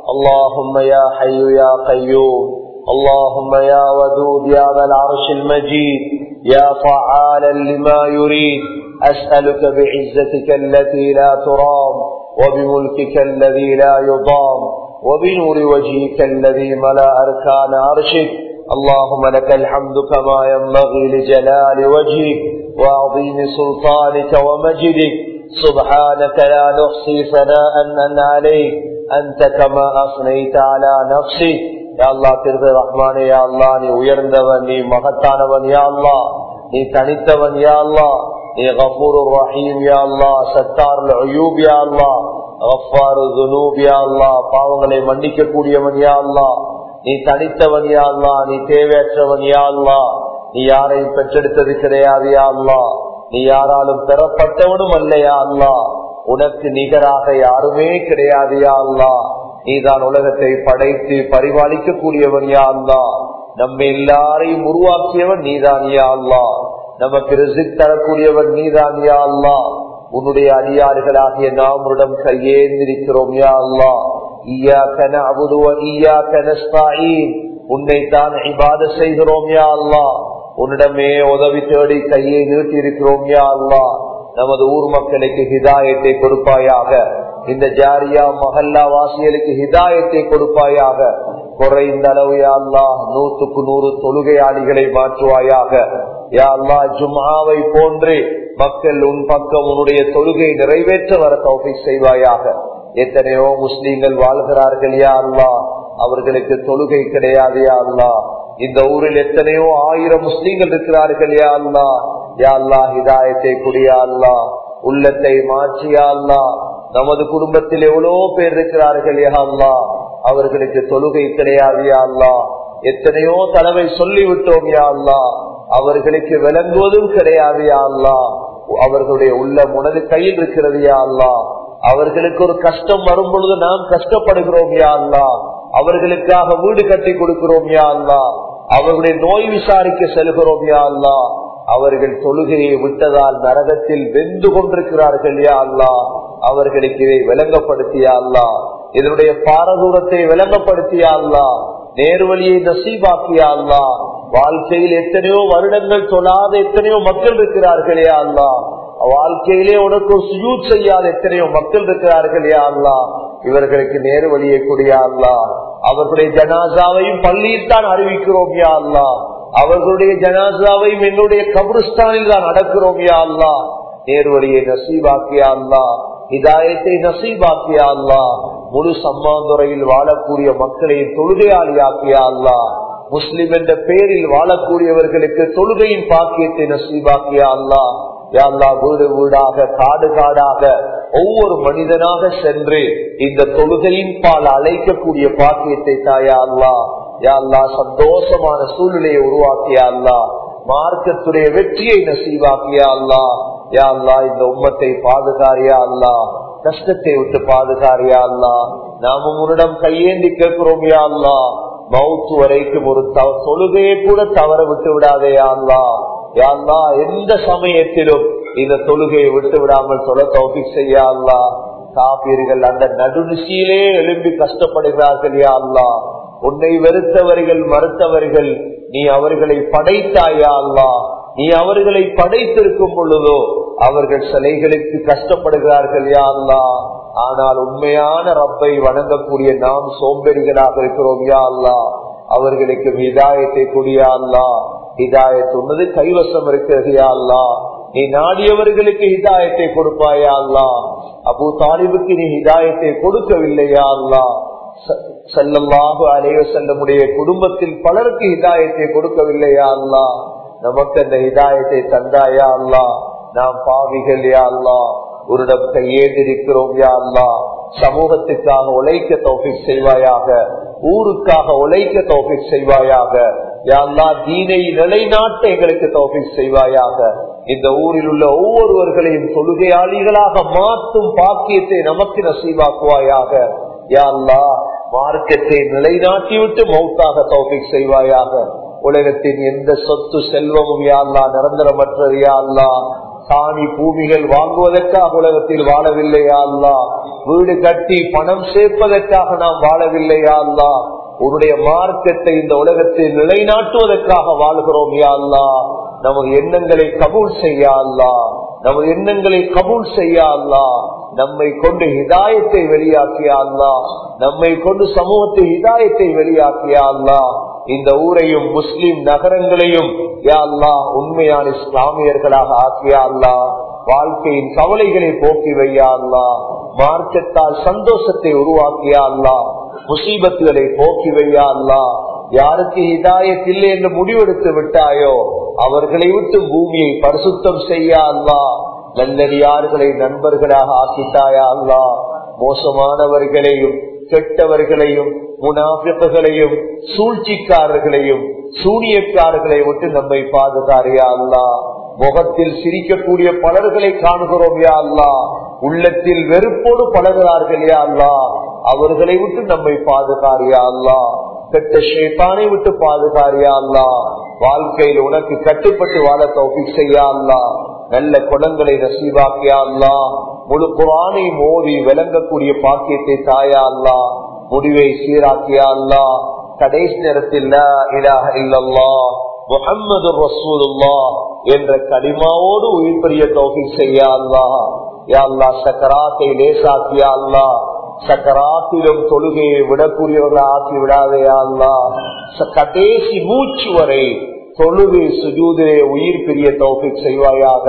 اللهم يا حي يا قيوم. اللهم يا ودود يا ذا العرش المجيد يا فعالا لما يريد. أسألك بعزتك التي لا ترام وبملكك الذي لا يضام وبنور وجهك الذي ملأ أركان عرشك. اللهم لك الحمد كما ينبغي لجلال وجهك وعظيم سلطانك ومجدك. سبحانك لا نحصي ثناء عليك أنت كما أثنيت على نفسك. يا الله திருbe ரஹ்மானே, யா அல்லாஹ் நீ உயர்ந்தவன், நீ மகத்தானவன், யா அல்லாஹ் நீ தனித்தவன், யா அல்லாஹ் நீ கஃபூருர் ரஹீம், யா அல்லாஹ் சத்தாருல் உயூப், யா அல்லாஹ் கஃபாருல் ذுனூப், யா அல்லாஹ் பாவங்களை மன்னிக்க கூடியவன், யா அல்லாஹ் நீ தனித்தவன், யா அல்லாஹ் நீ தேவையற்றவன், யா அல்லாஹ் நீ யாரையும் பெற்றெடுத்தது கிடையாது, யா அல்லாஹ் நீ யாராலும் பெறப்பட்டவனும் அல்ல, யா அல்லாஹ் உனக்கு நிகராக யாருமே கிடையாது, யா அல்லாஹ் நீதான் உலகத்தை படைத்து பரிபாலிக்க கூடியவன், யா அல்லாஹ் நம்ம எல்லாரையும் உருவாக்கியவன் நீதான், யா அல்லாஹ் நமக்கு ரிஸ்க் தரக்கூடியவன் நீதான், யா அல்லாஹ் உன்னுடைய அடியார்களாகிய நாம் உன்னிடம் கையேந்திருக்கிறோம், யா அல்லாஹ் இய்யாக நஅபுது வ இய்யாக நஸ்தஈன். உன்னைத்தான் இபாதத் செய்கிறோம், யா அல்லாஹ் உன்னிடமே உதவி தேடி கையை நீட்டி இருக்கிறோம், யா அல்லாஹ் நமது ஊர் மக்களுக்கு ஹிதாயத்தை கொடுப்பாயாக. இந்த ஜாரியா மஹல்லா வாசிகளுக்கு ஹிதாயத்தை கொடுப்பாயாக. குறைந்த அளவு யா அல்லாஹ் நூற்றுக்கு நூறு தொழுகையாளிகளை மாற்றுவாயாக. யா அல்லாஹ் ஜும்ஆவை போன்று மக்கள் உன் பக்கம் உன்னுடைய தொழுகை நிறைவேற்ற வர தௌஃபீக் செய்வாயாக. எத்தனையோ முஸ்லீம்கள் வாழ்கிறார்கள், யா அல்லாஹ் அவர்களுக்கு தொழுகை கிடையாது, யா அல்லாஹ் இந்த ஊரில் எத்தனையோ ஆயிரம் முஸ்லீம்கள் இருக்கிறார்கள், யா அல்லாஹ் யா அல்லாஹ் ஹிதாயத்தை குடியா அல்லாஹ் உள்ளத்தை மாற்றியா அல்லாஹ் நமது குடும்பத்தில் எவ்வளவு பேர் இருக்கிறார்கள், யா அல்லாஹ் அவர்களுக்கு தொழுகை கிடையாது, யா அல்லாஹ் எத்தனையோ தடவை சொல்லிவிட்டோம், யா அல்லாஹ் அவர்களுக்கு விளங்குவதும் கிடையாது, யா அல்லாஹ் அவர்களுடைய உள்ள உனது கையில் இருக்கிறது, யா அல்லாஹ் அவர்களுக்கு ஒரு கஷ்டம் வரும் பொழுது நாம் கஷ்டப்படுகிறோம், யா அல்லாஹ் அவர்களுக்காக வீடு கட்டி கொடுக்கிறோம், யா அல்லாஹ் அவர்களுடைய நோய் விசாரிக்க செல்கிறோம், யா அல்லாஹ் அவர்கள் தொழுகையை விட்டதால் நரகத்தில் வெந்து கொண்டிருக்கிறார்கள், யா அல்லாஹ் அவர்களுக்கு இதை விளங்கப்படுத்தியா அல்லாஹ் இதனுடைய பாரதூரத்தை விளங்கப்படுத்தியா அல்லாஹ் நேர்வழியை நசீபாக்கியா அல்லாஹ் வாழ்க்கையில் எத்தனையோ வருடங்கள் தொழாத எத்தனையோ மக்கள் இருக்கிறார்கள், யா அல்லாஹ் வாழ்க்கையிலே உனக்கு சுஜூத் செய்யாத எத்தனையோ மக்கள் இருக்கிறார்கள், யா அல்லாஹ் இவர்களுக்கு நேரு வழியை கூடியா அல்லாஹ் அவர்களுடைய ஜனாசாவையும் பள்ளியில் தான் அறிவிக்கிறோம், யா அல்லாஹ் அவர்களுடைய ஜனாசாவையும் என்னுடைய கபருஸ்தானில் தான் நடக்கிறோம், யா அல்லாஹ் நேரு வழியை நசீபாக்கியா அல்லாஹ் ஹிதாயத்தை நசீபாக்கியா அல்லாஹ் முழு சம்மாந்துறையில் வாழக்கூடிய மக்களை தொழுகையாளியாக்கியா அல்லாஹ் முஸ்லிம் என்ற பெயரில் வாழக்கூடியவர்களுக்கு தொழுகையின் பாக்கியத்தை நசீபாக்கியா அல்லாஹ் யா அல்லாஹ் வீடு வீடாக காடு காடாக ஒவ்வொரு மனிதனாக சென்று இந்த தொழுகையின் பால் அழைக்கக்கூடிய பாக்கியத்தை தாயா அல்லாஹ் யா அல்லாஹ் சந்தோஷமான சூழ்நிலையை உருவாக்கியா அல்லாஹ் மார்க்கத்துடைய வெற்றியை நசீவாக்கியா அல்லாஹ் யா அல்லாஹ் இந்த உம்மத்தை பாதுகாரியா அல்லாஹ் கஷ்டத்தை விட்டு பாதுகாரியா அல்லாஹ் நாமும் உன்னிடம் கையேந்தி கேட்கிறோம், யா அல்லாஹ் மௌத்து வரைக்கும் ஒரு தொழுகையை கூட தவற விட்டு விடாதே, யா அல்லாஹ் யா அல்லாஹ் எந்த சமயத்திலும் இந்த தொழுகையை விட்டு விடாமல் தொழ தௌஃபீக் செய்ய அல்லாஹ். காபீர்கள் அந்த நடுநிசியிலே எழும்பி கஷ்டப்படுகிறார்கள், யா அல்லாஹ் உன்னை வெறுத்தவர்கள் மறுத்தவர்கள் நீ அவர்களை படைத்தாயா அல்லாஹ் நீ அவர்களை படைத்திருக்கும் பொழுதோ அவர்கள் சிலைகளுக்கு கஷ்டப்படுகிறார்கள் யா அல்லாஹ். ஆனால் உண்மையான ரப்பை வணங்கக்கூடிய நாம் சோம்பேறிகளாக இருக்கிறோம் யா அல்லாஹ். அவர்களுக்கு ஹிதாயத்தை கொடியா அல்லாஹ். ஹிதாயத் உன்னது கைவசம் இருக்கிறது யா அல்லாஹ். நீ நாடியவர்களுக்கு ஹிதாயத்தை கொடுப்பாயா அல்லாஹ். அபூ தாலிபுக்கு நீ ஹிதாயத்தை கொடுக்கவில்லையா அல்லாஹ். ஸல்லல்லாஹு அலைஹி வஸல்லமுடைய குடும்பத்தில் பலருக்கு ஹிதாயத்தை கொடுக்கவில்லையா அல்லாஹ். நமக்கு அந்த ஹிதாயத்தை தந்தாயா அல்லாஹ். நாம் பாவிகள் யா அல்லாஹ். உன்னிடம் கையேந்திருக்கிறோம் யா அல்லாஹ். சமூகத்துக்காக உழைக்க தௌஃபீக் செய்வாயாக. ஊருக்காக உழைக்க தௌஃபீக் செய்வாயாக. யா அல்லாஹ் தீனை நிலைநாட்ட எங்களுக்கு தௌஃபீக் செய்வாயாக. இந்த ஊரில் உள்ள ஒவ்வொருவர்களையும் தொழுகையாளிகளாக மாற்றும் பாக்கியத்தை நமக்கு நசீவாக்குவாயாக. யா அல்லாஹ் மார்க்கத்தை நிலைநாட்டிவிட்டு மௌத்தாக தௌஃபீக் செய்வாயாக. உலகத்தின் எந்த சொத்து செல்வமும் யா அல்லாஹ் நிரந்தரமற்றது யா அல்லாஹ். சாணி பூமிகள் வாங்குவதற்காக உலகத்தில் வாழவில்லையா அல்லாஹ். வீடு கட்டி பணம் சேர்ப்பதற்காக நாம் வாழவில்லையா அல்லாஹ். உன்னுடைய மார்க்கத்தை இந்த உலகத்தில் நிலைநாட்டுவதற்காக வாழ்கிறோம் யா அல்லாஹ். நமது எண்ணங்களை கபூல் செய்ய அல்லாஹ். நமது எண்ணங்களை கபூல் செய்ய அல்லாஹ். நம்மை கொண்டு ஹிதாயத்தை வெளியாக்கியா அல்லாஹ். நம்மை கொண்டு சமூகத்தை ஹிதாயத்தை வெளியாக்கியா அல்லாஹ். இந்த ஊரையும் முஸ்லிம் நகரங்களையும் யா அல்லாஹ் உண்மையான இஸ்லாமியர்களாக ஆக்கியா அல்லாஹ். வாழ்க்கையின் கவலைகளை போக்கி வையா அல்லாஹ். மார்க்கத்தால் சந்தோஷத்தை உருவாக்கியா அல்லாஹ். முசீபத்துகளை போக்கி வையா அல்லாஹ். யாருக்கு ஹிதாயத் இல்லை என்று முடிவெடுத்து விட்டாயோ அவர்களை விட்டு பூமியை பரிசுத்தம் செய்யா அல்லாஹ். நல்லடியார்களை நண்பர்களாக ஆக்கிட்டாயா அல்லாஹ். மோசமானவர்களையும் கெட்டவர்களையும் முனாஃபிக்குகளையும் சூழ்ச்சிக்காரர்களையும் சூனியக்காரர்களை விட்டு நம்மை பாதுகாரியா அல்லாஹ். முகத்தில் சிரிக்கக்கூடிய பலர்களை காணுகிறோம் யா அல்லாஹ். உள்ளத்தில் வெறுப்போடு பழகிறார்கள் யா அல்லாஹ். அவர்களை விட்டு நம்மை பாதுகாரியா அல்லாஹ். கெட்ட ஷைத்தானை விட்டு பாதுகாரியா அல்லாஹ். வாழ்க்கையில் உனக்கு கட்டுப்பட்டு வாழ தௌஃபீக் செய்யா அல்லாஹ். நல்ல குணங்களை நசீபாக்கியா அல்லாஹ். முழு குர்ஆனை மோதி விளங்கக்கூடிய பாக்கியத்தை தாயா அல்லாஹ். முடிவை சீராக்கியா அல்லாஹ். கடைசி நேரத்தில் லா இலாஹ இல்லல்லாஹ் முஹம்மதுர் ரசூலுல்லாஹ் என்ற கலிமாவோடு உயிர் பெரிய தௌஃபீக் செய்யா அல்லாஹ். யா அல்லாஹ் சக்கராத்தை லேசாக்கியா அல்லாஹ். சக்கராத்திலும் தொழுகையை விடக்கூடியவர்களை ஆக்கி விடாதையா அல்லாஹ். கடைசி மூச்சு வரை தொழுகை சுஜூதிலே உயிர் பெரிய தௌஃபீக் செய்வாயாக.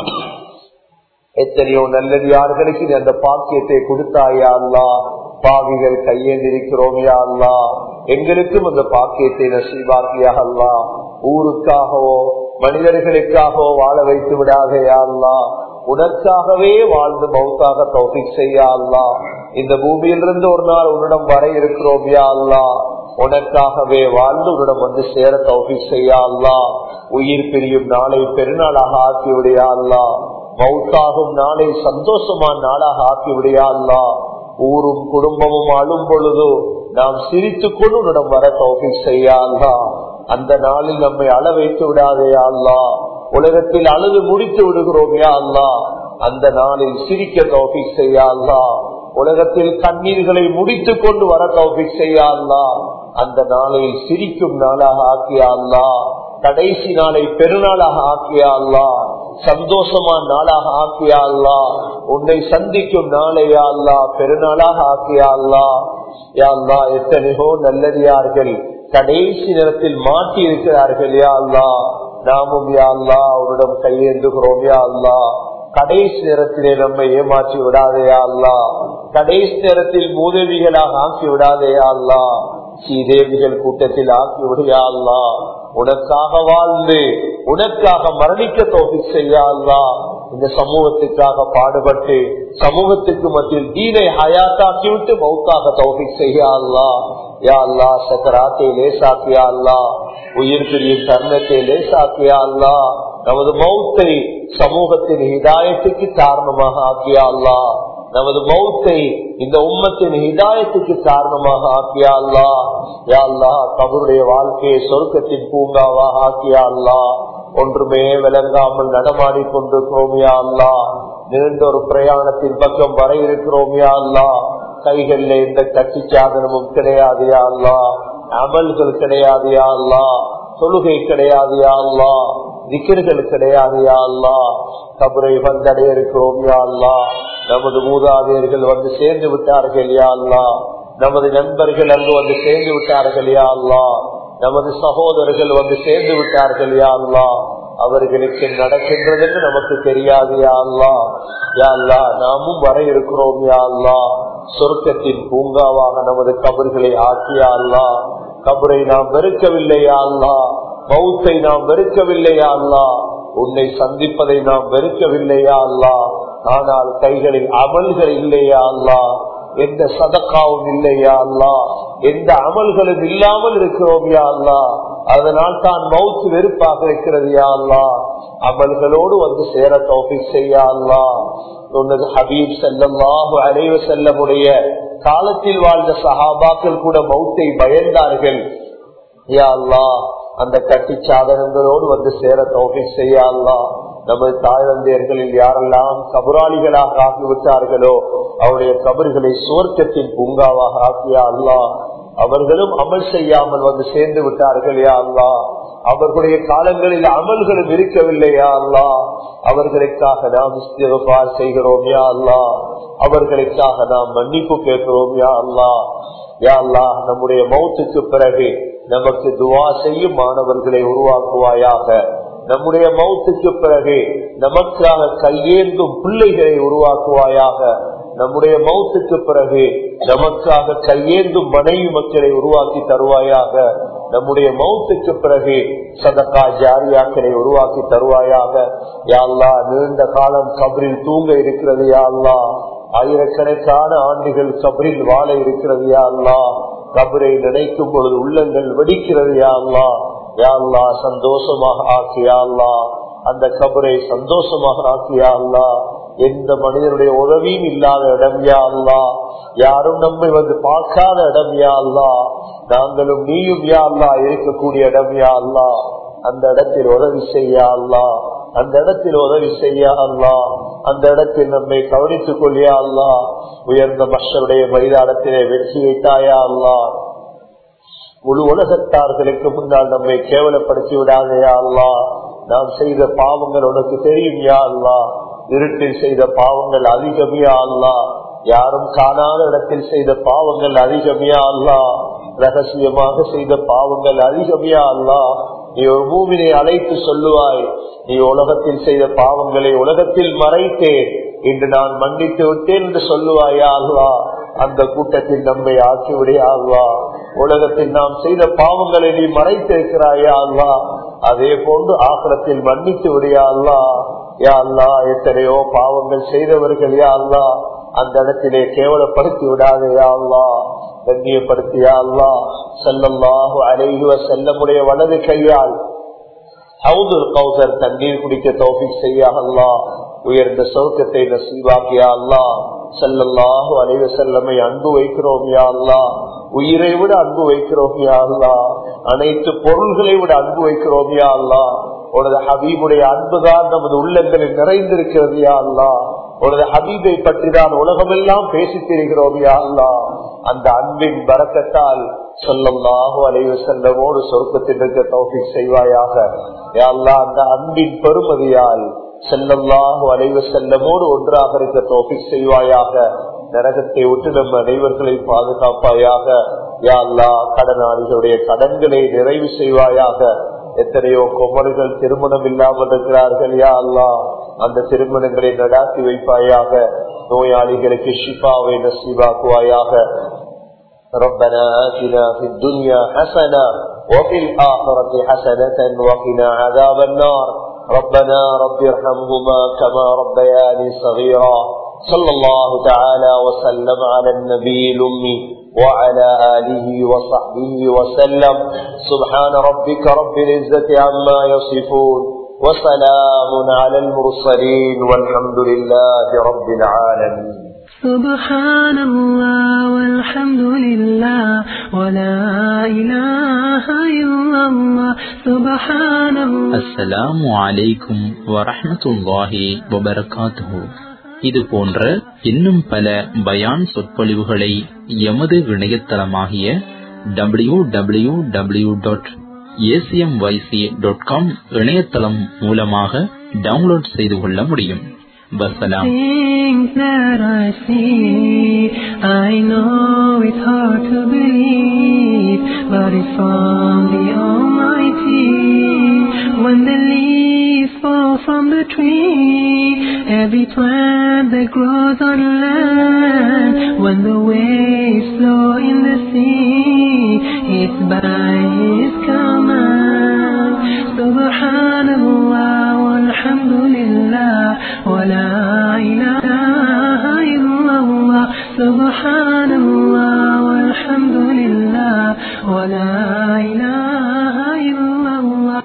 எத்தனையோ நல்லடியார்களுக்கு நீ அந்த பாக்கியத்தை கொடுத்தாயா அல்லாஹ். பாவிகள் கையேந்திருக்கிறோம் யா அல்லாஹ். எங்களுக்கும் அந்த பாக்கியத்தை நசீபாக்கியா அல்லாஹ். ஊருக்காகவோ மனிதர்களுக்காகவோ வாழ வைத்து விடாதையா அல்லாஹ். உனக்காகவே வாழ்ந்து மௌத்தாக தௌஃபீக் செய்யா அல்லாஹ். இந்த பூமியிலிருந்து ஒரு நாள் உன்னிடம் வர இருக்கிறோம் யா அல்லாஹ். உனக்காகவே வாழ்ந்து உன்னிடம் வந்து சேர தௌஃபீக் செய்யா அல்லாஹ். உயிர் பிரியும் நாளை பெருநாளாக ஆக்கி விடையா அல்லாஹ். மௌத்தாகும் நாளை சந்தோஷமான நாளாக ஆக்கி விடையா அல்லாஹ். ஊரும் குடும்பமும் அழும் பொழுது நாம் சிரித்துக் கொண்டு உன்னிடம் வர தௌஃபீக் செய்யா அல்லாஹ். அந்த நாளில் நம்மை அழ வைத்து விடாதையா அல்லாஹ். உலகத்தில் அழுது முடித்து விடுகிறோம் யா அல்லாஹ். அந்த நாளில் சிரிக்க தௌஃபீக் செய்யா அல்லாஹ். உலகத்தில் கண்ணீர்களை முடித்துக் கொண்டு வர தௌஃபீக் செய்யா அல்லாஹ். அந்த நாளில் சிரிக்கும் நாளாக ஆக்கியா அல்லாஹ். கடைசி நாளை பெருநாளாக ஆக்கியா அல்லாஹ். சந்தோஷமான நாளாக ஆக்கியா அல்லாஹ். உன்னை சந்திக்கும் நாளையா அல்லாஹ் பெருநாளாக ஆக்கியா அல்லாஹ். யா அல்லாஹ் எத்தனையோ நல்லடியார்கள் கடைசி நேரத்தில் மாட்டி இருக்கிறார்கள் யா அல்லாஹ். நாமும் யா அல்லாஹ் அவரிடம் கையேந்துகிறோம் யா அல்லாஹ். கடைசி நேரத்திலே நம்மை ஏமாற்றி விடாதையா அல்லாஹ். கடைசி நேரத்தில் மூதேவிகளாக ஆக்கி விடாதையா அல்லாஹ். சீதேவிகள் கூட்டத்தில் ஆக்கி விடையா அல்லாஹ். உனக்காக வாழ்ந்து உனக்காக மரணிக்க தௌஃபீக் செய்யா அல்லாஹ். இந்த சமூகத்துக்காக பாடுபட்டு சமூகத்துக்கு மத்தியில் தீனை ஹயாத்தாக்கி விட்டு மௌத்தாக தௌஃபீக் செய்யா அல்லாஹ். யா அல்லாஹ் சக்கராத்தை லேசாக்கியா அல்லாஹ். உயிர் பிரியும் தருணத்தை லேசாக்கியா அல்லாஹ். நமது மௌத்தை சமூகத்தின் ஹிதாயத்துக்கு காரணமாக ஆக்கியா அல்லாஹ். நமது மௌத்தை இந்த உம்மத்தின் ஹிதாயத்துக்கு காரணமாக ஆக்கியா அல்லாஹ். யா அல்லாஹ் கபருடைய வாழ்க்கையை சொர்க்கத்தின் பூங்காவாக ஆக்கியா அல்லாஹ். ஒன்றுமே விளங்காமல் நடமாடி கொண்டிருக்கிறோம் யா அல்லாஹ். நீண்ட ஒரு பிரயாணத்தின் பக்கம் வர இருக்கிறோம் யா அல்லாஹ். கைகள்ல எந்த கட்சி சாதனமும் கிடையாது யா அல்லாஹ். அமல்கள் கிடையாது யா அல்லாஹ். தொழுகை கிடையாது யா அல்லாஹ். திக்ர்கள் கிடையாது யா அல்லாஹ். கபரை வந்தடைய இருக்கிறோம் யா அல்லாஹ். நமது மூதாதையர்கள் வந்து சேர்ந்து விட்டார்கள் யா அல்லாஹ். நமது நண்பர்கள் அங்கு வந்து சேர்ந்து விட்டார்கள் யா அல்லாஹ். நமது சகோதரர்கள் வந்து சேர்ந்து விட்டார்கள் யா அல்லாஹ். அவர்களுக்கு நடக்கின்றது என்று நமக்கு தெரியாது யா அல்லாஹ். யா அல்லாஹ் நாமும் வர இருக்கிறோம் யா அல்லாஹ். சொர்க்கத்தின் பூங்காவாக நமது கபர்களை ஆக்கியா அல்லாஹ். கபரை நாம் வெறுக்கவில்லை யா அல்லாஹ். மௌத்தை நாம் வெறுக்கவில்லை யா அல்லாஹ். உன்னை சந்திப்பதை நாம் வெறுக்கவில்லை யா அல்லாஹ். ஆனால் கைகளில் அமல்கள் இல்லையா அல்லாஹ். எந்த சதக்காவும் இல்லையா அல்லாஹ். எந்த அமல்களும் இல்லாமல் இருக்கிறோம் யா அல்லாஹ். அதனால் தான் மௌத் வெறுப்பாக இருக்கிறது யா அல்லாஹ். அமல்களோடு வந்து சேர தௌஃபீக் செய்யா அல்லாஹ். சொன்னது ஹபீப் ஸல்லல்லாஹு அலைஹி வஸல்லமுடைய காலத்தில் வாழ்ந்த சஹாபாக்கள் கூட மௌத்தை பயந்தார்கள் யா அல்லாஹ். அந்த கட்டி சாதனங்களோடு வந்து சேர தௌஃபீக் செய்யா அல்லாஹ். நமது தாய் தந்தையர்களில் யாரெல்லாம் கபராளிகளாக ஆகிவிட்டார்களோ அவருடைய கபர்களை சுவர்க்கத்தின் பூங்காவாக ஆக்கியா அல்லாஹ். அவர்களும் அமல் செய்யாமல் வந்து சேர்ந்து விட்டார்கள் யா அல்லாஹ். அவர்களுடைய காலங்களில் அமல்களும் இருக்கவில்லையா அல்லாஹ். அவர்களுக்காக நாம் இஸ்திக்ஃபார் செய்கிறோம் யா அல்லாஹ். அவர்களுக்காக நாம் மன்னிப்பு கேட்கிறோம் யா அல்லாஹ். யா அல்லாஹ் நம்முடைய மௌத்துக்கு பிறகு நமக்கு துவா செய்யும் மாணவர்களை உருவாக்குவாயாக. நம்முடைய மௌத்துக்கு பிறகு நமக்காக கையேந்தும் பிள்ளைகளை உருவாக்குவாயாக. நம்முடைய மௌத்துக்கு பிறகு நமக்காக கையேந்தும் மனைவி மக்களை உருவாக்கி தருவாயாக. நம்முடைய மௌத்துக்கு பிறகு சதகா ஜாரியாக்களை உருவாக்கி தருவாயாக. யா அல்லாஹ் நீண்ட காலம் கபரில் தூங்க இருக்கிறது யா அல்லாஹ். ஆயிரக்கணக்கான ஆண்டுகள் கபரில் வாழ இருக்கிறது யா அல்லாஹ். கபரை நினைக்கும் பொழுது உள்ளங்கள் வெடிக்கிறது யா அல்லாஹ். யா அல்லாஹ் சந்தோஷமாக ஆக்கியா அல்லாஹ். அந்த கபரை சந்தோஷமாக ஆக்கியா அல்லாஹ். எந்த மனிதனுடைய உதவியும் இல்லாத இடம் யா அல்லாஹ். யாரும் நம்மை வந்து பார்க்காத இடம் யா அல்லாஹ். நாங்களும் நீயும் யா அல்லாஹ் இருக்கக்கூடிய இடம் யா அல்லாஹ். அந்த இடத்தில் உதவி செய்யா அல்லாஹ். அந்த இடத்தில் உதவி செய்யா அல்லாஹ். அந்த இடத்தில் நம்மை கவனித்துக் கொள்ளியா அல்லாஹ். உயர்ந்த மஷருடைய மைதானத்திலே வெற்றியை தாயா அல்லாஹ். முழு உலகத்தார்களுக்கு முன்னால் நம்மை கேவலப்படுத்தி விடாதையா அல்லாஹ். நாம் செய்த பாவங்கள் உனக்கு தெரியும் யா அல்லாஹ். இருட்டில் செய்த பாவங்கள் அதிகமியா அல்லாஹ். யாரும் காணாத இடத்தில் செய்த பாவங்கள் அதிகமியா அல்லாஹ். ரகசியமாக செய்த பாவங்கள் அதிகமியா அல்லாஹ். நீ ஒரு மூமினை அழைத்து சொல்லுவாய், நீ உலகத்தில் செய்த பாவங்களை உலகத்தில் மறைத்தேன், இன்று நான் மன்னித்து விட்டேன் என்று சொல்லுவாயா அல்லாஹ். அந்த கூட்டத்தில் நம்மை ஆக்கிவிடையா அல்லாஹ். உலகத்தில் நாம் செய்த பாவங்களை நீ மறைத்திருக்கிறாயா அல்லாஹ். அதே போன்று ஆக்கிரத்தில் மன்னித்து விடையா அல்லாஹ். யா அல்லாஹ் எத்தனையோ பாவங்கள் செய்தவர்கள் யா அல்லாஹ். அந்த இடத்திலே கேவலப்படுத்தி விடாதையா அல்லாஹ். கண்ணியப்படுத்தியா அல்லாஹ். ஸல்லல்லாஹு அலைஹி வஸல்லமுடைய வலது கையால் ஹவுதுல் கௌசர் தண்ணீர் குடிக்க தௌஃபீக் செய்யா அல்லாஹ். உயர்ந்த சொர்க்கத்தை நசீபாக்கியா அல்லாஹ். ஸல்லல்லாஹு அலைஹி வஸல்லமை அன்பு வைக்கிறோம் யா அல்லாஹ். உயிரை விட அன்பு வைக்கிறோம் யா அல்லாஹ். அனைத்து பொருள்களை விட அன்பு வைக்கிறோம் யா அல்லாஹ். உனது ஹபீபுடைய அன்புதான் நமது உள்ளங்களில் நிறைந்திருக்கிறது யா அல்லாஹ். உனது ஹபீபை பற்றி தான் உலகமெல்லாம் பேசித் திரிகிறோம் யா அல்லாஹ். அந்த அன்பின் பரக்கத்தால் ஸல்லல்லாஹு அலைஹி வஸல்லமோடு சொர்க்கத்தில் இருக்க தௌஃபீக் செய்வாயாக யா அல்லாஹ். அந்த அன்பின் பெருமதியால் ஸல்லல்லாஹு அலைஹி வஸல்லமோடு ஒன்றாக இருக்க தௌஃபீக் செய்வாயாக. நரகத்தை விட்டு நம் அனைவர்களை பாதுகாப்பாயாக யா அல்லாஹ். கடனாளிகளுடைய கடன்களை நிறைவு செய்வாயாக. எத்தனையோ குமர்கள் திருமணம் இல்லாமல் இருக்கிறார்கள் யா அல்லாஹ். அந்த திருமணங்களை நடாத்தி வைப்பாயாக. நோயாளிகளுக்கு ஷிஃபாவை நசீபாக்குவாயாக. ربنا آتنا في الدنيا حسنة وفي الآخرة حسنة وقنا عذاب النار. ربنا رب ارحمهما كما ربياني صغيرا. صلى الله تعالى وسلم على النبي الأمي وعلى آله وصحبه وسلم. سبحان ربك رب العزة عما يصفون وسلام على المرسلين والحمد لله رب العالمين. سبحان الله والحمد لله ولا إله إلا الله. سبحان الله. அஸ்ஸலாமு அலைக்கும் வரஹ்மத்துல்லாஹி வபரகாத்துஹு. இது போன்ற இன்னும் பல பயான் சொற்பொழிவுகளை எமது இணையதளமாகிய W W W dot ACMYC dot com இணையதளம் மூலமாக டவுன்லோட் செய்து கொள்ள முடியும். வசலாம். Things that I see, I know it's hard to believe, but it's from the Almighty. When the leaves fall from the tree, every plant that grows on land, when the waves flow in the sea, it's by His command. Subhanallah walhamdulillah wa la ilaha illallah. Subhanallah walhamdulillah wa la